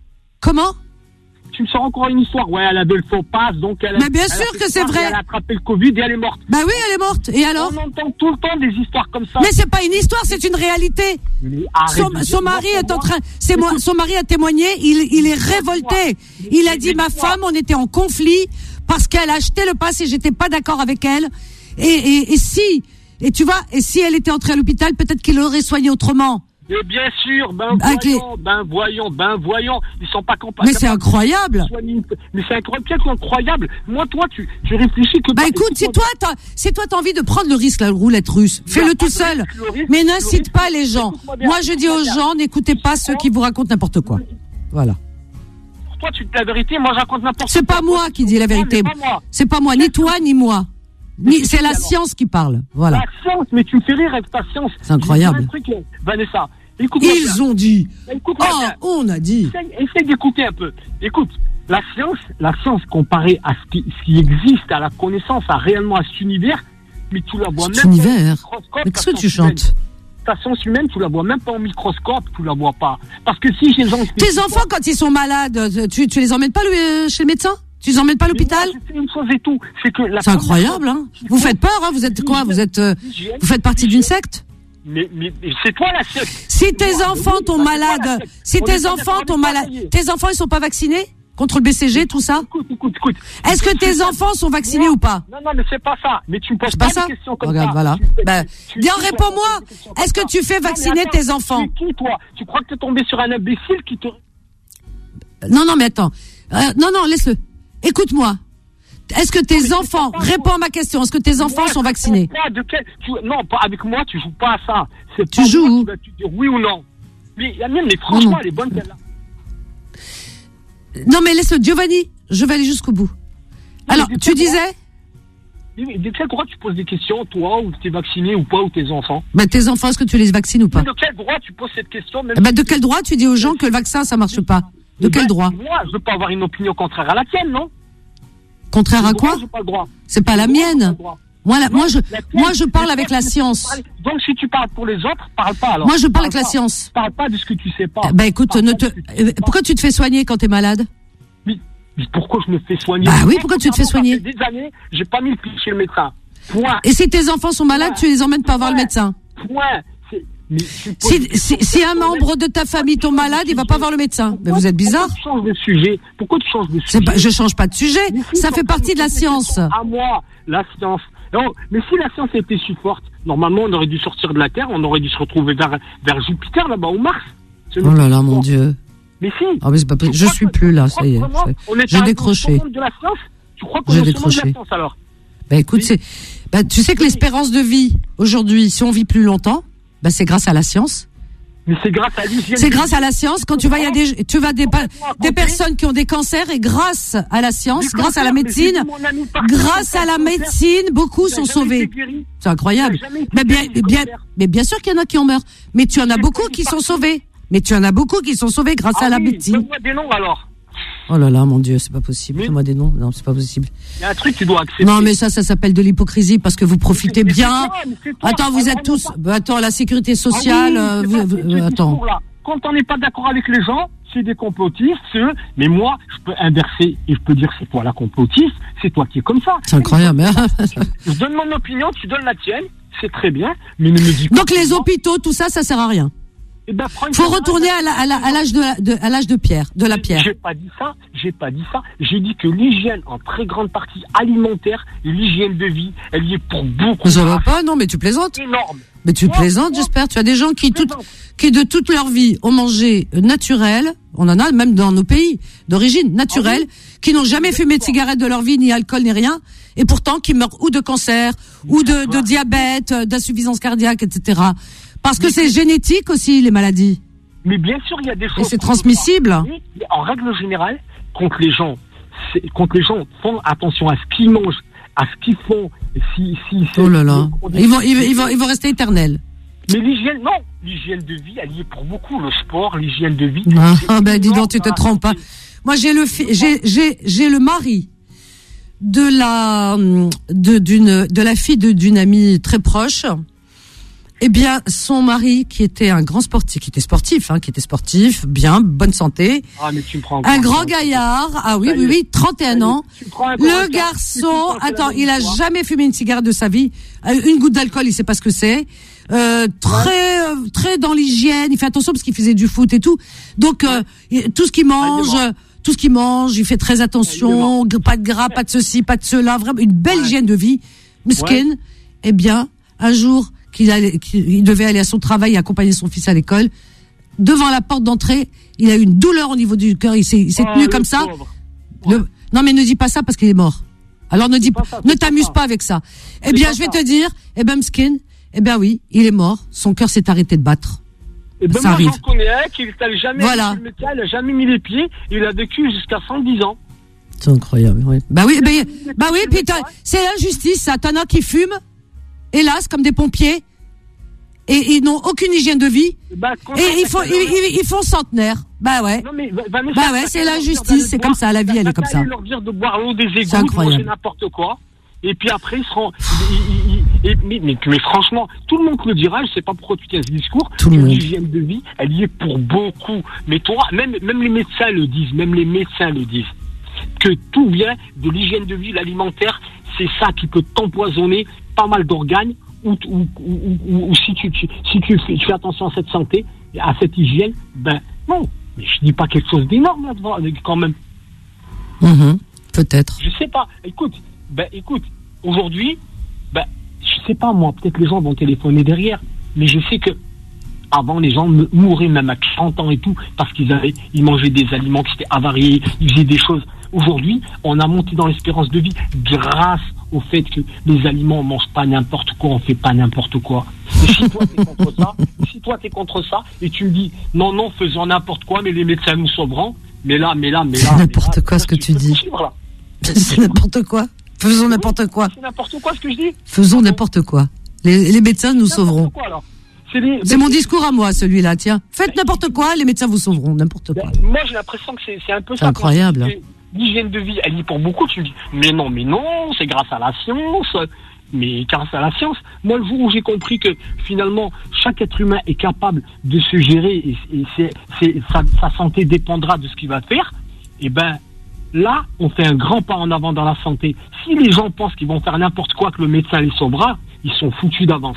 Comment? Tu me sors encore une histoire. Ouais, elle avait le faux pass, donc elle a. Mais bien elle sûr a que c'est vrai. Elle a attrapé le Covid et elle est morte. Bah oui, elle est morte. Et alors? On entend tout le temps des histoires comme ça. Mais c'est pas une histoire, c'est une réalité. Son, son mari est en train, c'est moi, son mari a témoigné, il, il est révolté. Il a dit, ma femme, on était en conflit parce qu'elle a acheté le pass et j'étais pas d'accord avec elle. Et, et, et si, et tu vois, et si elle était entrée à l'hôpital, peut-être qu'il l'aurait soignée autrement. Et bien sûr, ben voyons, ben voyons, ben voyons, ils sont pas capables. Mais c'est incroyable. Mais c'est incroyable, incroyable. Moi, toi, tu, tu réfléchis que. Bah écoute, si toi, t'as, si toi t'as envie de prendre le risque, la roulette russe, fais-le tout seul. Mais n'incite pas les gens. Moi, je dis aux gens, n'écoutez pas ceux qui vous racontent n'importe quoi. Voilà. Toi, tu dis la vérité, moi, je raconte n'importe quoi. C'est pas moi qui dis la vérité. C'est pas moi, ni toi, ni moi. Ni, c'est la science qui parle, voilà. La science, mais tu me fais rire avec ta science. C'est incroyable. Truc, Vanessa, écoute. Ils bien. ont dit. Écoute, oh, bien. On a dit. Essaye, essaye d'écouter un peu. Écoute, la science, la science comparée à ce qui, ce qui existe, à la connaissance, à réellement à cet univers, mais tu la vois cet même univers. pas au microscope. Mais qu'est-ce que tu chantes? Ta science humaine, tu la vois même pas au microscope, tu la vois pas. Parce que si les gens. Tes enfants, quand ils sont malades, tu, tu les emmènes pas le, chez le médecin? Tu les emmènes pas à l'hôpital? C'est une chose et tout. C'est que la c'est incroyable, hein. Vous faites peur, hein. Vous êtes quoi? Vous êtes, euh, vous faites partie d'une secte? Mais, mais, c'est toi la secte. Si tes enfants tombent malades, si tes enfants tombent malades, tes enfants ils sont pas vaccinés contre le B C G, tout ça? Écoute, écoute, écoute. Est-ce que tes enfants sont vaccinés ou pas? Non, non, mais c'est pas ça. Mais tu me poses pas de questions comme ça. Regarde, voilà. Ben, bien, réponds-moi. Est-ce que tu fais vacciner tes enfants? Tu es qui, toi? Tu crois que t'es tombé sur un imbécile qui te... Non, non, mais attends. Euh, non, non, laisse-le. Écoute-moi. Est-ce que tes non, enfants, réponds à ma question, est-ce que tes enfants moi, sont vaccinés? Pas de quel, tu, non, pas avec moi, tu joues pas à ça. C'est tu joues où? Tu vas te dire oui ou non. Mais, mais franchement, non. Elle est bonne celle-là. Non, mais laisse-le, Giovanni, je vais aller jusqu'au bout. Non, alors, tu disais? Mais de quel droit tu poses des questions, toi, ou t'es vacciné ou pas, ou tes enfants? Ben, tes enfants, est-ce que tu les vaccines ou pas? Mais de quel droit tu poses cette question? Même ben, de quel droit tu dis aux gens que le vaccin, ça marche pas? De quel ben, droit? Moi, je veux pas avoir une opinion contraire à la tienne, non? Contraire à quoi? J'ai pas le droit. C'est pas la mienne. Moi, la, moi, je, moi, je parle avec la science. Donc, si tu parles pour les autres, parle pas alors. Moi, je parle avec la science. Parle pas de ce que tu sais pas. Ben, écoute, ne te, pourquoi tu te fais soigner quand t'es malade? Mais, pourquoi je me fais soigner? Bah oui, pourquoi tu te fais soigner? Ça fait des années, j'ai pas mis le pied chez le médecin. Point. Et si tes enfants sont malades, tu les emmènes pas voir le médecin? Point. Si, si, si un membre de ta famille tombe malade, il va pas voir le médecin. Mais vous êtes bizarre. Pourquoi tu changes de sujet? Pourquoi tu changes de sujet? Pas, je change pas de sujet. Ça fait partie de la science. À moi, la science. Non, mais si la science était si forte, normalement, on aurait dû sortir de la Terre, on aurait dû se retrouver vers, vers Jupiter, là-bas, ou Mars. Oh là là, mon Dieu. Mais si. Oh, mais c'est pas possible. Je suis plus là, ça y est. J'ai décroché. J'ai décroché. Alors. Ben écoute, c'est, ben, tu sais que l'espérance de vie aujourd'hui, si on vit plus longtemps, ben c'est grâce à la science. Mais c'est grâce à l'hygiène. C'est grâce à la science. Quand tu vas, il y a des, tu vas des, des personnes qui ont des cancers et grâce à la science, grâce à la médecine, grâce à la médecine, beaucoup sont sauvés. C'est incroyable. Mais bien, bien, mais bien sûr qu'il y en a qui en meurent. Mais tu en as beaucoup qui sont sauvés. Mais tu en as beaucoup qui sont sauvés grâce à la médecine. Donne-moi des noms alors. Oh là là, mon Dieu, c'est pas possible. Fais-moi des noms. Non, c'est pas possible. Il y a un truc que tu dois accepter. Non, mais ça, ça s'appelle de l'hypocrisie parce que vous profitez bien. Attends, vous êtes tous. Attends, la sécurité sociale. Ah oui, vous, vous, attends. Quand on n'est pas d'accord avec les gens, c'est des complotistes, c'est eux. Mais moi, je peux inverser et je peux dire c'est toi la complotiste, c'est toi qui es comme ça. C'est incroyable. Je donne mon opinion, tu donnes la tienne, c'est très bien, mais ne me dis pas. Donc les hôpitaux, tout ça, ça sert à rien. Eh ben, faut retourner à, la, à, la, à l'âge de, la, de à l'âge de pierre, de la pierre. J'ai pas dit ça, j'ai pas dit ça. J'ai dit que l'hygiène, en très grande partie alimentaire, et l'hygiène de vie, elle y est pour beaucoup. Ça va pas, non, mais tu plaisantes. Énorme. Mais tu moi, plaisantes, moi, j'espère. Tu as des gens qui, tout, qui de toute leur vie ont mangé naturel. On en a même dans nos pays d'origine naturelle, ah oui, qui n'ont jamais fumé de cigarette de leur vie, ni alcool, ni rien, et pourtant qui meurent ou de cancer, ou de, de diabète, d'insuffisance cardiaque, et cetera. Parce que c'est génétique aussi, les maladies. Mais bien sûr, il y a des choses. Et c'est transmissible. En règle générale, quand les gens, quand les gens font attention à ce qu'ils mangent, à ce qu'ils font, si, si, oh là là. Ils vont, ils, ils vont, ils vont rester éternels. Mais l'hygiène, non. L'hygiène de vie, elle y est pour beaucoup. Le sport, l'hygiène de vie. Ah, ah ben, dis donc, tu te trompes pas. Moi, j'ai le, j'ai, j'ai, j'ai le mari de la, de, d'une, de la fille de, d'une amie très proche. Eh bien, son mari, qui était un grand sportif, qui était sportif, hein, qui était sportif, bien, bonne santé. Ah, mais tu me prends un grand gaillard. Ah oui, oui, oui, trente et un ans. Le garçon, attends, il a jamais fumé une cigarette de sa vie. Une goutte d'alcool, il sait pas ce que c'est. Euh, très, euh, très dans l'hygiène. Il fait attention parce qu'il faisait du foot et tout. Donc, euh, tout ce qu'il mange, tout ce qu'il mange, il fait très attention. Pas de gras, pas de ceci, pas de cela. Vraiment, une belle ouais. hygiène de vie. Miskin. Ouais. Eh bien, un jour, qu'il allait, qu'il devait aller à son travail et accompagner son fils à l'école. Devant la porte d'entrée, il a eu une douleur au niveau du cœur. Il s'est, il s'est oh, tenu comme ça. Ouais. Le, non, mais ne dis pas ça parce qu'il est mort. Alors ne dis pas, ça, ne t'amuse pas. pas avec ça. Eh bien, je vais ça. te dire, eh ben, Mskin, eh ben oui, il est mort. Son cœur s'est arrêté de battre. Et ben ça moi, arrive. J'en connais un qui n'a jamais, voilà. il n'a jamais mis les pieds. Il a vécu jusqu'à cent dix ans. C'est incroyable. Oui. Bah oui, bah, bah oui. Puis c'est l'injustice. Ça, t'en as qui fument. Hélas, comme des pompiers, et ils n'ont aucune hygiène de vie, bah, et ils font, ils, ils, ils font centenaire. Bah ouais. Non, mais, bah, mais bah ouais, c'est l'injustice, c'est comme ça, la vie, elle est comme ça. Leur dire de boire l'eau des égouts, de manger n'importe quoi, et puis après ils seront. Ils, ils, ils, mais, mais, mais franchement, tout le monde le dira. Je sais pas pourquoi tu tiens ce discours. Tout le monde. L'hygiène de vie, elle y est pour beaucoup. Mais toi, même, même les médecins le disent, même les médecins le disent, que tout vient de l'hygiène de vie, l'alimentaire. C'est ça qui peut t'empoisonner pas mal d'organes, ou, ou, ou, ou, ou si tu, tu si tu fais, tu fais attention à cette santé, à cette hygiène, ben non. Mais je dis pas quelque chose d'énorme là-dedans, quand même. Mmh, peut-être. Je sais pas. Écoute, ben écoute, aujourd'hui, ben je sais pas moi, peut-être les gens vont téléphoner derrière, mais je sais que avant les gens mouraient même à trente ans et tout parce qu'ils avaient, ils mangeaient des aliments qui étaient avariés, ils faisaient des choses. Aujourd'hui, on a monté dans l'espérance de vie grâce au fait que les aliments, on mange pas n'importe quoi, on fait pas n'importe quoi. Et si toi t'es contre ça, si toi t'es contre ça, et tu me dis non non faisons n'importe quoi, mais les médecins nous sauveront. Mais là, mais là, mais là. C'est n'importe quoi ce que tu dis. C'est n'importe quoi. Faisons n'importe quoi. C'est n'importe quoi ce que je dis. Faisons n'importe quoi. Les, les médecins nous sauveront. C'est, les... c'est mon discours à moi, celui-là, tiens. Faites n'importe quoi, les médecins vous sauveront, n'importe quoi. Moi, j'ai l'impression que c'est, c'est un peu c'est ça. C'est incroyable. L'hygiène de vie, elle y est pour beaucoup, tu me dis, mais non, mais non, c'est grâce à la science. Mais grâce à la science, moi, le jour où j'ai compris que, finalement, chaque être humain est capable de se gérer et, et c'est, c'est, sa, sa santé dépendra de ce qu'il va faire, et ben, là, on fait un grand pas en avant dans la santé. Si les gens pensent qu'ils vont faire n'importe quoi, que le médecin les sauvera, ils sont foutus d'avance.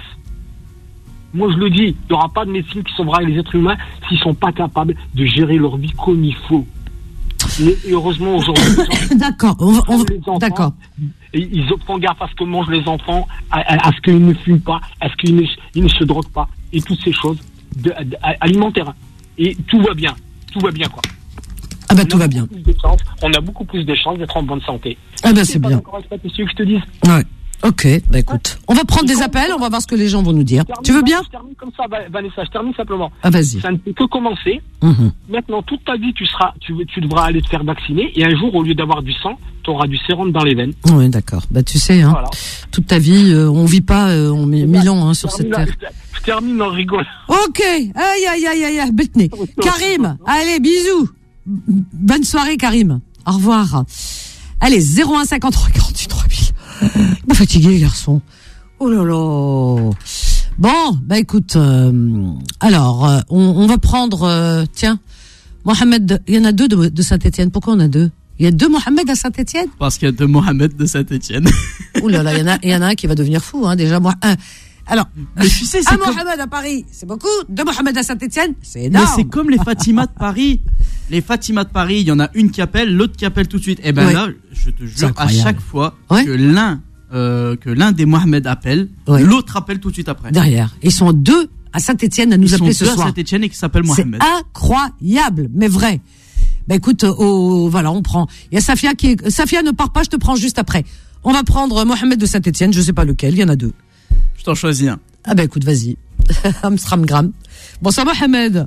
Moi, je le dis, il n'y aura pas de médecine qui sauvera les êtres humains s'ils ne sont pas capables de gérer leur vie comme il faut. Et heureusement, aujourd'hui, les gens, d'accord, on va, on va, les enfants, d'accord. Ils font gaffe à ce que mangent les enfants, à, à, à ce qu'ils ne fument pas, à ce qu'ils ne, ils ne se droguent pas, et toutes ces choses de, de, alimentaires. Et tout va bien, tout va bien, quoi. Ah bah tout va bien. Chances, on a beaucoup plus de chances d'être en bonne santé. Ah bah c'est, c'est bien. Encore une fois, que je te dise. Ouais. Ok, bah écoute, on va prendre des appels, on va voir ce que les gens vont nous dire. Tu veux bien ? Je termine comme ça, Vanessa, je termine simplement. Ah vas-y. Ça ne peut que commencer. Mmh. Maintenant, toute ta vie, tu seras, tu, tu devras aller te faire vacciner, et un jour, au lieu d'avoir du sang, tu auras du sérum dans les veines. Oui, d'accord. Bah tu sais, hein, voilà. Toute ta vie, euh, on vit pas, euh, on met mille ans hein, sur cette terre. Je termine en rigolant. Ok, aïe aïe aïe aïe aïe, Betné. Karim, allez, bisous. Bonne soirée, Karim. Au revoir. Allez, zéro un cinquante-trois quarante-huit trois mille. Il m'a fatigué, les garçons. Oh là là. Bon, bah écoute, euh, alors, euh, on, on va prendre, euh, tiens, Mohamed, il y en a deux de, de Saint-Étienne. Pourquoi on a deux ? Il y a deux Mohamed à Saint-Étienne ? Parce qu'il y a deux Mohamed de Saint-Étienne. Oh là là, il y en a, il y en a un qui va devenir fou, hein, déjà, moi, un. Alors, mais tu sais, c'est un comme... Mohamed à Paris, c'est beaucoup. Deux Mohamed à Saint-Étienne, c'est énorme. Mais c'est comme les Fatima de Paris. Les Fatima de Paris, il y en a une qui appelle, l'autre qui appelle tout de suite. Et ben ouais. Là, je te jure, à chaque fois ouais. que l'un, euh, que l'un des Mohamed appelle, ouais. l'autre appelle tout de suite après. Derrière. Ils sont deux à Saint-Étienne à nous Ils appeler sont ce deux soir. à Saint-Étienne et qui s'appellent Mohamed. C'est incroyable, mais vrai. Ben écoute, oh, voilà, on prend. Il y a Safia qui est, Safia ne part pas, je te prends juste après. On va prendre Mohamed de Saint-Étienne, je sais pas lequel, il y en a deux. Je t'en choisis un. Ah ben écoute, vas-y. Amstramgram. Bonsoir Mohamed.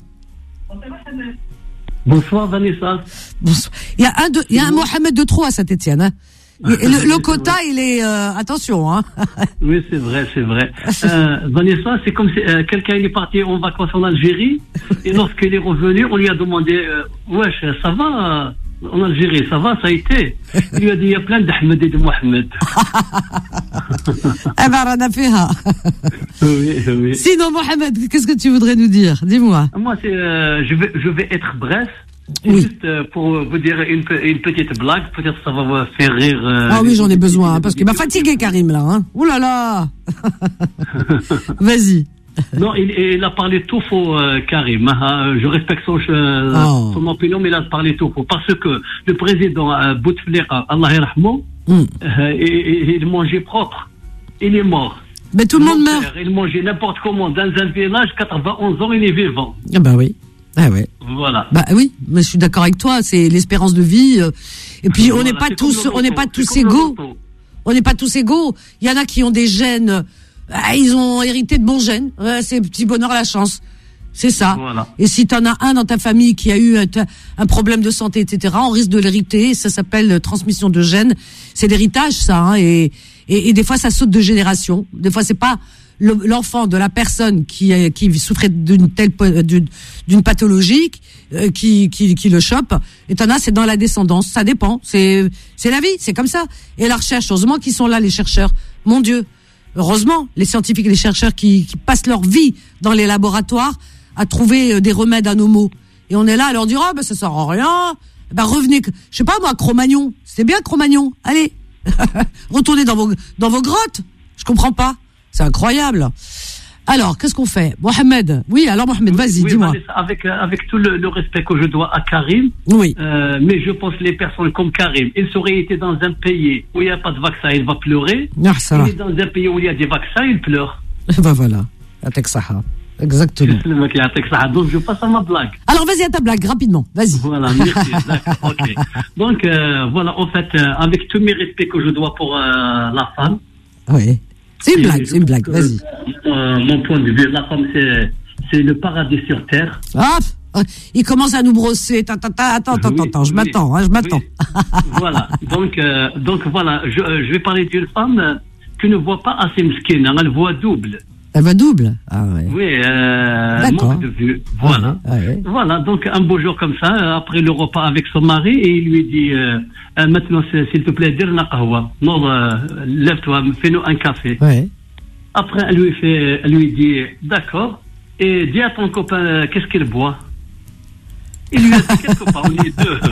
Bonsoir Vanessa. Bonsoir. Il y a un de, il y a un Mohamed de trop à Saint-Étienne, hein. Le, le quota, il est euh, attention, hein. Oui, c'est vrai, c'est vrai. Euh, Vanessa, c'est comme si euh, quelqu'un il est parti en vacances en Algérie et lorsqu'il est revenu, on lui a demandé euh, wesh, ça va, en Algérie, ça va, ça a été. Il lui a dit, il y a plein d'Ahmed et de Mohamed. Eh ben, on a fait un. Oui, oui. Sinon, Mohamed, qu'est-ce que tu voudrais nous dire? Dis-moi. Moi, c'est, euh, je vais, je vais être bref. C'est Oui. juste euh, pour vous dire une, pe- une petite blague. Peut-être ça va vous faire rire. euh, Ah oui, j'en ai besoin, hein, parce qu'il m'a fatigué, Karim, là. Hein. Ouh là là. Vas-y. Non, il, il a parlé tout faux, euh, Karim. Hein. Je respecte son, euh, Oh. son opinion, mais il a parlé tout faux. Parce que le président euh, Bouteflika, Allah yarhamou, Mm. euh, il, il mangeait propre. Il est mort. Mais tout le Mon monde meurt. père, il mangeait n'importe comment dans un village, quatre-vingt-onze ans, il est vivant. Ah bah oui. Ah ouais. Voilà. Bah oui, mais je suis d'accord avec toi, c'est l'espérance de vie. euh, Et puis on Voilà, n'est pas c'est tous, comme le on n'est loto, pas tous c'est comme le égaux. loto. On n'est pas tous égaux. Il y en a qui ont des gènes, ah, ils ont hérité de bons gènes. Ouais, c'est petit bonheur à la chance. C'est ça. Voilà. Et si t'en as un dans ta famille qui a eu un, un problème de santé, et cetera, on risque de l'hériter. Ça s'appelle transmission de gènes. C'est l'héritage, ça. Hein, et, et, et des fois, ça saute de génération. Des fois, c'est pas le- l'enfant de la personne qui, euh, qui souffrait d'une telle po- d'une, d'une pathologie euh, qui, qui, qui le chope. Et t'en as, c'est dans la descendance. Ça dépend. C'est, c'est la vie. C'est comme ça. Et la recherche, heureusement qu'ils sont là, les chercheurs. Mon Dieu. Heureusement, les scientifiques et les chercheurs qui, qui passent leur vie dans les laboratoires à trouver euh, des remèdes à nos maux. Et on est là à leur dire, ah, ben, ça sert à rien. Ben, revenez, je sais pas, moi, Cro-Magnon. C'était bien, Cro-Magnon. Allez. Retournez dans vos, dans vos grottes. Je comprends pas. C'est incroyable. Alors, qu'est-ce qu'on fait? Mohamed. Oui, alors, Mohamed, vas-y, Oui, dis-moi. Vanessa, avec, euh, avec tout le, le respect que je dois à Karim, Oui. euh, mais je pense que les personnes comme Karim, il serait été dans un pays où il n'y a pas de vaccin, il va pleurer. Ah, ça va. Il est dans un pays où il y a des vaccins, il pleure. Ben voilà. Atek Saha. Exactement. Le mec, il a texte ça. Donc, je passe à ma blague. Alors, vas-y à ta blague, rapidement. Vas-y. Voilà, merci. D'accord, ok. Donc, euh, voilà, en fait, euh, avec tous mes respects que je dois pour euh, la femme. Oui. C'est une et blague, je c'est une pense blague. que, Vas-y. euh, mon point de vue, la femme, c'est, c'est le paradis sur terre. Hop, il commence à nous brosser. Attends, attends, attends, attends, Oui, attends, je oui, m'attends, hein, je m'attends. oui. Voilà. Donc, euh, donc voilà, je, euh, je vais parler d'une femme euh, qui ne voit pas assez mesquine, hein, elle voit double. Elle va double. Ah ouais. Oui, euh, D'accord. manque de vue. Voilà. Ah ouais, ah ouais. Voilà, donc un beau jour comme ça, euh, après le repas avec son mari, et il lui dit euh, euh, maintenant, s'il s'il te plaît, dirna qahwa. Non, euh, lève-toi, fais-nous un café. Ouais. Après, elle lui, fait, elle lui dit d'accord, et dis à ton copain euh, qu'est-ce qu'il boit. Il lui a dit quelque part, on est deux.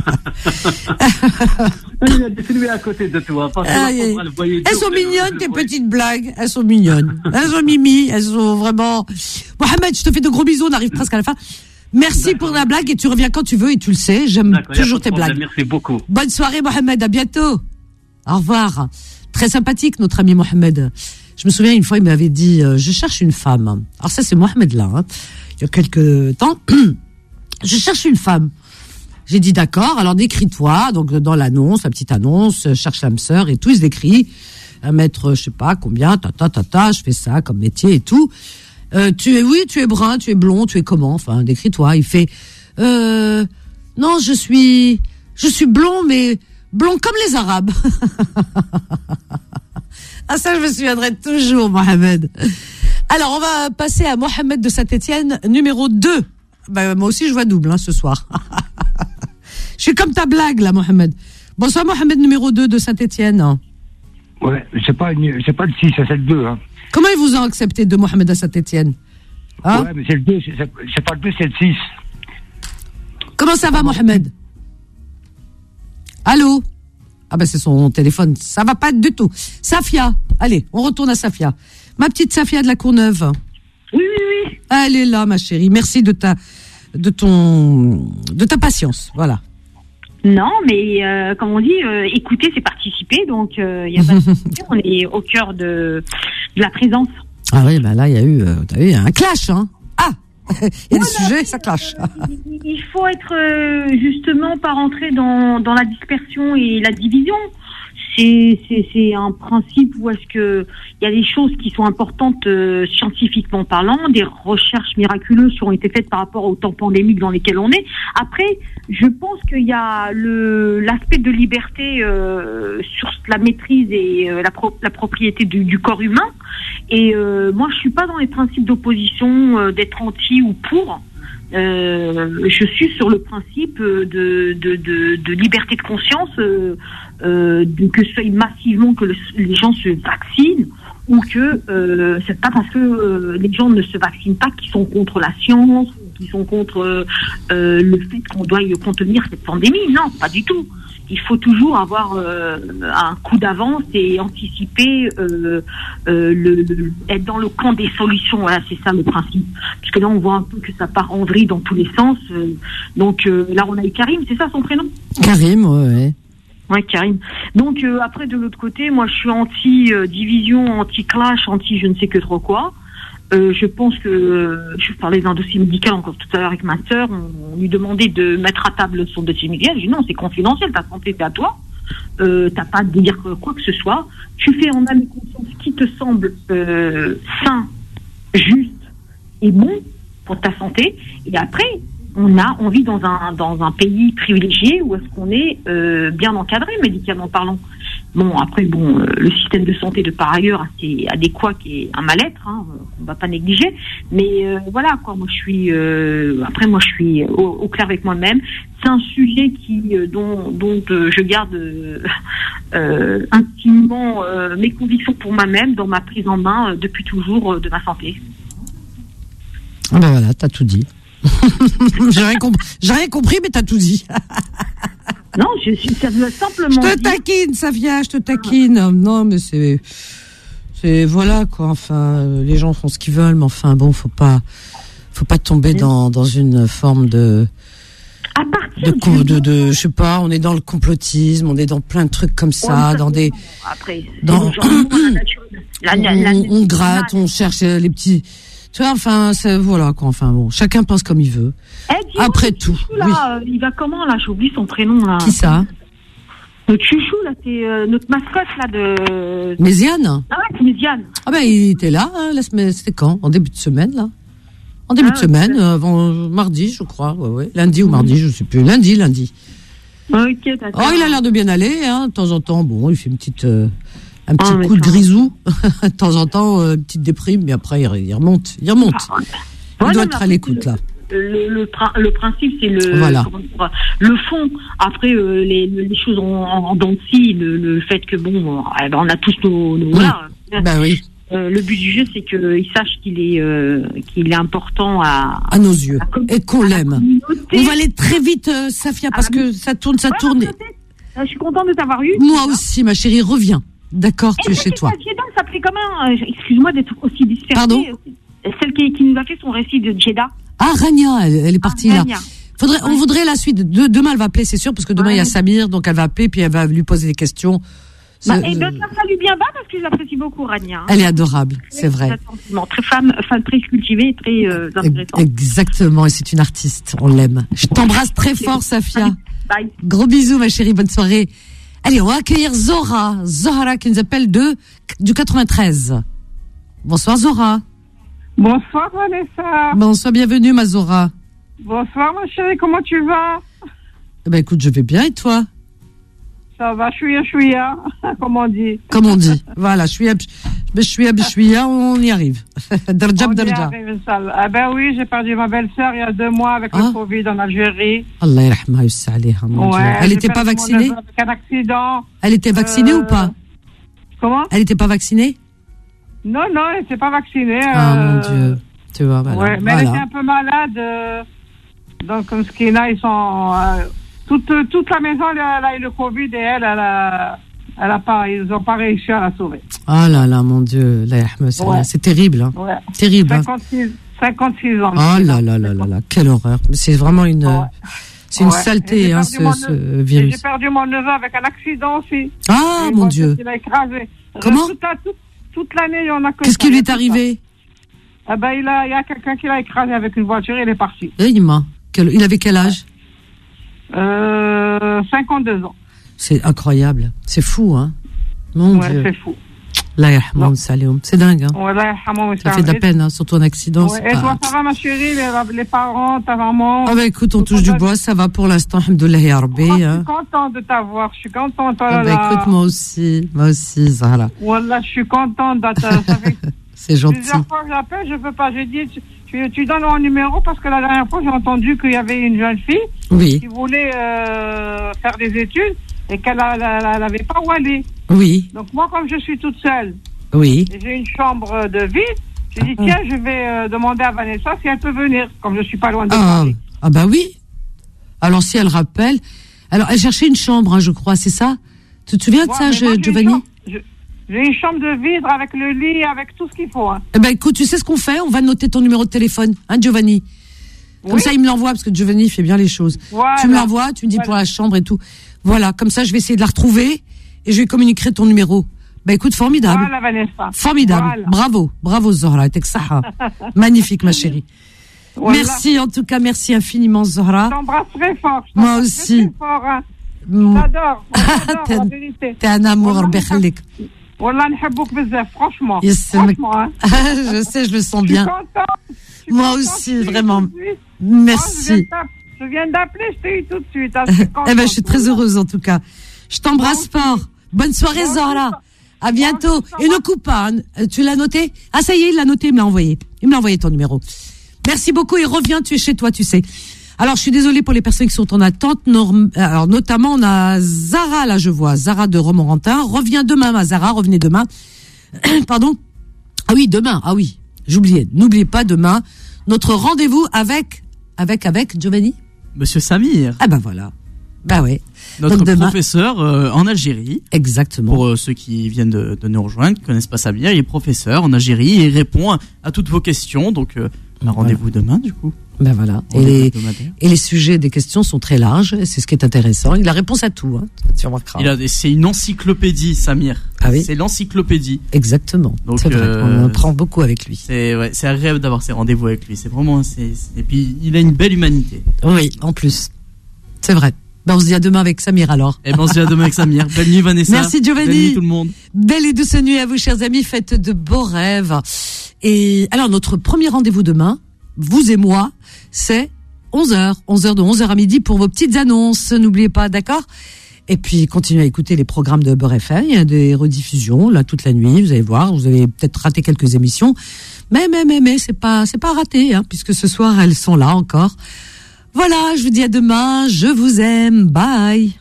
Il lui a dit, c'est lui à côté de toi. Parce que Aïe, la aïe. pauvre, elle voyait Elles tout, sont elle- mignonnes, elle tes voyait- petites blagues. Elles sont mignonnes. Elles sont mimi. Elles sont vraiment. Mohamed, je te fais de gros bisous. On arrive presque à la fin. Merci pour la blague et tu reviens quand tu veux et tu le sais. J'aime D'accord, y a toujours pas de tes problème, blagues. Merci beaucoup. Bonne soirée, Mohamed. À bientôt. Au revoir. Très sympathique, notre ami Mohamed. Je me souviens une fois, il m'avait dit euh, je cherche une femme. Alors ça, c'est Mohamed là. Hein. Il y a quelques temps, je cherche une femme. J'ai dit d'accord. Alors décris-toi. Donc dans l'annonce, la petite annonce, euh, cherche l'âme sœur et tout. Il se décrit. Un mètre, je sais pas combien. Ta ta ta ta. Je fais ça comme métier et tout. Euh, tu es oui, tu es brun, tu es blond, tu es comment? Enfin, décris-toi. Il fait euh, non, je suis je suis blond, mais blond comme les Arabes. Ah ça, je me souviendrai toujours, Mohamed. Alors, on va passer à Mohamed de Saint-Étienne, numéro deux. Ben, moi aussi, je vois double hein, ce soir. Je suis comme ta blague, là, Mohamed. Bonsoir, Mohamed, numéro deux de Saint-Étienne. Ouais, c'est pas, une- c'est pas le six, c'est le deux. Hein. Comment ils vous ont accepté de Mohamed à Saint-Étienne? Hein? Ouais, mais c'est le deux, c'est, c'est pas le deux, c'est le six. Comment ça va, Mohamed? Allô? Ah ben c'est son téléphone, ça va pas du tout. Safia, allez, on retourne à Safia. Ma petite Safia de la Courneuve. Oui, oui, oui. Elle est là, ma chérie. Merci de ta, de ton, de ta patience. Voilà. Non, mais euh, comme on dit, euh, écouter, c'est participer. Donc, il euh, y a pas de souci. On est au cœur de, de la présence. Ah oui, ben là, il y a eu, euh, t'as vu, un clash, hein. Ah, il y a des sujets, ça clash. Il faut être euh, justement pas rentrer dans, dans la dispersion et la division. C'est, c'est, c'est un principe où est-ce que il y a des choses qui sont importantes euh, scientifiquement parlant, des recherches miraculeuses qui ont été faites par rapport au temps pandémique dans lesquels on est. Après, je pense qu'il y a le l'aspect de liberté euh, sur la maîtrise et euh, la, pro, la propriété du, du corps humain. Et euh, moi, je suis pas dans les principes d'opposition, euh, d'être anti ou pour. Euh, je suis sur le principe de, de, de, de liberté de conscience, euh, euh, de, que ce soit massivement que le, les gens se vaccinent, ou que euh, c'est pas parce que euh, les gens ne se vaccinent pas qu'ils sont contre la science, qu'ils sont contre euh, le fait qu'on doit contenir cette pandémie. Non, pas du tout. Il faut toujours avoir euh, un coup d'avance et anticiper, euh, euh, le, le, être dans le camp des solutions. Voilà, c'est ça le principe. Parce que là, on voit un peu que ça part en vrille dans tous les sens. Euh, donc euh, là, on a eu Karim, c'est ça son prénom ? Karim, ouais. Ouais, Karim. Donc euh, après, de l'autre côté, moi, je suis anti-division, anti-clash, anti je ne sais que trop quoi. Euh, je pense que, euh, je parlais d'un dossier médical encore tout à l'heure avec ma sœur, on, on lui demandait de mettre à table son dossier médical. J'ai dit non, c'est confidentiel, ta santé c'est à toi, euh, t'as pas à dire quoi que ce soit. Tu fais en âme et conscience ce qui te semble euh, sain, juste et bon pour ta santé. Et après, on a, on vit dans un dans un pays privilégié où est-ce qu'on est euh, bien encadré médicalement parlant. Bon, après, bon, euh, le système de santé de par ailleurs assez adéquat qui est un mal-être, hein, on va pas négliger. Mais euh, voilà, quoi. Moi, je suis. Euh, après, moi, je suis au, au clair avec moi-même. C'est un sujet qui, euh, dont, dont euh, je garde euh, euh, intimement euh, mes convictions pour moi-même dans ma prise en main euh, depuis toujours euh, de ma santé. Ah ben voilà, t'as tout dit. j'ai, rien compris, j'ai rien compris, mais t'as tout dit. Non, je suis ça veut simplement. Je te taquine, Safia, je te taquine. Ah. Non, mais c'est, c'est voilà quoi. Enfin, les gens font ce qu'ils veulent, mais enfin bon, faut pas, faut pas tomber dans dans une forme de. À partir de, de, de, de, je sais pas, on est dans le complotisme, on est dans plein de trucs comme ça, ouais, dans des. Après, dans, gens, la, la, la, on, on gratte, on cherche les petits. Tu vois, enfin, c'est, voilà quoi. Enfin bon, chacun pense comme il veut. Eh, après tout. Là, oui. euh, il va comment là? J'oublie son prénom là. Qui ça? Notre chouchou là, c'est euh, notre mascotte là de. Méziane. Ah ouais, c'est Méziane. Ah ben il était là, hein, la semaine, c'était quand? En début de semaine là. En début ah, de semaine, euh, avant mardi, je crois. Ouais, ouais. Lundi ou mardi, je sais plus. Lundi, lundi. Ok, d'accord. Oh, il a l'air de bien aller, hein. De temps en temps, bon, il fait une petite. Euh, Un petit ah, coup de grisou, de temps en temps, euh, une petite déprime, mais après il, il remonte, il remonte. Ah, il voilà, doit être à l'écoute là. Le, le, le principe, c'est le, voilà. le fond. Après, euh, les, les choses en, en dents de scie, le, le fait que bon, eh ben, on a tous nos, nos oui. voilà. Ben oui. Euh, le but du jeu, c'est qu'il sache qu'il est, euh, qu'il est important à, à nos yeux et qu'on l'aime. On va aller très vite, euh, Safia, parce que ça tourne, ça ouais, tourne. Je suis contente de t'avoir eu. Moi aussi, ma chérie, reviens. D'accord, tu es chez toi. Jeddah s'appelait comment? Excuse-moi d'être aussi dispersée. Pardon? Celle qui, qui nous a fait son récit de Jeddah. Ah, Rania, elle, elle est partie ah, là. Rania. Faudrait, on voudrait la suite. De, demain, elle va appeler, c'est sûr, parce que demain, il ouais. y a Samir, donc elle va appeler, puis elle va lui poser des questions. Bah, et donc, ça salue bien bas, parce que je l'apprécie beaucoup, Rania. Elle est adorable, c'est vrai. Très femme, femme très cultivée, très euh, intéressante. Exactement, et c'est une artiste, on l'aime. Je t'embrasse très fort, Safia. Bye. Gros bisous, ma chérie, bonne soirée. Allez, on va accueillir Zora. Zora qui nous appelle de, du quatre-vingt-treize. Bonsoir, Zora. Bonsoir, Vanessa. Bonsoir, bienvenue, ma Zora. Bonsoir, ma chérie, comment tu vas? Eh ben, écoute, je vais bien, et toi? Ça va, chouïa, chouïa, comme on dit. Comme on dit. Voilà, chouïa, chouïa, chouïa, on y arrive. Darjab, darja. Ah ben oui, j'ai perdu ma belle-sœur il y a deux mois avec ah. le Covid en Algérie. Allah yarhamha yussaliha, mon Dieu. Ouais, elle n'était pas vaccinée? Avec un accident. Elle était vaccinée euh... ou pas? Comment? Elle n'était pas vaccinée? Non, non, elle n'était pas vaccinée. Ah, euh... mon Dieu. Tu vois, voilà. Ouais, mais voilà. elle était un peu malade. Euh... Donc, comme Skina, ils sont... Euh... Toute, toute la maison, elle a, elle a eu le Covid et elle, elle a, elle a pas, ils n'ont pas réussi à la sauver. Oh là là, mon Dieu, là, ouais. C'est terrible. Hein. Ouais. Terrible. cinquante-six, cinquante-six ans. Oh là là là là là, quelle horreur. C'est vraiment une, ouais. c'est une ouais. saleté, hein, ce, ce virus. J'ai perdu mon neveu avec un accident aussi. Ah, mon Dieu. Il a écrasé. Comment? Toute, la, toute, toute l'année, on a que Qu'est-ce qui lui est arrivé? Ah ben, il a, il y a quelqu'un qui l'a écrasé avec une voiture, il est parti. Et il m'a. Il avait quel âge? Euh, cinquante-deux ans. C'est incroyable. C'est fou, hein. Mon ouais, Dieu. c'est fou. La yarhamoun salim. C'est dingue, hein. Ouais, la yarhamoun ça fait de la peine, hein, surtout un accident. Ouais. Et pas... toi, ça va, ma chérie, les, les parents, ta maman? Ah, bah, écoute, on touche du bois, ça va pour l'instant, alhamdoulilah ya rabbi. Oh, je suis contente de t'avoir, je suis contente. Oh là ah, bah, écoute, moi aussi, moi aussi, Zahra. Wallah, je suis contente de ta... C'est gentil. Plusieurs fois que j'appelle, je peux pas, je dis, je tu, tu donnes mon numéro parce que la dernière fois, j'ai entendu qu'il y avait une jeune fille oui. qui voulait euh, faire des études et qu'elle n'avait pas où aller. Oui. Donc moi, comme je suis toute seule, oui. et j'ai une chambre de vide, j'ai dit, tiens, je vais euh, demander à Vanessa si elle peut venir, comme je suis pas loin de ah, Paris. Ah bah oui. Alors si elle rappelle... Alors, elle cherchait une chambre, hein, je crois, c'est ça? Tu te souviens de ouais, ça, je, moi, Giovanni? J'ai une chambre de vide avec le lit, avec tout ce qu'il faut. Hein. Eh ben, écoute, tu sais ce qu'on fait? On va noter ton numéro de téléphone, hein, Giovanni? Comme oui. ça, il me l'envoie, parce que Giovanni fait bien les choses. Voilà. Tu me l'envoies, tu me dis voilà. Pour la chambre et tout. Voilà, comme ça, je vais essayer de la retrouver et je vais communiquer ton numéro. Ben, écoute, formidable. Voilà, Vanessa. Formidable. Voilà. Bravo. Bravo, Zohra. Magnifique, ma chérie. Voilà. Merci, en tout cas, merci infiniment, Zohra. Je t'embrasse très fort. Je Moi aussi. Très fort, hein. J'adore. J'adore, la vérité. T'es un amour, Bekhalik. Wallah, nḥabbouk bzaf, franchement. Yes, franchement, hein. Je sais, je le sens bien. Je suis contente. Je suis Moi contente, aussi, vraiment. Merci. Oh, je viens d'appeler, je t'ai eu tout de suite. Hein, eh ben, je suis très heureuse, en tout cas. Je t'embrasse fort. Bonne soirée, Zohra. À bientôt. Et ne coupe pas. Hein. Tu l'as noté? Ah, ça y est, il l'a noté, il me l'a envoyé. Il me l'a envoyé ton numéro. Merci beaucoup et reviens, tu es chez toi, tu sais. Alors, je suis désolée pour les personnes qui sont en attente. Norm... Alors, notamment, on a Zara, là, je vois. Zara de Romorantin. Reviens demain, ma Zara. Revenez demain. Pardon? Ah oui, demain. Ah oui. J'oubliais. N'oubliez pas demain notre rendez-vous avec, avec, avec, Giovanni? Monsieur Samir. Ah ben voilà. Bah ouais. Notre Donc demain... professeur euh, en Algérie. Exactement. Pour euh, ceux qui viennent de, de nous rejoindre, qui connaissent pas Samir, il est professeur en Algérie et il répond à, à toutes vos questions. Donc, euh, bah, rendez-vous voilà. demain, du coup. Ben voilà. Et les, et les sujets des questions sont très larges. Et c'est ce qui est intéressant. Il a réponse à tout. Hein. Tu remarqueras. Il a, c'est une encyclopédie, Samir. Ah oui. C'est l'encyclopédie. Apexactement. Donc, c'est vrai. Euh, on apprend beaucoup avec lui. C'est, ouais, c'est agréable d'avoir ces rendez-vous avec lui. C'est vraiment, c'est, c'est, et puis, il a une belle humanité. Oui, en plus. C'est vrai. Ben, on se dit à demain avec Samir, alors. Et ben, on se dit à demain avec Samir. Belle nuit, Vanessa. Merci, Giovanni. Belle nuit, tout le monde. Belle et douce nuit à vous, chers amis. Faites de beaux rêves. Et, alors, notre premier rendez-vous demain, vous et moi, c'est onze heures. onze heures de onze heures à midi pour vos petites annonces. N'oubliez pas, d'accord? Et puis, continuez à écouter les programmes de Beurre F M. Il y a des rediffusions, là, toute la nuit. Vous allez voir. Vous avez peut-être raté quelques émissions. Mais, mais, mais, mais, c'est pas, c'est pas raté, hein, puisque ce soir, elles sont là encore. Voilà, je vous dis à demain. Je vous aime. Bye.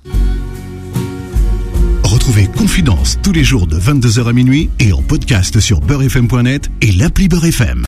Retrouvez Confidence tous les jours de vingt-deux heures à minuit et en podcast sur beurre f m point net et l'appli Beurre F M.